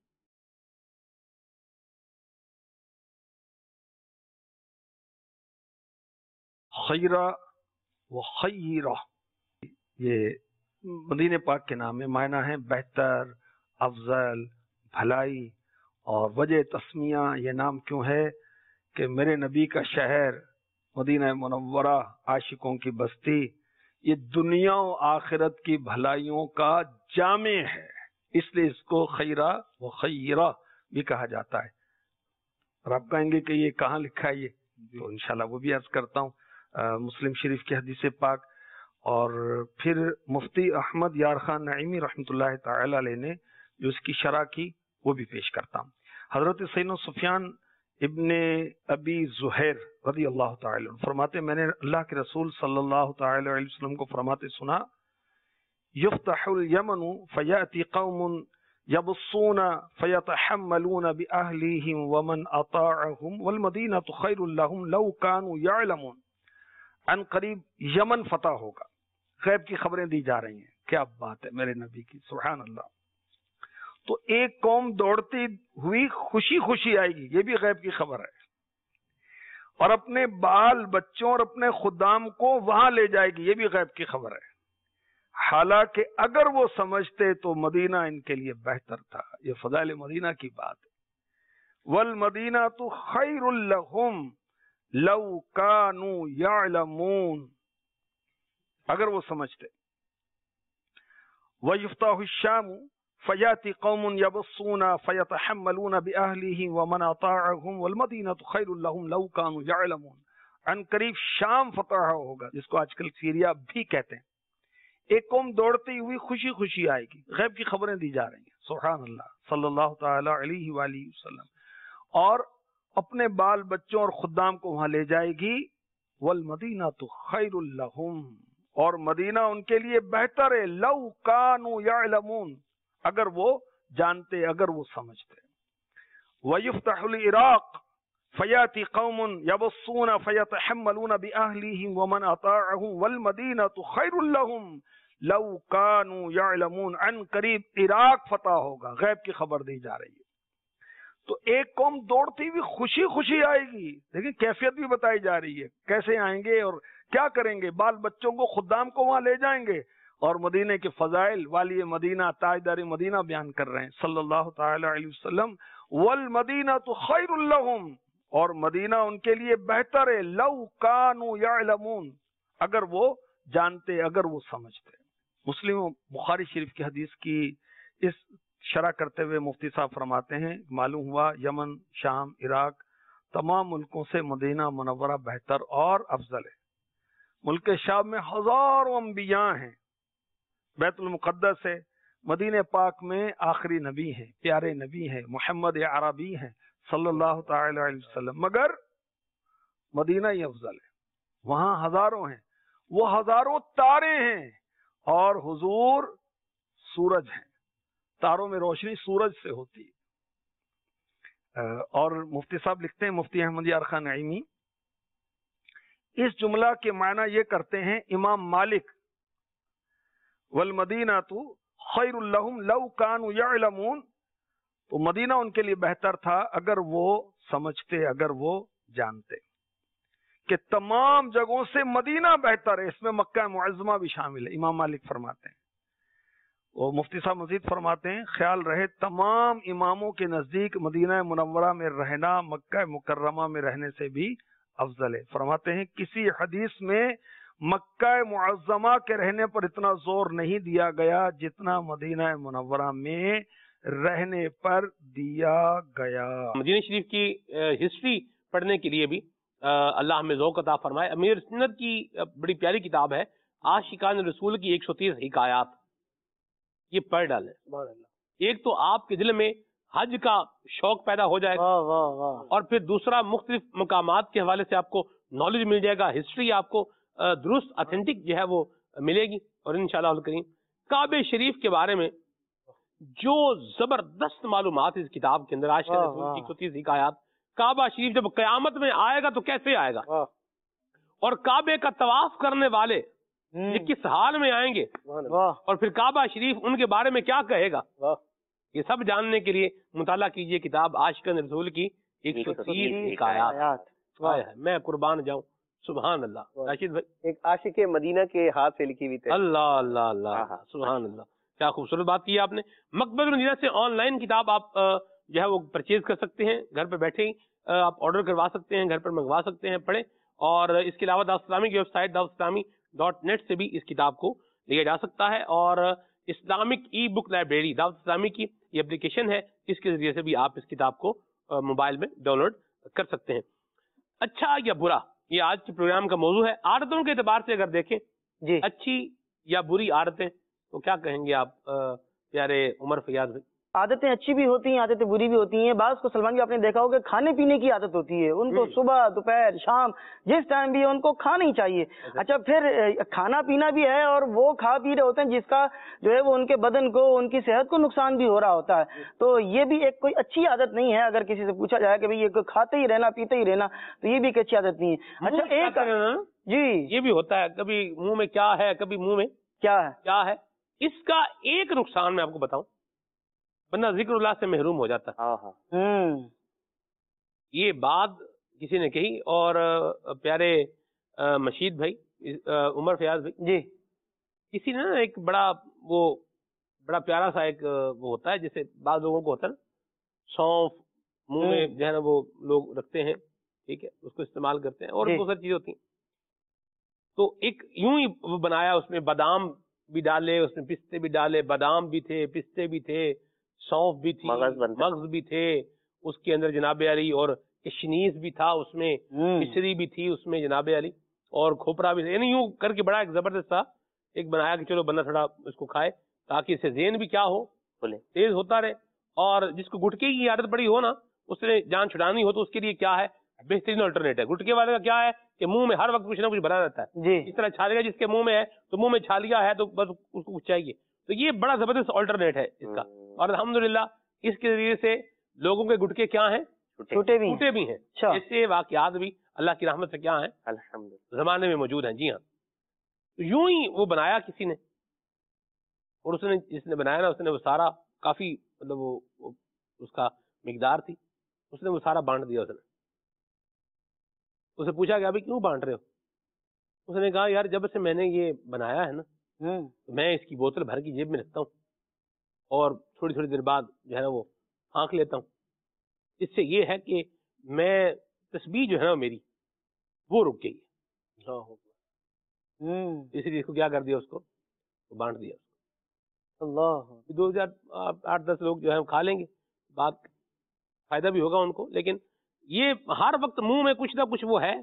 خیرہ و خیرہ، یہ مدینہ پاک کے نام میں معنی ہے بہتر، افضل، بھلائی، اور وجہ تسمیہ یہ نام کیوں ہے کہ میرے نبی کا شہر مدینہ منورہ، عاشقوں کی بستی، یہ دنیا و آخرت کی بھلائیوں کا جامع ہے، اس لیے اس کو خیرہ و خیرہ بھی کہا جاتا ہے۔ اور آپ کہیں گے کہ یہ کہاں لکھا ہے، یہ تو انشاءاللہ وہ بھی عرض کرتا ہوں، مسلم شریف کی حدیث پاک، اور پھر مفتی احمد یار خان نعیمی رحمۃ اللہ تعالی علیہ نے جو اس کی شرح کی وہ بھی پیش کرتا ہوں۔ حضرت سیدنا سفیان ابن ابی زہیر رضی اللہ تعالی عنہ فرماتے، میں نے اللہ کے رسول صلی اللہ تعالی علیہ وسلم کو فرماتے سنا، یفتح الیمن فیاتی قوم یبصون فیتحملون باہلیہم ومن اطاعہم والمدینۃ خیر لہم لو کانوا یعلمون۔ ان قریب یمن فتح ہوگا، غیب کی خبریں دی جا رہی ہیں، کیا بات ہے میرے نبی کی، سبحان اللہ۔ تو ایک قوم دوڑتی ہوئی خوشی خوشی آئے گی، یہ بھی غیب کی خبر ہے، اور اپنے بال بچوں اور اپنے خدام کو وہاں لے جائے گی، یہ بھی غیب کی خبر ہے۔ حالانکہ اگر وہ سمجھتے تو مدینہ ان کے لیے بہتر تھا، یہ فضائل مدینہ کی بات ہے۔ والمدینۃ خیر لہم لو کانوا یعلمون، اگر وہ سمجھتے۔ ویفتح الشام فیاتی قوم یبصون فیتحملون باہلیہم ومن اطاعہم والمدینۃ خیر لہم لو کانوا یعلمون۔ ان قریب شام فتح ہوگا، جس کو آج کل سیریا بھی کہتے ہیں۔ ایک قوم دوڑتی ہوئی خوشی خوشی آئے گی، غیب کی خبریں دی جا رہی ہیں، سبحان اللہ صلی اللہ تعالی علیہ وآلہ وسلم، اور اپنے بال بچوں اور خدام کو وہاں لے جائے گی۔ والمدینۃ خیر لہم، اور مدینہ ان کے لیے بہتر ہے، لو کانوا یعلمون، اگر وہ جانتے، اگر وہ سمجھتے۔ ویفتح العراق فیاتی قوم یبصون فیتحملون باہلیہم ومن اطاعہم والمدینۃ خیر لہم لو کانوا یعلمون۔ ان قریب عراق فتح ہوگا، غیب کی خبر دی جا رہی ہے۔ تو ایک قوم دوڑتی ہوئی خوشی خوشی آئے گی، لیکن کیفیت بھی بتائی جا رہی ہے، کیسے آئیں گے اور کیا کریں گے، بال بچوں کو خدام کو وہاں لے جائیں گے، اور مدینے کے فضائل والی مدینہ تاجدار مدینہ بیان کر رہے ہیں صلی اللہ تعالی علیہ وسلم۔ والمدینۃ خیر لہم، اور مدینہ ان کے لیے بہتر ہے، لو کانوا یعلمون، اگر وہ جانتے، اگر وہ سمجھتے۔ مسلم و بخاری شریف کی حدیث کی اس شرح کرتے ہوئے مفتی صاحب فرماتے ہیں، معلوم ہوا یمن، شام، عراق تمام ملکوں سے مدینہ منورہ بہتر اور افضل ہے۔ ملک شام میں ہزاروں انبیاء ہیں، بیت المقدس ہے، مدینہ پاک میں آخری نبی ہیں، پیارے نبی ہیں، محمد عربی ہیں صلی اللہ تعالی علیہ وسلم، مگر مدینہ ہی افضل ہے۔ وہاں ہزاروں ہیں، وہ ہزاروں تارے ہیں، اور حضور سورج ہیں، تاروں میں روشنی سورج سے ہوتی ہے۔ اور مفتی صاحب لکھتے ہیں، مفتی احمد یار خان نعیمی، اس جملہ کے معنی یہ کرتے ہیں امام مالک، والمدینۃ خیر لہم لو کانوا یعلمون، تو مدینہ ان کے لیے بہتر تھا اگر وہ سمجھتے، اگر وہ جانتے کہ تمام جگہوں سے مدینہ بہتر ہے، اس میں مکہ معظمہ بھی شامل ہے، امام مالک فرماتے ہیں۔ وہ مفتی صاحب مزید فرماتے ہیں، خیال رہے تمام اماموں کے نزدیک مدینہ منورہ میں رہنا مکہ مکرمہ میں رہنے سے بھی افضل ہے۔ فرماتے ہیں کسی حدیث میں مکہ معظمہ کے رہنے پر اتنا زور نہیں دیا گیا جتنا مدینہ منورہ میں رہنے پر دیا گیا۔ مدینہ شریف کی ہسٹری پڑھنے کے لیے بھی اللہ ہمیں ذوق عطا فرمائے۔ امیر سنت کی بڑی پیاری کتاب ہے عاشقان رسول کی ایک سو تیس حکایات، یہ پڑھ ڈالیں۔ ایک تو آپ کے دل میں حج کا شوق پیدا ہو جائے گا، اور پھر دوسرا مختلف مقامات کے حوالے سے آپ کو نالج مل جائے گا، ہسٹری آپ کو درست اتھینٹک جو ہے وہ ملے گی، اور انشاءاللہ الکریم کعبہ شریف کے بارے میں جو زبردست معلومات اس کتاب کے اندر، عاشقان رسول کی ایک سو تیس حکایات۔ کعبہ شریف جب قیامت میں آئے گا تو کیسے آئے گا، اور کعبے کا طواف کرنے والے یہ کس حال میں آئیں گے، اور پھر کعبہ شریف ان کے بارے میں کیا کہے گا، یہ سب جاننے کے لیے مطالعہ کیجئے کتاب عاشقان رسول کی ایک سو تیس حکایات۔ میں قربان جاؤں، سبحان اللہ۔ راشد بھائی، ایک عاشق مدینہ کے ہاتھ سے لکھی ہوئی تھی۔ اللہ اللہ اللہ، سبحان اللہ، کیا خوبصورت بات کی آپ نے۔ مکتبۃ المدینہ سے آن لائن کتاب آپ جو ہے وہ پرچیز کر سکتے ہیں، گھر پہ بیٹھے ہی آپ آرڈر کروا سکتے ہیں، گھر پر منگوا سکتے ہیں، پڑھیں۔ اور اس کے علاوہ دعوت اسلامی کی ویب سائٹ دعوت اسلامی ڈاٹ نیٹ سے بھی اس کتاب کو لیا جا سکتا ہے، اور اسلامک ای بک لائبریری دعوت اسلامی کی یہ اپلیکیشن ہے، اس کے ذریعے سے بھی آپ اس کتاب کو موبائل میں ڈاؤن لوڈ کر سکتے ہیں۔ اچھا یا برا، یہ آج کے پروگرام کا موضوع ہے۔ عادتوں کے اعتبار سے اگر دیکھیں جی اچھی یا بری عادتیں، تو کیا کہیں گے آپ پیارے عمر فیاض بھائی؟ عادتیں اچھی بھی ہوتی ہیں، عادتیں بری بھی ہوتی ہیں۔ بعض کو سلمان جی آپ نے دیکھا ہوگا کھانے پینے کی عادت ہوتی ہے، ان کو صبح دوپہر شام جس ٹائم بھی ہے ان کو کھانا ہی چاہیے۔ اچھا پھر کھانا پینا بھی ہے اور وہ کھا پی رہے ہوتے ہیں جس کا جو ہے وہ ان کے بدن کو، ان کی صحت کو نقصان بھی ہو رہا ہوتا ہے، تو یہ بھی ایک کوئی اچھی عادت نہیں ہے۔ اگر کسی سے پوچھا جائے کہ بھئی یہ کھاتے ہی رہنا پیتے ہی رہنا، تو یہ بھی ایک اچھی عادت نہیں ہے۔ اچھا ایک جی یہ بھی ہوتا ہے، کبھی منہ میں کیا ہے، کبھی منہ میں کیا ہے کیا ہے اس کا ایک نقصان میں آپ کو بتاؤں، بندہ ذکر اللہ سے محروم ہو جاتا ہے۔ یہ بات کسی نے کہی، اور پیارے مشید بھائی، عمر فیاض بھائی، جی کسی نے نا ایک بڑا وہ بڑا پیارا سا ایک وہ ہوتا ہے جیسے بعض لوگوں کو ہوتا ہے نا سونف منہ میں جو ہے نا وہ لوگ رکھتے ہیں، ٹھیک ہے، اس کو استعمال کرتے ہیں اور بہت ساری چیزیں ہوتی ہیں، تو ایک یوں ہی وہ بنایا، اس میں بادام بھی ڈالے، اس میں پستے بھی ڈالے، بادام بھی تھے، پستے بھی تھے، سونف بھی تھی، مغز بھی تھے اس کے اندر جناب علی، اور کشنیز بھی تھا اس میں، مصری بھی تھی اس میں جناب علی، اور کھوپرا بھی تھا، یعنی یوں کر کے بڑا ایک زبردست سا ایک بنایا کہ چلو بندہ تھوڑا اس کو کھائے تاکہ اسے ذہن بھی کیا ہو، تیز ہوتا رہے، اور جس کو گٹکے کی عادت پڑی ہو نا، اس نے جان چھڑانی ہو تو اس کے لیے کیا ہے بہترین آلٹرنیٹ ہے۔ گٹکے والے کا کیا ہے کہ منہ میں ہر وقت کچھ نہ کچھ بنا رہتا ہے، جی اس طرح چھالیا جس کے منہ میں ہے تو منہ میں چھالیا ہے تو بس اس کو کچھ چاہیے، تو یہ بڑا زبردست آلٹرنیٹ ہے اس کا، اور الحمدللہ اس کے ذریعے سے لوگوں کے گٹکے کیا ہیں، چھوٹے بھی چھوٹے بھی ہیں، ایسے واقعات بھی اللہ کی رحمت سے کیا ہیں الحمدللہ زمانے میں موجود ہیں۔ جی ہاں، تو یوں ہی وہ بنایا کسی نے، اور اس نے جس نے بنایا نا اس نے وہ سارا کافی مطلب وہ اس کا مقدار تھی، اس نے وہ سارا بانٹ دیا۔ اس نے اسے پوچھا کہ ابھی کیوں بانٹ رہے ہو؟ اس نے کہا یار جب سے میں نے یہ بنایا ہے نا، میں اس کی بوتل بھر کی جیب میں رکھتا ہوں اور تھوڑی تھوڑی دیر بعد جو ہے نا وہ پھانک لیتا ہوں، اس سے یہ ہے کہ میں تسبیح جو ہے نا میری وہ رک گئی ہے، اس لیے اس کو کیا کر دیا، اس کو بانٹ دیا۔ اللہ دو ہزار آٹھ دس لوگ جو ہے کھا لیں گے، بات فائدہ بھی ہوگا ان کو، لیکن یہ ہر وقت منہ میں کچھ نہ کچھ وہ ہے،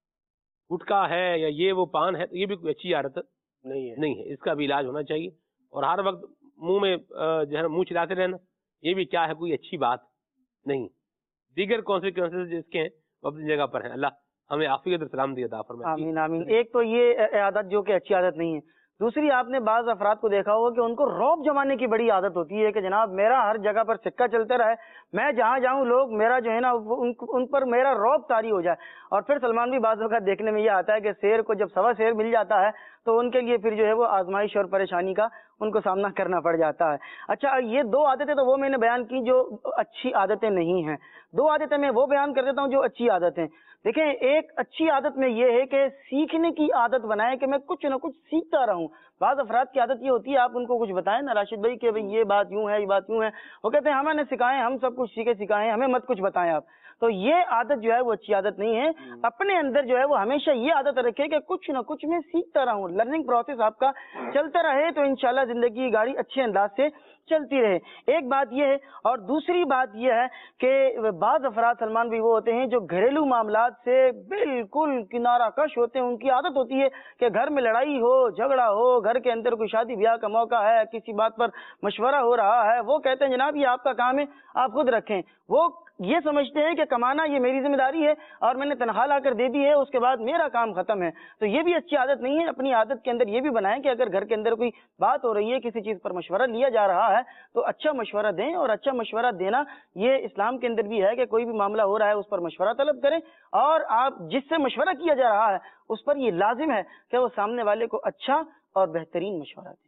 گٹکا ہے یا یہ وہ پان ہے، تو یہ بھی کوئی اچھی عادت نہیں ہے، نہیں ہے، اس کا بھی علاج ہونا چاہیے، اور ہر وقت منہ میں جو ہے نا منہ چلاتے رہنا یہ بھی کیا ہے کوئی اچھی بات نہیں۔ دیگر کانسیکوینسز جس کے ہیں وہ اپنی جگہ پر ہیں، اللہ ہمیں عافیت اور سلامتی عطا فرمائے۔ آمین آمین۔ ایک تو یہ عادت جو کہ اچھی عادت نہیں ہے، دوسری آپ نے بعض افراد کو دیکھا ہوگا کہ ان کو رعب جمانے کی بڑی عادت ہوتی ہے کہ جناب میرا ہر جگہ پر سکہ چلتے رہے، میں جہاں جاؤں لوگ میرا جو ہے نا ان پر میرا رعب طاری ہو جائے۔ اور پھر سلمان بھی بعض وقت دیکھنے میں یہ آتا ہے کہ شیر کو جب سوا شیر مل جاتا ہے تو ان کے لیے پھر جو ہے وہ آزمائش اور پریشانی کا ان کو سامنا کرنا پڑ جاتا ہے۔ اچھا یہ دو عادتیں تو وہ میں نے بیان کی جو اچھی عادتیں نہیں ہیں، دو عادتیں میں وہ بیان کر دیتا ہوں جو اچھی عادتیں۔ دیکھیں ایک اچھی عادت میں یہ ہے کہ سیکھنے کی عادت بنائیں کہ میں کچھ نہ کچھ سیکھتا رہوں۔ بعض افراد کی عادت یہ ہوتی ہے، آپ ان کو کچھ بتائیں نا راشد بھائی کہ بھئی یہ بات یوں ہے، یہ بات یوں ہے، وہ کہتے ہیں ہمیں نے سکھائیں، ہم سب کچھ سیکھے سکھائیں، ہمیں مت کچھ بتائیں آپ۔ تو یہ عادت جو ہے وہ اچھی عادت نہیں ہے۔ اپنے اندر جو ہے وہ ہمیشہ یہ عادت رکھے کہ کچھ نہ کچھ میں سیکھتا رہوں، لرننگ پروسیس آپ کا چلتا رہے تو انشاءاللہ زندگی کی گاڑی اچھے انداز سے چلتی رہے۔ ایک بات یہ ہے، اور دوسری بات یہ ہے کہ بعض افراد سلمان بھی وہ ہوتے ہیں جو گھریلو معاملات سے بالکل کنارہ کش ہوتے ہیں، ان کی عادت ہوتی ہے کہ گھر میں لڑائی ہو، جھگڑا ہو، گھر کے اندر کوئی شادی بیاہ کا موقع ہے، کسی بات پر مشورہ ہو رہا ہے، وہ کہتے ہیں جناب یہ آپ کا کام ہے، آپ خود رکھیں۔ وہ یہ سمجھتے ہیں کہ کمانا یہ میری ذمہ داری ہے اور میں نے تنخواہ لا کر دے دی ہے، اس کے بعد میرا کام ختم ہے۔ تو یہ بھی اچھی عادت نہیں ہے۔ اپنی عادت کے اندر یہ بھی بنائیں کہ اگر گھر کے اندر کوئی بات ہو رہی ہے، کسی چیز پر مشورہ لیا جا رہا ہے تو اچھا مشورہ دیں، اور اچھا مشورہ دینا یہ اسلام کے اندر بھی ہے کہ کوئی بھی معاملہ ہو رہا ہے اس پر مشورہ طلب کریں، اور آپ جس سے مشورہ کیا جا رہا ہے اس پر یہ لازم ہے کہ وہ سامنے والے کو اچھا اور بہترین مشورہ دیں۔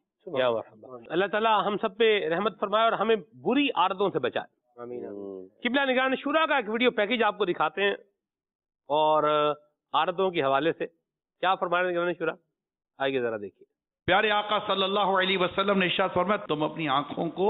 اللہ تعالیٰ ہم سب پہ رحمت فرمائے اور ہمیں بری عادتوں سے بچائے۔ قبلہ نگران شورا کا ایک ویڈیو پیکیج آپ کو دکھاتے ہیں، اور عادتوں کے حوالے سے کیا فرمایا نگران شورا، آئیے ذرا دیکھیے۔ پیارے آقا صلی اللہ علیہ وسلم نے ارشاد فرمایا تم اپنی آنکھوں کو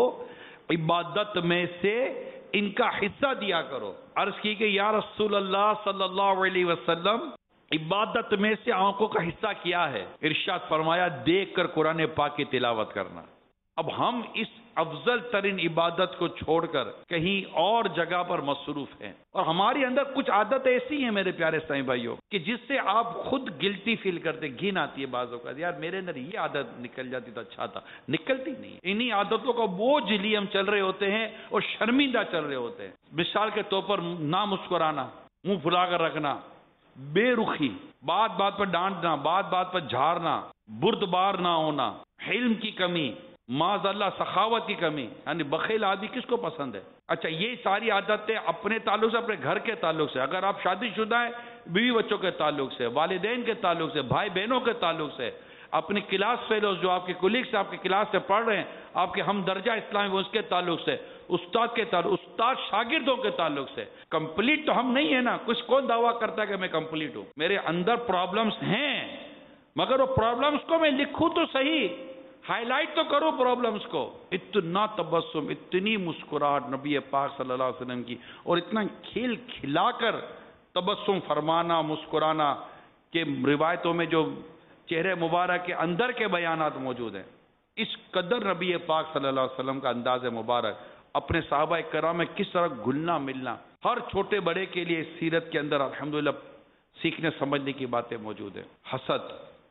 عبادت میں سے ان کا حصہ دیا کرو۔ عرض کی کہ یا رسول اللہ صلی اللہ علیہ وسلم عبادت میں سے آنکھوں کا حصہ کیا ہے؟ ارشاد فرمایا دیکھ کر قرآن پاک کی تلاوت کرنا۔ اب ہم اس افضل ترین عبادت کو چھوڑ کر کہیں اور جگہ پر مصروف ہیں، اور ہماری اندر کچھ عادت ایسی ہیں میرے پیارے اسلامی بھائیوں کہ جس سے آپ خود گلٹی فیل کرتے، گھن آتی ہے بعض اوقات، یار میرے اندر یہ عادت نکل جاتی تو اچھا تھا، نکلتی نہیں ہے۔ انہی عادتوں کا بوجھ لیے ہم چل رہے ہوتے ہیں اور شرمندہ چل رہے ہوتے ہیں۔ مثال کے طور پر نہ مسکرانا، منہ پھلا کر رکھنا، بے رخی، بات بات پر ڈانٹنا، بات بات پر جھاڑنا، بردبار نہ ہونا، حلم کی کمی، معاذ اللہ سخاوت کی کمی، یعنی بخیل آدمی کس کو پسند ہے؟ اچھا یہ ساری عادتیں اپنے تعلق سے، اپنے گھر کے تعلق سے، اگر آپ شادی شدہ ہیں بیوی بچوں کے تعلق سے، والدین کے تعلق سے، بھائی بہنوں کے تعلق سے، اپنے کلاس فیلوز جو آپ کے کولیگس آپ کے کلاس سے پڑھ رہے ہیں، آپ کے ہم درجہ اسلامی اس کے تعلق سے، استاد کے تعلق، استاد شاگردوں کے تعلق سے۔ کمپلیٹ تو ہم نہیں ہیں نا، کچھ کون دعویٰ کرتا ہے کہ میں کمپلیٹ ہوں؟ میرے اندر پرابلمز ہیں، مگر وہ پرابلمز کو میں لکھوں تو صحیح، ہائی لائٹ تو کرو پرابلمز کو۔ اتنا تبسم، اتنی مسکراہٹ نبی پاک صلی اللہ علیہ وسلم کی، اور اتنا کھیل کھلا کر تبسم فرمانا، مسکرانا، کہ روایتوں میں جو چہرے مبارک کے اندر کے بیانات موجود ہیں، اس قدر نبی پاک صلی اللہ علیہ وسلم کا انداز مبارک، اپنے صحابہ کرام میں کس طرح گھلنا ملنا، ہر چھوٹے بڑے کے لیے اس سیرت کے اندر الحمدللہ سیکھنے سمجھنے کی باتیں موجود ہیں۔ حسد،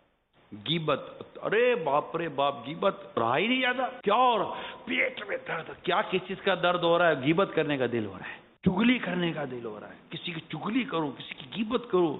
غیبت، ارے باپ رے باپ، غیبت رہا ہی نہیں جاتا، کیا اور پیٹ میں درد، کیا کس چیز کا درد ہو رہا ہے؟ غیبت کرنے کا دل ہو رہا ہے، چگلی کرنے کا دل ہو رہا ہے، کسی کی چگلی کروں، کسی کی غیبت کروں،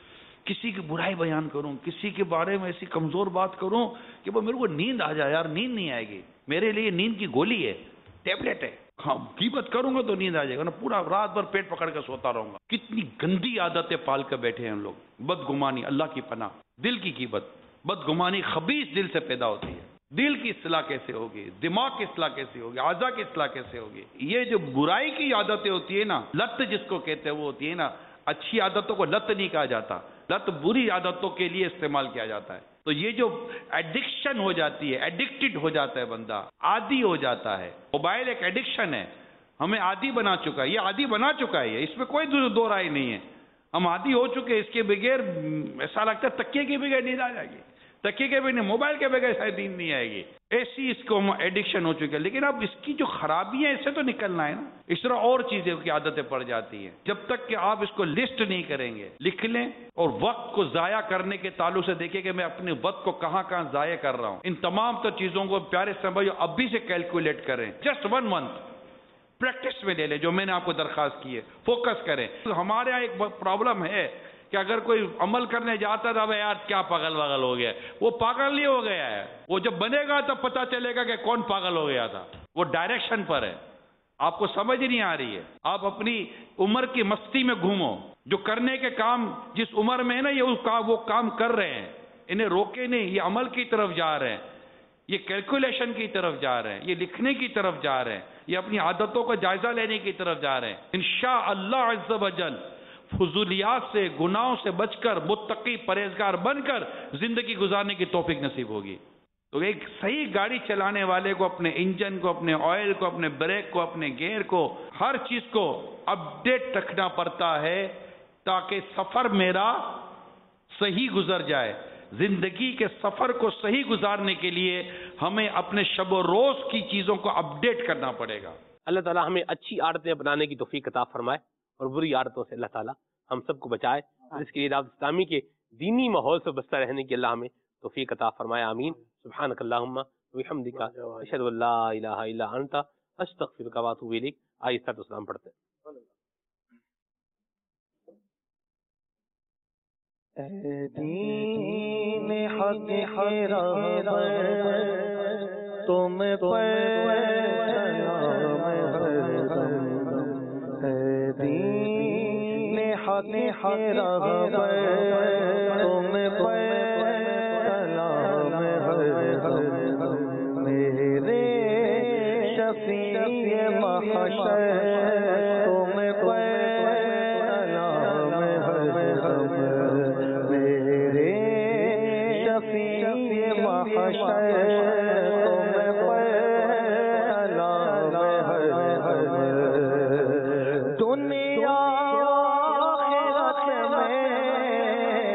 کسی کی برائی بیان کروں، کسی کے بارے میں ایسی کمزور بات کروں کہ وہ میرے کو نیند آ جائے۔ یار نیند نہیں آئے گی، میرے لیے نیند کی گولی ہے، ٹیبلٹ ہے، ہاں غیبت کروں گا تو نیند آ جائے گا نا، پورا رات بھر پیٹ پکڑ کے سوتا رہوں گا۔ کتنی گندی عادتیں پال کر بیٹھے ہیں ہم لوگ۔ بدگمانی، اللہ کی پناہ، دل کی غیبت، بدگمانی خبیث دل سے پیدا ہوتی ہے۔ دل کی اصلاح کیسے ہوگی؟ دماغ کی اصلاح کیسے ہوگی؟ اعضاء کی اصلاح کیسے ہوگی؟ یہ جو برائی کی عادتیں ہوتی ہے نا، لت جس کو کہتے ہیں وہ ہوتی ہے نا، اچھی عادتوں کو لت نہیں کہا جاتا، لت بری عادتوں کے لیے استعمال کیا جاتا ہے۔ تو یہ جو ایڈکشن ہو جاتی ہے، ایڈکٹڈ ہو جاتا ہے بندہ، عادی ہو جاتا ہے۔ موبائل ایک ایڈکشن ہے، ہمیں عادی بنا چکا ہے، یہ عادی بنا چکا ہے، اس میں کوئی دو رائے نہیں ہے، ہم عادی ہو چکے، اس کے بغیر ایسا لگتا ہے تکیے کے بغیر نیند آ جائے گی، تکیے کے بغیر، موبائل کے بغیر شاید نیند نہیں آئے گی، ایسی اس کو ایڈکشن ہو چکی ہے۔ لیکن اب اس کی جو خرابی ہے اس سے تو نکلنا ہے نا، اس طرح اور چیزیں کی عادتیں پڑ جاتی ہیں۔ جب تک کہ آپ اس کو لسٹ نہیں کریں گے، لکھ لیں، اور وقت کو ضائع کرنے کے تعلق سے دیکھیں کہ میں اپنے وقت کو کہاں کہاں ضائع کر رہا ہوں، ان تمام تر چیزوں کو پیارے سمجھو ابھی سے کیلکولیٹ کریں، جسٹ ون منتھ پریکٹس میں لے لیں جو میں نے آپ کو درخواست کی ہے، فوکس کریں۔ ہمارے یہاں ایک پرابلم ہے کہ اگر کوئی عمل کرنے جاتا تھا بھائی یار کیا پاگل واگل ہو گیا، وہ پاگل نہیں ہو گیا ہے، وہ جب بنے گا تب پتا چلے گا کہ کون پاگل ہو گیا تھا، وہ ڈائریکشن پر ہے، آپ کو سمجھ نہیں آ رہی ہے۔ آپ اپنی عمر کی مستی میں گھومو، جو کرنے کے کام جس عمر میں ہے نا یہ وہ کام کر رہے ہیں، انہیں روکے نہیں، یہ عمل کی طرف جا رہے ہیں، یہ کیلکولیشن کی طرف جا رہے ہیں، یہ لکھنے کی طرف جا رہے ہیں، یہ اپنی عادتوں کا جائزہ لینے کی طرف جا رہے ہیں۔ انشاءاللہ عز و جل فضولیات سے، گناہوں سے بچ کر، متقی پرہیزگار بن کر زندگی گزارنے کی توفیق نصیب ہوگی۔ تو ایک صحیح گاڑی چلانے والے کو اپنے انجن کو، اپنے آئل کو، اپنے بریک کو، اپنے گیئر کو، ہر چیز کو اپڈیٹ رکھنا پڑتا ہے تاکہ سفر میرا صحیح گزر جائے۔ زندگی کے سفر کو صحیح گزارنے کے لیے ہمیں اپنے شب و روز کی چیزوں کو اپڈیٹ کرنا پڑے گا۔ اللہ تعالیٰ ہمیں اچھی عادتیں اپنانے کی توفیق عطا فرمائے اور بری عادتوں سے اللہ تعالیٰ ہم سب کو بچائے، اور اس کے لیے دعوت اسلامی کے دینی ماحول سے بچتا رہنے کی اللہ ہمیں توفیق عطا فرمائے، آمین۔ سبحانک اللہم وبحمدک، اشہد ان لا الہ الا انت، استغفرک واتوب الیک۔ آئیے صلاۃ و سلام پڑھتے ہیں۔ اے دین حق کے راہبر تم پر سلام ہردم، اے دین حق کے راہبر تم پر سلام ہردم، میرے شفیع محشر تم پر محشر تم پر سلام ہردم، دنیا آخرت میں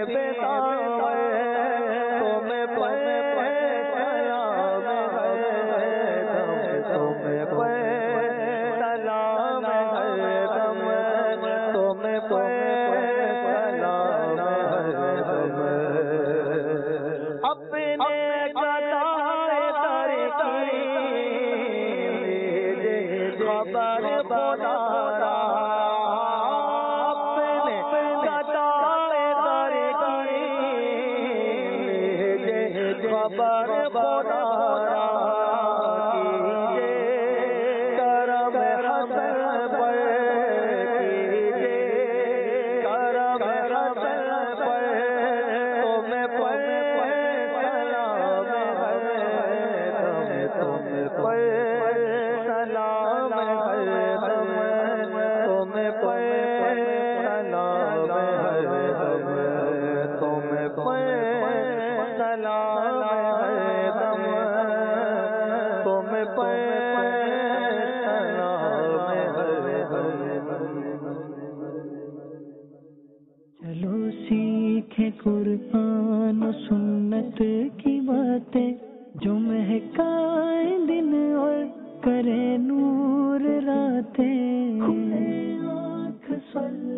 कुरान सुन्नत की बातें जो महकाए दिन और करे नूर रातें खुले आँख